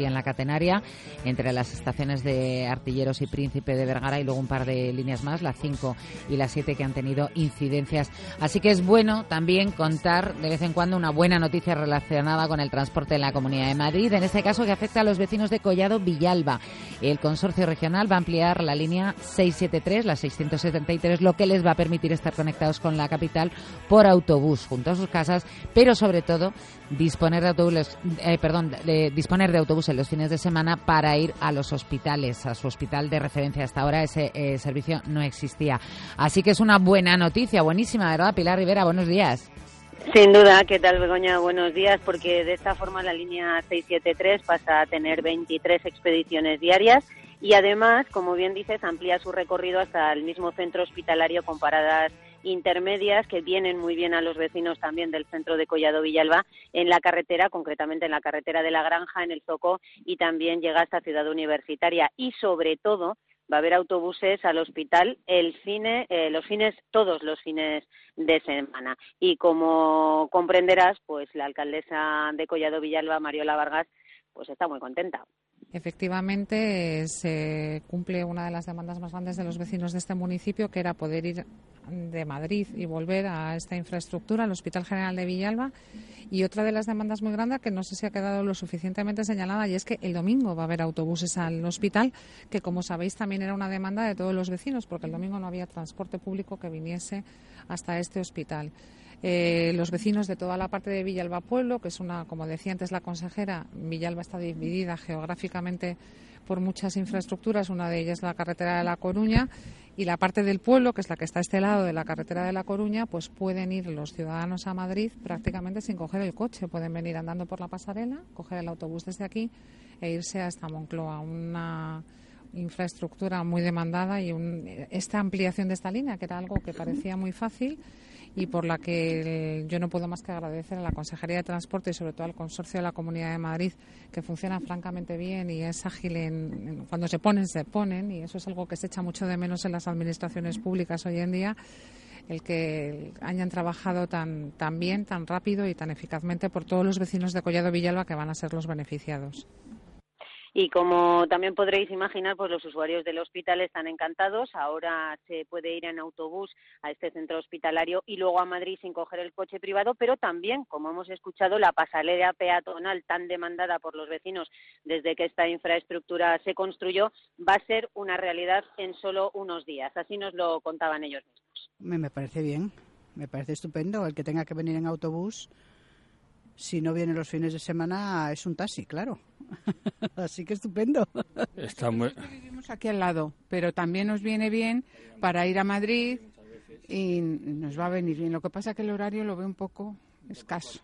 Centenaria, entre las estaciones de Artilleros y Príncipe de Vergara, y luego un par de líneas más, la cinco y la siete, que han tenido incidencias. Así que es bueno también contar de vez en cuando una buena noticia relacionada con el transporte en la Comunidad de Madrid, en este caso que afecta a los vecinos de Collado Villalba. El consorcio regional va a ampliar la línea seiscientos setenta y tres, la seiscientos setenta y tres, lo que les va a permitir estar conectados con la capital por autobús junto a sus casas, pero sobre todo disponer de autobús, eh, perdón, de disponer de autobús en los fines de semana para ir a los hospitales, a su hospital de referencia. Hasta ahora ese eh, servicio no existía. Así que es una buena noticia, buenísima, ¿verdad? Pilar Rivera, buenos días. Sin duda. ¿Qué tal, Begoña? Buenos días, porque de esta forma la línea seiscientos setenta y tres pasa a tener veintitrés expediciones diarias y además, como bien dices, amplía su recorrido hasta el mismo centro hospitalario con paradas intermedias que vienen muy bien a los vecinos también del centro de Collado Villalba en la carretera, concretamente en la carretera de la Granja, en el Zoco, y también llega hasta Ciudad Universitaria. Y sobre todo va a haber autobuses al hospital el cine, eh, los fines, todos los fines de semana. Y como comprenderás, pues la alcaldesa de Collado Villalba, Mariola Vargas, pues está muy contenta. Efectivamente, se cumple una de las demandas más grandes de los vecinos de este municipio, que era poder ir de Madrid y volver a esta infraestructura, al Hospital General de Villalba. Y otra de las demandas muy grandes, que no sé si ha quedado lo suficientemente señalada, y es que el domingo va a haber autobuses al hospital, que como sabéis también era una demanda de todos los vecinos, porque el domingo no había transporte público que viniese hasta este hospital. Eh, los vecinos de toda la parte de Villalba Pueblo, que es una, como decía antes la consejera, Villalba está dividida geográficamente por muchas infraestructuras, una de ellas la carretera de La Coruña, y la parte del pueblo, que es la que está a este lado de la carretera de La Coruña, pues pueden ir los ciudadanos a Madrid prácticamente sin coger el coche, pueden venir andando por la pasarela, coger el autobús desde aquí e irse hasta Moncloa, una infraestructura muy demandada, y un, esta ampliación de esta línea, que era algo que parecía muy fácil y por la que yo no puedo más que agradecer a la Consejería de Transporte y sobre todo al Consorcio de la Comunidad de Madrid, que funciona francamente bien y es ágil en, en cuando se ponen, se ponen, y eso es algo que se echa mucho de menos en las administraciones públicas hoy en día, el que hayan trabajado tan, tan bien, tan rápido y tan eficazmente por todos los vecinos de Collado Villalba, que van a ser los beneficiados. Y como también podréis imaginar, pues los usuarios del hospital están encantados. Ahora se puede ir en autobús a este centro hospitalario y luego a Madrid sin coger el coche privado, pero también, como hemos escuchado, la pasarela peatonal tan demandada por los vecinos desde que esta infraestructura se construyó va a ser una realidad en solo unos días. Así nos lo contaban ellos mismos. Me, me parece bien, me parece estupendo. El que tenga que venir en autobús, si no viene los fines de semana, es un taxi, claro. Así que estupendo. Está muy... Vivimos aquí al lado, pero también nos viene bien para ir a Madrid y nos va a venir bien. Lo que pasa es que el horario lo veo un poco escaso.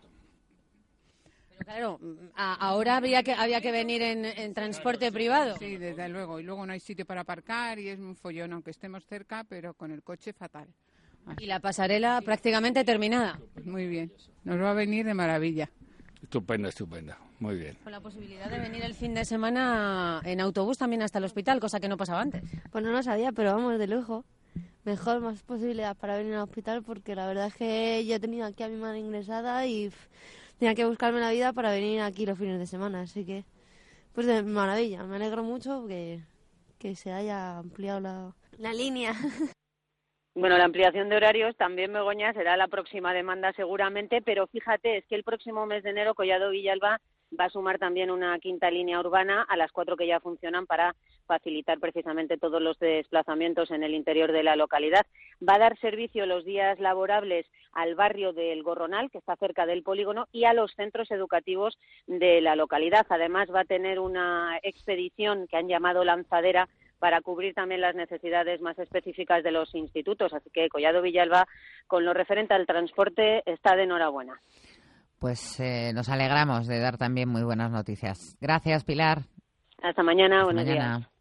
Pero claro, a, ahora había que había que venir en, en transporte privado. Sí, desde luego. Y luego no hay sitio para aparcar y es un follón, aunque estemos cerca, pero con el coche fatal. Así. Y la pasarela prácticamente terminada. Muy bien. Nos va a venir de maravilla. Estupendo, estupendo. Muy bien. Con la posibilidad de venir el fin de semana en autobús también hasta el hospital, cosa que no pasaba antes. Pues no lo sabía, pero vamos, de lujo. Mejor, más posibilidad para venir al hospital, porque la verdad es que yo he tenido aquí a mi madre ingresada y pff, tenía que buscarme la vida para venir aquí los fines de semana. Así que, pues de maravilla. Me alegro mucho que, que se haya ampliado la, la línea. Bueno, la ampliación de horarios también, Begoña, será la próxima demanda seguramente, pero fíjate, es que el próximo mes de enero Collado Villalba va a sumar también una quinta línea urbana a las cuatro que ya funcionan para facilitar precisamente todos los desplazamientos en el interior de la localidad. Va a dar servicio los días laborables al barrio del Gorronal, que está cerca del polígono, y a los centros educativos de la localidad. Además, va a tener una expedición que han llamado Lanzadera para cubrir también las necesidades más específicas de los institutos. Así que Collado Villalba, con lo referente al transporte, está de enhorabuena. Pues eh, nos alegramos de dar también muy buenas noticias. Gracias, Pilar. Hasta mañana. Hasta buenos mañana. días.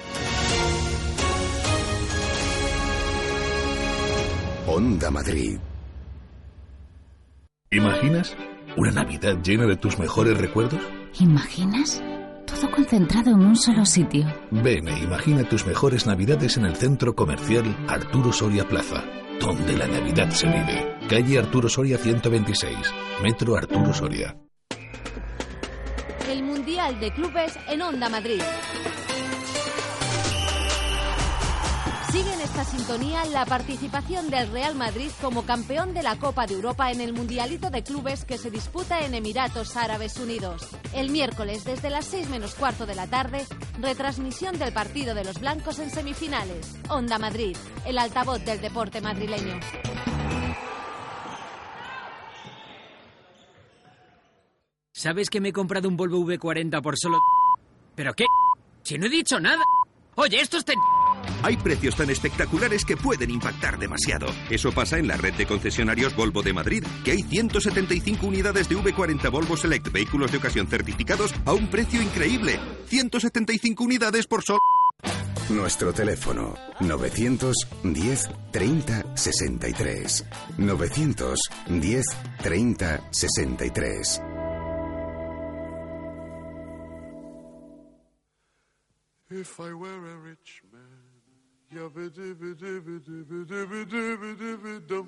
Onda Madrid. ¿Imaginas una Navidad llena de tus mejores recuerdos? ¿Imaginas? Todo concentrado en un solo sitio. Ven e imagina tus mejores Navidades en el centro comercial Arturo Soria Plaza, donde la Navidad se vive. Calle Arturo Soria ciento veintiséis, Metro Arturo Soria. el Mundial de Clubes en Onda Madrid. Sigue en esta sintonía la participación del Real Madrid como campeón de la Copa de Europa en el Mundialito de Clubes que se disputa en Emiratos Árabes Unidos. El miércoles, desde las seis menos cuarto de la tarde, retransmisión del partido de los blancos en semifinales. Onda Madrid, el altavoz del deporte madrileño. ¿Sabes que me he comprado un Volvo V cuarenta por solo... ¿Pero qué? Si no he dicho nada. Oye, esto es... Ten... Hay precios tan espectaculares que pueden impactar demasiado. Eso pasa en la red de concesionarios Volvo de Madrid, que hay ciento setenta y cinco unidades de V cuarenta Volvo Select vehículos de ocasión certificados a un precio increíble. ciento setenta y cinco unidades por solo... Nuestro teléfono novecientos diez treinta sesenta y tres. novecientos diez treinta sesenta y tres. If I were a rich man, yabba-dibba-dibba-dibba-dibba-dibba-dibba-dum.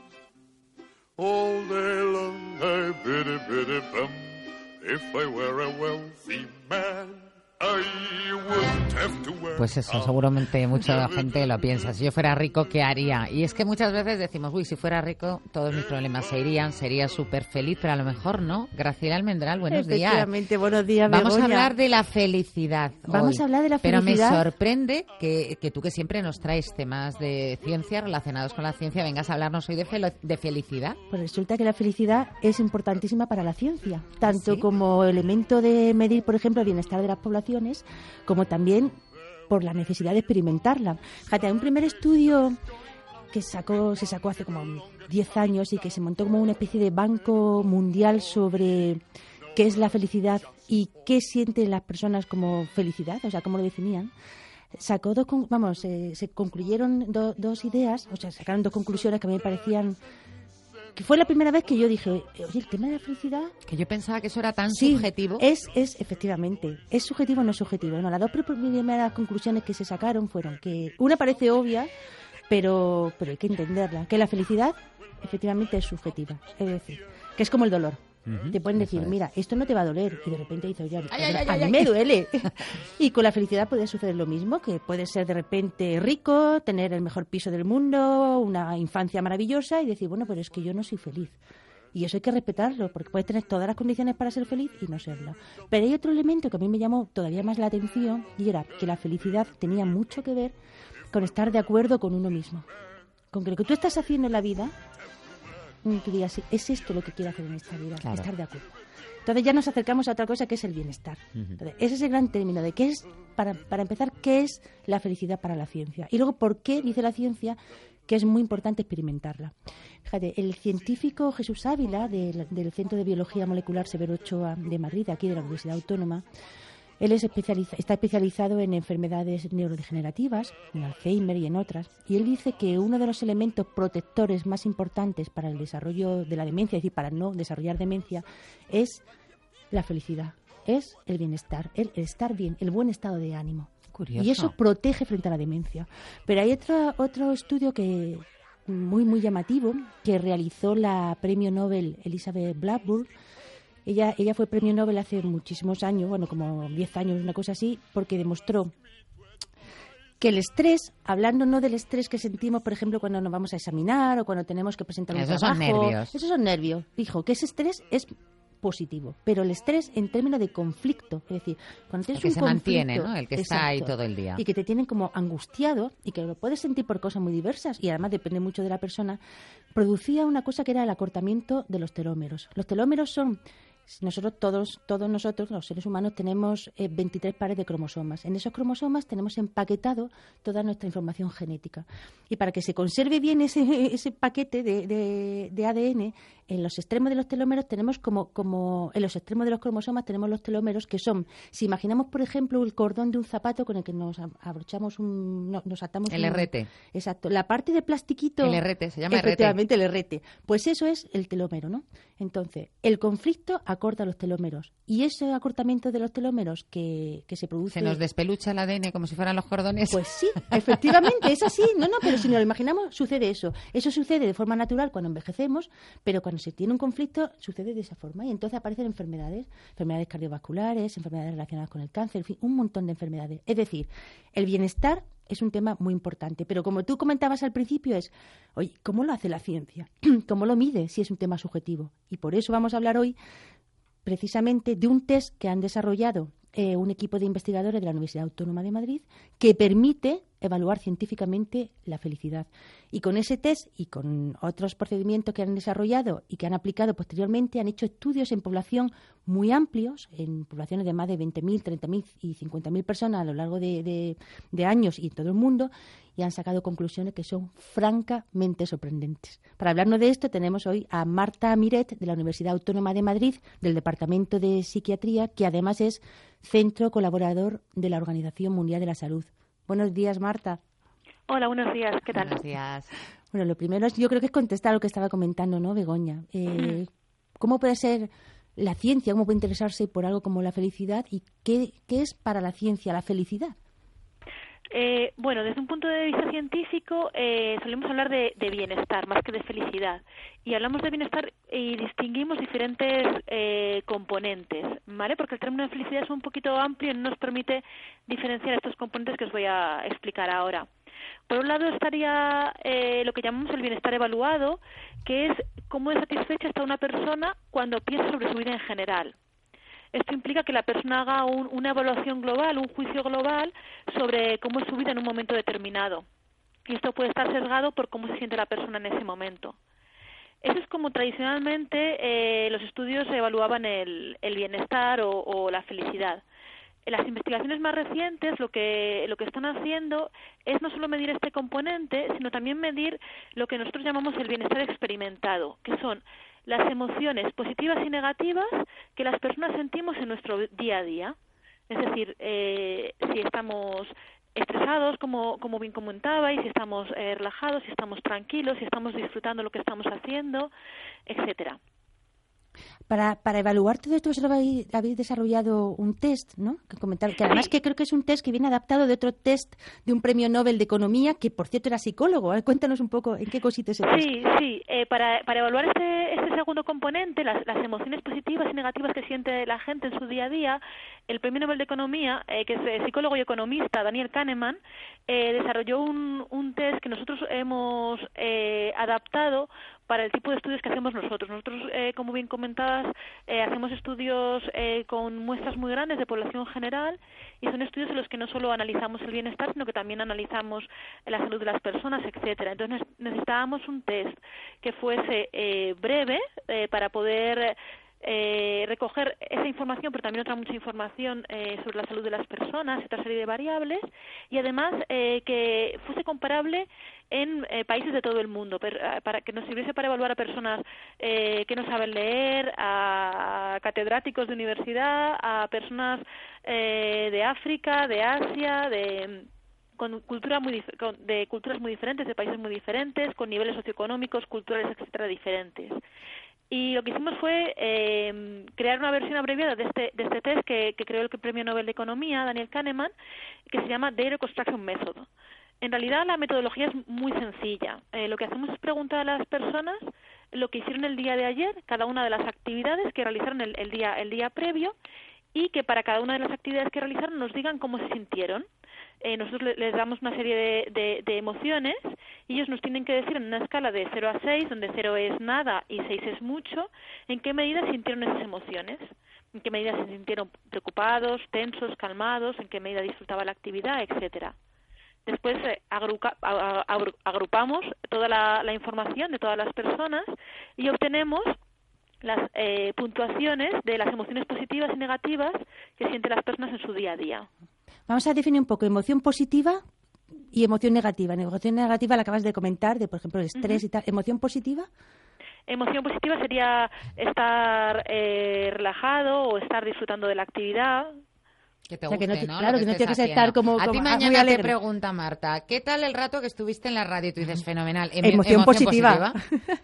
All day long I biddy-biddy-bum. If I were a wealthy man, I wouldn't have to work. Pues eso, seguramente mucha gente lo piensa. Si yo fuera rico, ¿qué haría? Y es que muchas veces decimos, uy, si fuera rico, todos mis problemas se irían, sería súper feliz, pero a lo mejor no. Graciela Almendral, buenos días. Efectivamente, buenos días, Vamos Begoña. a hablar de la felicidad Vamos hoy. a hablar de la Pero felicidad. me sorprende que, que tú, que siempre nos traes temas de ciencia, relacionados con la ciencia, vengas a hablarnos hoy de, fel- de felicidad. Pues resulta que la felicidad es importantísima para la ciencia, tanto como elemento de medir, por ejemplo, el bienestar de las poblaciones, como también por la necesidad de experimentarla. Fíjate, hay un primer estudio que sacó, se sacó hace como diez años y que se montó como una especie de banco mundial sobre qué es la felicidad y qué sienten las personas como felicidad, o sea, cómo lo definían. Sacó dos, con- vamos, eh, se concluyeron do- dos ideas, o sea, sacaron dos conclusiones que a mí me parecían que fue la primera vez que yo dije, oye, el tema de la felicidad... Que yo pensaba que eso era tan Sí, subjetivo. es, es, efectivamente, es subjetivo o no es subjetivo. No, las dos primeras conclusiones que se sacaron fueron que una parece obvia, pero, pero hay que entenderla, que la felicidad efectivamente es subjetiva. Es decir, que es como el dolor. Ujú, Te pueden eso decir, es. mira, esto no te va a doler, y de repente dices, oye, Ay, ay, ay, a ay, mí ay. me duele. Y con la felicidad puede suceder lo mismo, que puede ser de repente rico, tener el mejor piso del mundo, una infancia maravillosa, y decir, bueno, pero es que yo no soy feliz. Y eso hay que respetarlo, porque puedes tener todas las condiciones para ser feliz y no serlo. Pero hay otro elemento que a mí me llamó todavía más la atención, y era que la felicidad tenía mucho que ver con estar de acuerdo con uno mismo. Con que lo que tú estás haciendo en la vida, tú digas, sí, es esto lo que quiero hacer en esta vida, Claro. estar de acuerdo. Entonces ya nos acercamos a otra cosa que es el bienestar. Entonces, ese es el gran término de qué es, para, para empezar, qué es la felicidad para la ciencia. Y luego, ¿por qué dice la ciencia que es muy importante experimentarla? Fíjate, el científico Jesús Ávila, del, del Centro de Biología Molecular Severo Ochoa de Madrid, de aquí de la Universidad Autónoma, él es especializa- está especializado en enfermedades neurodegenerativas, en Alzheimer y en otras, y él dice que uno de los elementos protectores más importantes para el desarrollo de la demencia, es decir, para no desarrollar demencia, es la felicidad, es el bienestar, el, el estar bien, el buen estado de ánimo. Curioso. Y eso protege frente a la demencia. Pero hay otro, otro estudio que muy, muy llamativo que realizó la premio Nobel Elizabeth Blackburn. Ella, ella fue premio Nobel hace muchísimos años, bueno, como diez años, una cosa así, porque demostró que el estrés, hablando no del estrés que sentimos, por ejemplo, cuando nos vamos a examinar o cuando tenemos que presentar un Esos son trabajo. nervios. Esos son nervios. Dijo que ese estrés es positivo, pero el estrés en términos de conflicto, es decir, cuando tienes El que un se mantiene, conflicto, ¿no? El que está ahí exacto, todo el día. y que te tienen como angustiado y que lo puedes sentir por cosas muy diversas y además depende mucho de la persona, producía una cosa que era el acortamiento de los telómeros. Los telómeros son, nosotros todos, todos nosotros, los seres humanos, tenemos eh, veintitrés pares de cromosomas. En esos cromosomas tenemos empaquetado toda nuestra información genética. Y para que se conserve bien ese, ese paquete de, de, de A D N, en los extremos de los telómeros tenemos como, como, en los extremos de los cromosomas tenemos los telómeros que son, si imaginamos, por ejemplo, el cordón de un zapato con el que nos abrochamos un, no, nos atamos El un- herrete. Exacto. La parte de plastiquito. El herrete, se llama herrete. Efectivamente, el herrete. Pues eso es el telómero, ¿no? Entonces, el conflicto acorta los telómeros. Y ese acortamiento de los telómeros que, que se produce... Se nos despelucha el A D N como si fueran los cordones. Pues sí, efectivamente, es así. No, no, pero si nos lo imaginamos, sucede eso. Eso sucede de forma natural cuando envejecemos, pero cuando se tiene un conflicto, sucede de esa forma. Y entonces aparecen enfermedades, enfermedades cardiovasculares, enfermedades relacionadas con el cáncer, en fin, un montón de enfermedades. Es decir, el bienestar es un tema muy importante, pero como tú comentabas al principio es, oye, ¿cómo lo hace la ciencia? ¿Cómo lo mide si es un tema subjetivo? Y por eso vamos a hablar hoy precisamente de un test que han desarrollado eh, un equipo de investigadores de la Universidad Autónoma de Madrid que permite evaluar científicamente la felicidad. Y con ese test y con otros procedimientos que han desarrollado y que han aplicado posteriormente, han hecho estudios en población muy amplios, en poblaciones de más de veinte mil, treinta mil y cincuenta mil personas a lo largo de, de, de años y en todo el mundo, y han sacado conclusiones que son francamente sorprendentes. Para hablarnos de esto tenemos hoy a Marta Miret, de la Universidad Autónoma de Madrid, del Departamento de Psiquiatría, que además es centro colaborador de la Organización Mundial de la Salud. Buenos días, Marta. Hola, buenos días. ¿Qué tal? Buenos días. Bueno, lo primero es, yo creo que es contestar a lo que estaba comentando, ¿no, Begoña? Eh, ¿Cómo puede ser la ciencia, cómo puede interesarse por algo como la felicidad y qué, qué es para la ciencia la felicidad? Eh, bueno, desde un punto de vista científico eh, solemos hablar de, de bienestar más que de felicidad. Y hablamos de bienestar y distinguimos diferentes eh, componentes, ¿vale? Porque el término de felicidad es un poquito amplio y no nos permite diferenciar estos componentes que os voy a explicar ahora. Por un lado estaría eh, lo que llamamos el bienestar evaluado, que es cómo es satisfecha está una persona cuando piensa sobre su vida en general. Esto implica que la persona haga un, una evaluación global, un juicio global sobre cómo es su vida en un momento determinado. Y esto puede estar sesgado por cómo se siente la persona en ese momento. Eso es como tradicionalmente eh, los estudios evaluaban el, el bienestar o, o la felicidad. En las investigaciones más recientes lo que, lo que están haciendo es no solo medir este componente, sino también medir lo que nosotros llamamos el bienestar experimentado, que son las emociones positivas y negativas que las personas sentimos en nuestro día a día. Es decir, eh, si estamos estresados, como, como bien comentabais, si estamos eh, relajados, si estamos tranquilos, si estamos disfrutando lo que estamos haciendo, etcétera. Para, para evaluar todo esto, vosotros habéis, habéis desarrollado un test, ¿no? Que comentar, que además que creo que es un test que viene adaptado de otro test de un premio Nobel de Economía, que por cierto era psicólogo. Cuéntanos un poco en qué consiste ese test. Sí, sí. Eh, para, para evaluar este, este segundo componente, las, las emociones positivas y negativas que siente la gente en su día a día, el premio Nobel de Economía, eh, que es eh, psicólogo y economista Daniel Kahneman, eh, desarrolló un, un test que nosotros hemos eh, adaptado para el tipo de estudios que hacemos nosotros. Nosotros, eh, como bien comentabas, eh, hacemos estudios eh, con muestras muy grandes de población general y son estudios en los que no solo analizamos el bienestar, sino que también analizamos la salud de las personas, etcétera. Entonces necesitábamos un test que fuese eh, breve eh, para poder eh, recoger esa información, pero también otra mucha información eh, sobre la salud de las personas, otra serie de variables, y además eh, que fuese comparable en eh, países de todo el mundo, per, para que nos sirviese para evaluar a personas eh, que no saben leer, a catedráticos de universidad, a personas eh, de África, de Asia, de con cultura muy dif- con, de culturas muy diferentes, de países muy diferentes, con niveles socioeconómicos, culturales, etcétera, diferentes. Y lo que hicimos fue eh, crear una versión abreviada de este, de este test que, que creó el Premio Nobel de Economía, Daniel Kahneman, que se llama Data Reconstruction Method. En realidad la metodología es muy sencilla. Eh, lo que hacemos es preguntar a las personas lo que hicieron el día de ayer, cada una de las actividades que realizaron el, el día el día previo, y que para cada una de las actividades que realizaron nos digan cómo se sintieron. Eh, nosotros les damos una serie de, de, de emociones y ellos nos tienen que decir en una escala de cero a seis, donde cero es nada y seis es mucho, en qué medida sintieron esas emociones, en qué medida se sintieron preocupados, tensos, calmados, en qué medida disfrutaba la actividad, etcétera. Después eh, agrupa, agru, agrupamos toda la, la información de todas las personas y obtenemos las eh, puntuaciones de las emociones positivas y negativas que sienten las personas en su día a día. Vamos a definir un poco emoción positiva y emoción negativa. En emoción negativa la acabas de comentar, de por ejemplo el estrés uh-huh. y tal. ¿Emoción positiva? Emoción positiva sería estar eh, relajado o estar disfrutando de la actividad. Que te o sea, guste, que no te, ¿no? claro, que, que no tienes que haciendo. estar como... A como ti ah, mañana te pregunta Marta, ¿qué tal el rato que estuviste en la radio? Y tú dices, fenomenal. Em- emoción, emoción positiva. positiva.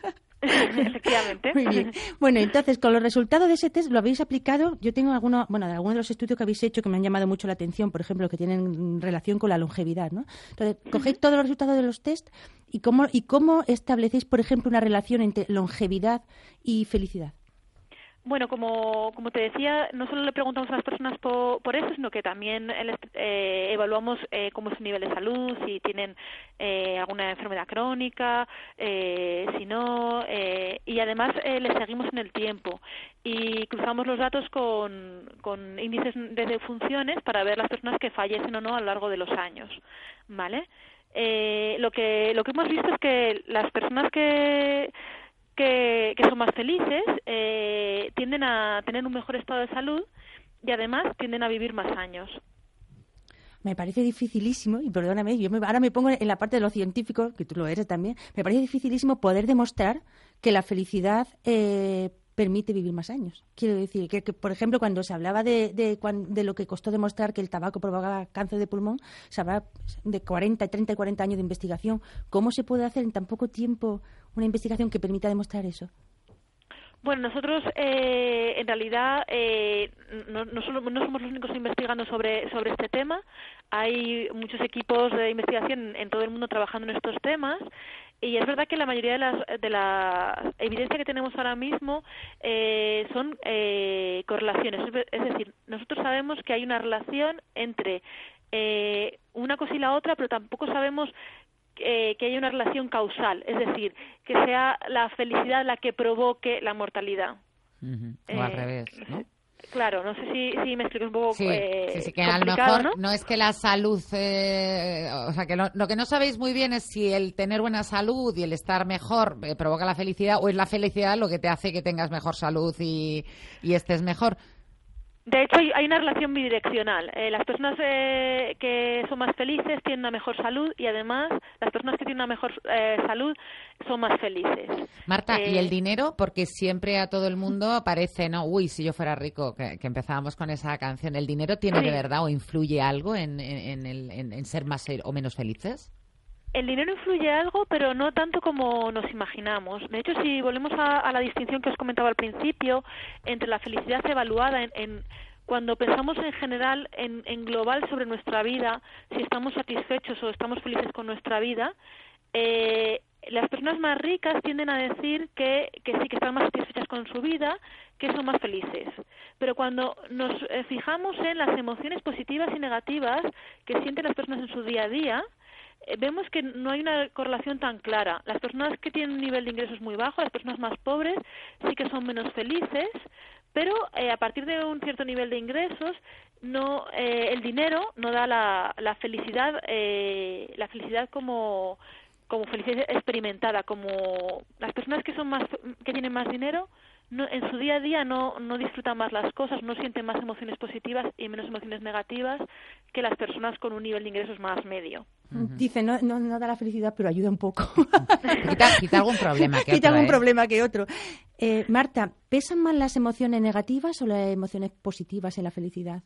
Efectivamente. Muy bien. Bueno, entonces, con los resultados de ese test, ¿lo habéis aplicado? Yo tengo algunos, bueno, de algunos de los estudios que habéis hecho que me han llamado mucho la atención, por ejemplo, que tienen relación con la longevidad, ¿no? Entonces, cogéis todos los resultados de los test y cómo, y cómo establecéis, por ejemplo, una relación entre longevidad y felicidad. Bueno, como, como te decía, no solo le preguntamos a las personas por, por eso, sino que también eh, evaluamos eh, cómo es su nivel de salud, si tienen eh, alguna enfermedad crónica, eh, si no, eh, y además eh, les seguimos en el tiempo y cruzamos los datos con, con índices de funciones para ver las personas que fallecen o no a lo largo de los años, ¿vale? Eh, lo que lo que hemos visto es que las personas que Que, que son más felices, eh, tienden a tener un mejor estado de salud y además tienden a vivir más años. Me parece dificilísimo, y perdóname, yo me, ahora me pongo en la parte de lo científico, que tú lo eres también, me parece dificilísimo poder demostrar que la felicidad eh, permite vivir más años. Quiero decir, que, que por ejemplo, cuando se hablaba de, de, de lo que costó demostrar que el tabaco provocaba cáncer de pulmón, se hablaba de cuarenta, treinta y cuarenta años de investigación. ¿Cómo se puede hacer en tan poco tiempo una investigación que permita demostrar eso? Bueno, nosotros eh, en realidad eh, no, no, solo, no somos los únicos investigando sobre, sobre este tema. Hay muchos equipos de investigación en todo el mundo trabajando en estos temas. Y es verdad que la mayoría de las de la evidencia que tenemos ahora mismo eh, son eh, correlaciones. Es decir, nosotros sabemos que hay una relación entre eh, una cosa y la otra, pero tampoco sabemos eh, que haya una relación causal. Es decir, que sea la felicidad la que provoque la mortalidad. Uh-huh. O Eh, al revés, ¿no? Claro, no sé si, si me explico un poco Sí, eh, sí, sí, que a lo complicado, mejor ¿no? ¿no? es que la salud, eh, o sea, que lo, lo que no sabéis muy bien es si el tener buena salud y el estar mejor eh, provoca la felicidad, o es la felicidad lo que te hace que tengas mejor salud y, y estés mejor. De hecho, hay, hay una relación bidireccional. Eh, las personas eh, que son más felices tienen una mejor salud y además las personas que tienen una mejor eh, salud son más felices. Marta, Eh, ¿y el dinero? Porque siempre a todo el mundo parece, ¿no? Uy, si yo fuera rico, que, que empezábamos con esa canción. ¿El dinero tiene Sí. de verdad o influye algo en, en, en el, en, en ser más o menos felices? El dinero influye algo, pero no tanto como nos imaginamos. De hecho, si volvemos a, a la distinción que os comentaba al principio entre la felicidad evaluada en, en cuando pensamos en general, en, en global sobre nuestra vida, si estamos satisfechos o estamos felices con nuestra vida, eh, las personas más ricas tienden a decir que, que sí que están más satisfechas con su vida, que son más felices. Pero cuando nos eh, fijamos en las emociones positivas y negativas que sienten las personas en su día a día, eh, vemos que no hay una correlación tan clara. Las personas que tienen un nivel de ingresos muy bajo, las personas más pobres, sí que son menos felices, pero eh, a partir de un cierto nivel de ingresos, no eh, el dinero no da la, la felicidad, eh, la felicidad como como felicidad experimentada, como las personas que son más que tienen más dinero, no, en su día a día no, no disfrutan más las cosas, no sienten más emociones positivas y menos emociones negativas que las personas con un nivel de ingresos más medio. Dice, no, no, no da la felicidad, pero ayuda un poco. Quita, quita algún problema que Quita otro, algún ¿eh? problema que otro. Eh, Marta, ¿pesan más las emociones negativas o las emociones positivas en la felicidad?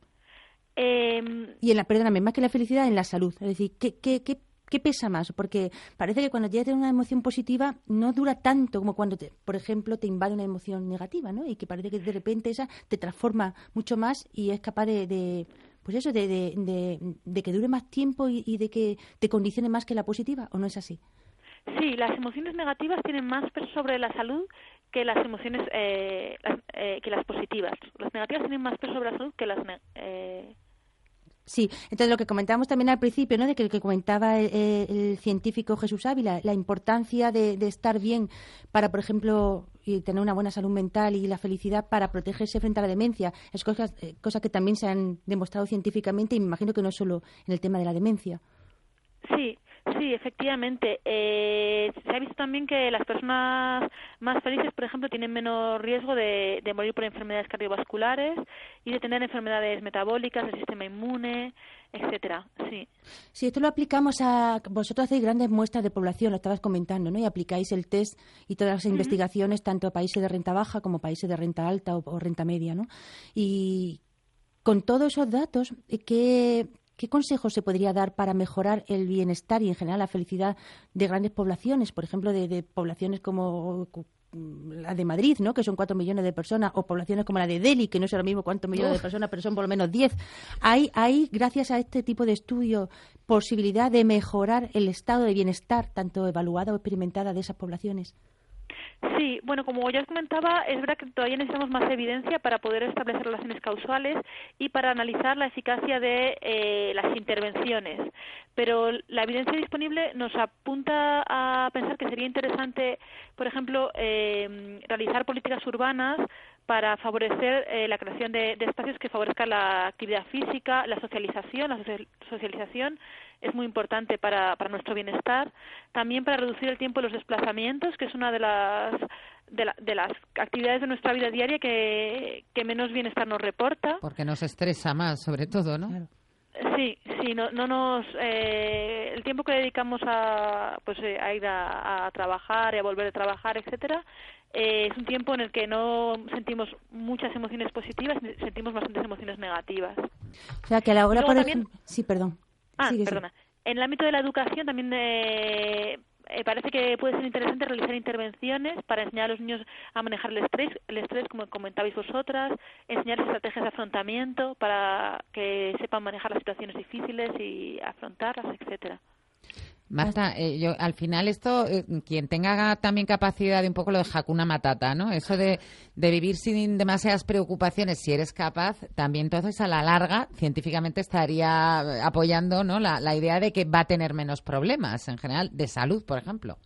Eh, Y en la, perdóname, más que la felicidad, en la salud. Es decir, ¿qué, qué, qué, qué pesa más? Porque parece que cuando ya tienes una emoción positiva no dura tanto como cuando, te, por ejemplo, te invade una emoción negativa, ¿no? Y que parece que de repente esa te transforma mucho más y es capaz de, de pues eso, de, de, de, de que dure más tiempo y, y de que te condicione más que la positiva, ¿o no es así? Sí, las emociones negativas tienen más peso sobre la salud que las emociones eh, las, eh, que las positivas. Las negativas tienen más peso sobre la salud que las ne- eh, Sí, entonces lo que comentábamos también al principio, ¿no? De que el que comentaba el, el científico Jesús Ávila, la importancia de, de estar bien para, por ejemplo, y tener una buena salud mental y la felicidad para protegerse frente a la demencia, es cosas, eh, cosas que también se han demostrado científicamente y me imagino que no solo en el tema de la demencia. Sí, sí, efectivamente. Eh, se ha visto también que las personas más felices, por ejemplo, tienen menos riesgo de, de morir por enfermedades cardiovasculares y de tener enfermedades metabólicas del sistema inmune, etcétera. Sí. Si esto lo aplicamos a... Vosotros hacéis grandes muestras de población, lo estabas comentando, ¿no? Y aplicáis el test y todas las Ujú. investigaciones tanto a países de renta baja como países de renta alta o, o renta media, ¿no? Y con todos esos datos, ¿qué, ¿qué consejos se podría dar para mejorar el bienestar y en general la felicidad de grandes poblaciones, por ejemplo, de, de poblaciones como la de Madrid, ¿no?, que son cuatro millones de personas, o poblaciones como la de Delhi, que no sé ahora mismo cuántos millones Uf. de personas, pero son por lo menos diez. Hay, hay, gracias a este tipo de estudios, posibilidad de mejorar el estado de bienestar, tanto evaluada o experimentada, de esas poblaciones. Sí, bueno, como ya os comentaba, es verdad que todavía necesitamos más evidencia para poder establecer relaciones causales y para analizar la eficacia de eh, las intervenciones. Pero la evidencia disponible nos apunta a pensar que sería interesante, por ejemplo, eh, realizar políticas urbanas para favorecer eh, la creación de, de espacios que favorezcan la actividad física, la socialización, la social, socialización es muy importante para, para nuestro bienestar, también para reducir el tiempo de los desplazamientos, que es una de las de, la, de las actividades de nuestra vida diaria que, que menos bienestar nos reporta. Porque nos estresa más, sobre todo, ¿no? Claro. Sí, sí, no, no nos eh, el tiempo que dedicamos a pues eh, a ir a, a trabajar y a volver a trabajar, etcétera, eh, es un tiempo en el que no sentimos muchas emociones positivas, sentimos bastantes emociones negativas. O sea, que a la hora, por ejemplo, sí, perdón. Ah, Sigue, perdona. Sí. En el ámbito de la educación también eh, eh, parece que puede ser interesante realizar intervenciones para enseñar a los niños a manejar el estrés, el estrés como comentabais vosotras, enseñar estrategias de afrontamiento para que sepan manejar las situaciones difíciles y afrontarlas, etcétera. Marta, eh, yo al final esto, eh, quien tenga también capacidad de un poco lo de Hakuna Matata, ¿no? Eso de, de vivir sin demasiadas preocupaciones, si eres capaz, también entonces a la larga científicamente estaría apoyando, ¿no?, la, la idea de que va a tener menos problemas en general de salud, por ejemplo.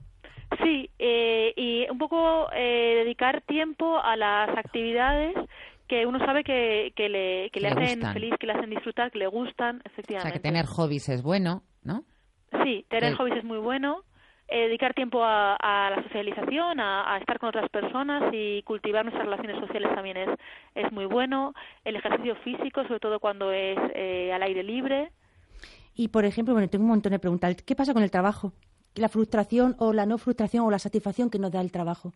Sí, eh, y un poco eh, dedicar tiempo a las actividades que uno sabe que, que le, que que le le hacen gustan. feliz, que le hacen disfrutar, que le gustan, O efectivamente. sea, que tener hobbies es bueno, ¿no? Sí, tener Eh. hobbies es muy bueno, eh, dedicar tiempo a, a la socialización, a, a estar con otras personas y cultivar nuestras relaciones sociales también es, es muy bueno, el ejercicio físico, sobre todo cuando es eh, al aire libre. Y, por ejemplo, bueno, tengo un montón de preguntas. ¿Qué pasa con el trabajo? ¿La frustración o la no frustración o la satisfacción que nos da el trabajo?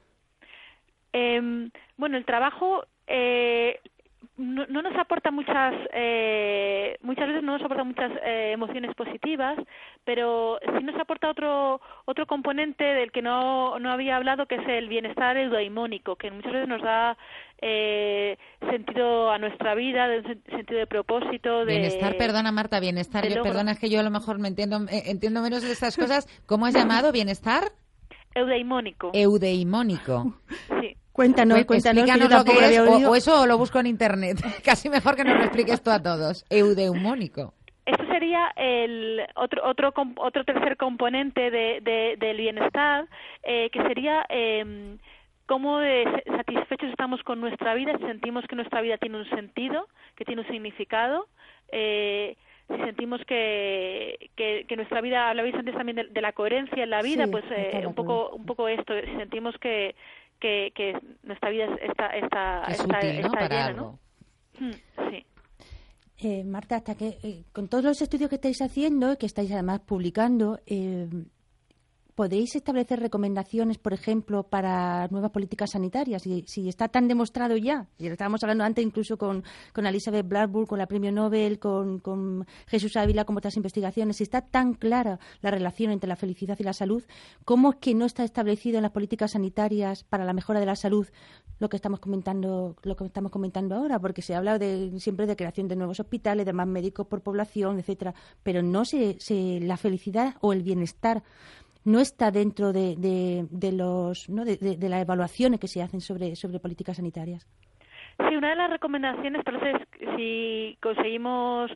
Eh, bueno, el trabajo eh, no, no nos aporta muchas, eh, muchas veces no nos aporta muchas eh, emociones positivas, pero sí nos aporta otro otro componente del que no, no había hablado, que es el bienestar eudaimónico, que muchas veces nos da eh, sentido a nuestra vida, de, sentido de propósito. De, Bienestar, perdona Marta, bienestar, de yo, logro. perdona, es que yo a lo mejor me entiendo, eh, entiendo menos de estas cosas. ¿Cómo has llamado? ¿Bienestar? Eudaimónico. Eudaimónico. Sí. Cuéntanos, Pues, cuéntanos, que yo explícanos lo tampoco que había es, oído. o, o eso lo busco en internet. Casi mejor que nos lo expliques tú a todos. Eudaimónico. Esto sería el otro otro otro tercer componente de, de, del bienestar, eh, que sería eh, cómo eh, satisfechos estamos con nuestra vida, si sentimos que nuestra vida tiene un sentido, que tiene un significado, eh, si sentimos que, que, que nuestra vida, hablabais antes también de, de la coherencia en la vida, Sí, pues eh, está un poco un poco esto, si sentimos que que, que nuestra vida está está Es está, útil, ¿no? está Para llena, algo. ¿no? Sí. Eh, Marta, hasta que eh, con todos los estudios que estáis haciendo y que estáis además publicando, eh, ¿podéis establecer recomendaciones, por ejemplo, para nuevas políticas sanitarias? Si, si está tan demostrado ya, y lo estábamos hablando antes incluso con, con Elizabeth Blackburn, con la Premio Nobel, con, con Jesús Ávila, con otras investigaciones, si está tan clara la relación entre la felicidad y la salud, ¿cómo es que no está establecido en las políticas sanitarias para la mejora de la salud lo que estamos comentando, lo que estamos comentando ahora? Porque se habla de, siempre de creación de nuevos hospitales, de más médicos por población, etcétera, pero no se, se la felicidad o el bienestar no está dentro de, de, de los ¿no? de, de, de las evaluaciones que se hacen sobre, sobre políticas sanitarias. Sí, una de las recomendaciones, entonces, si conseguimos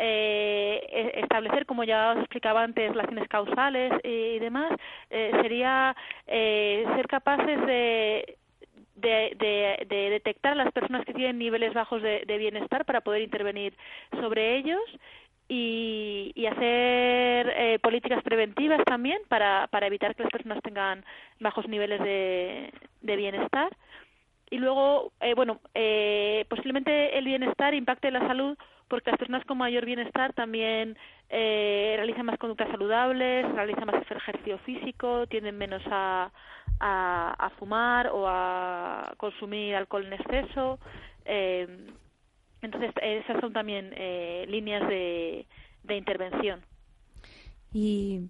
eh, establecer, como ya os explicaba antes, relaciones causales y demás, eh, sería eh, ser capaces de De, de, de detectar a las personas que tienen niveles bajos de, de bienestar para poder intervenir sobre ellos y, y hacer eh, políticas preventivas también para, para evitar que las personas tengan bajos niveles de, de bienestar. Y luego, eh, bueno, eh, posiblemente el bienestar impacte en la salud porque las personas con mayor bienestar también eh, realizan más conductas saludables, realizan más ejercicio físico, tienden menos a, a, a fumar o a consumir alcohol en exceso. Eh, Entonces, esas son también eh, líneas de, de intervención. Y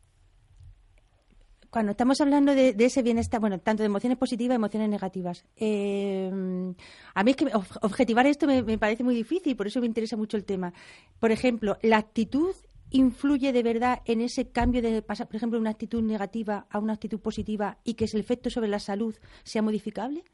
cuando estamos hablando de, de ese bienestar, bueno, tanto de emociones positivas y emociones negativas, eh, a mí es que objetivar esto me, me parece muy difícil, por eso me interesa mucho el tema. Por ejemplo, ¿la actitud influye de verdad en ese cambio de pasar, por ejemplo, de una actitud negativa a una actitud positiva y que el efecto sobre la salud sea modificable?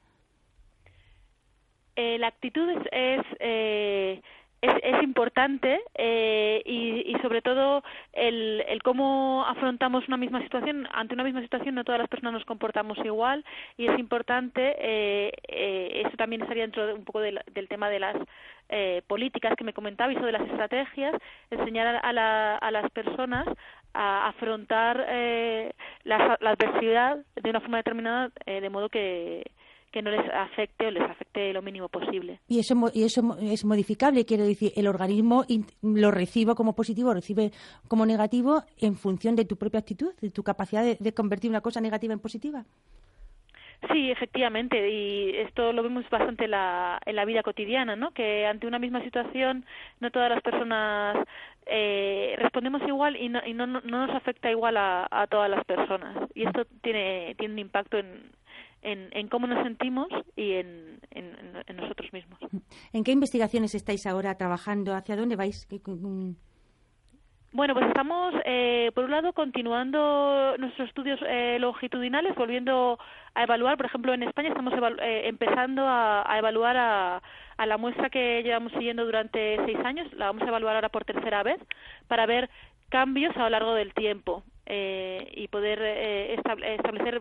Eh, la actitud es es, eh, es, es importante eh, y, y sobre todo el, el cómo afrontamos una misma situación. Ante una misma situación no todas las personas nos comportamos igual y es importante, eh, eh, eso también estaría dentro de un poco del, del tema de las eh, políticas que me comentabais o de las estrategias, enseñar a, a, la, a las personas a afrontar eh, la, la adversidad de una forma determinada, eh, de modo que que no les afecte o les afecte lo mínimo posible. Y eso y eso es modificable, quiero decir, el organismo lo recibe como positivo, recibe como negativo en función de tu propia actitud, de tu capacidad de, de convertir una cosa negativa en positiva. Sí, efectivamente, y esto lo vemos bastante en la, en la vida cotidiana, ¿no? Que ante una misma situación no todas las personas eh, respondemos igual y no, y no, no nos afecta igual a, a todas las personas. Y esto tiene, tiene un impacto en En, en cómo nos sentimos y en, en, en nosotros mismos. ¿En qué investigaciones estáis ahora trabajando? ¿Hacia dónde vais? Bueno, pues estamos, eh, por un lado, continuando nuestros estudios eh, longitudinales, volviendo a evaluar. Por ejemplo, en España estamos evalu- eh, empezando a, a evaluar a, a la muestra que llevamos siguiendo durante seis años. La vamos a evaluar ahora por tercera vez para ver cambios a lo largo del tiempo. Eh, y poder eh, establecer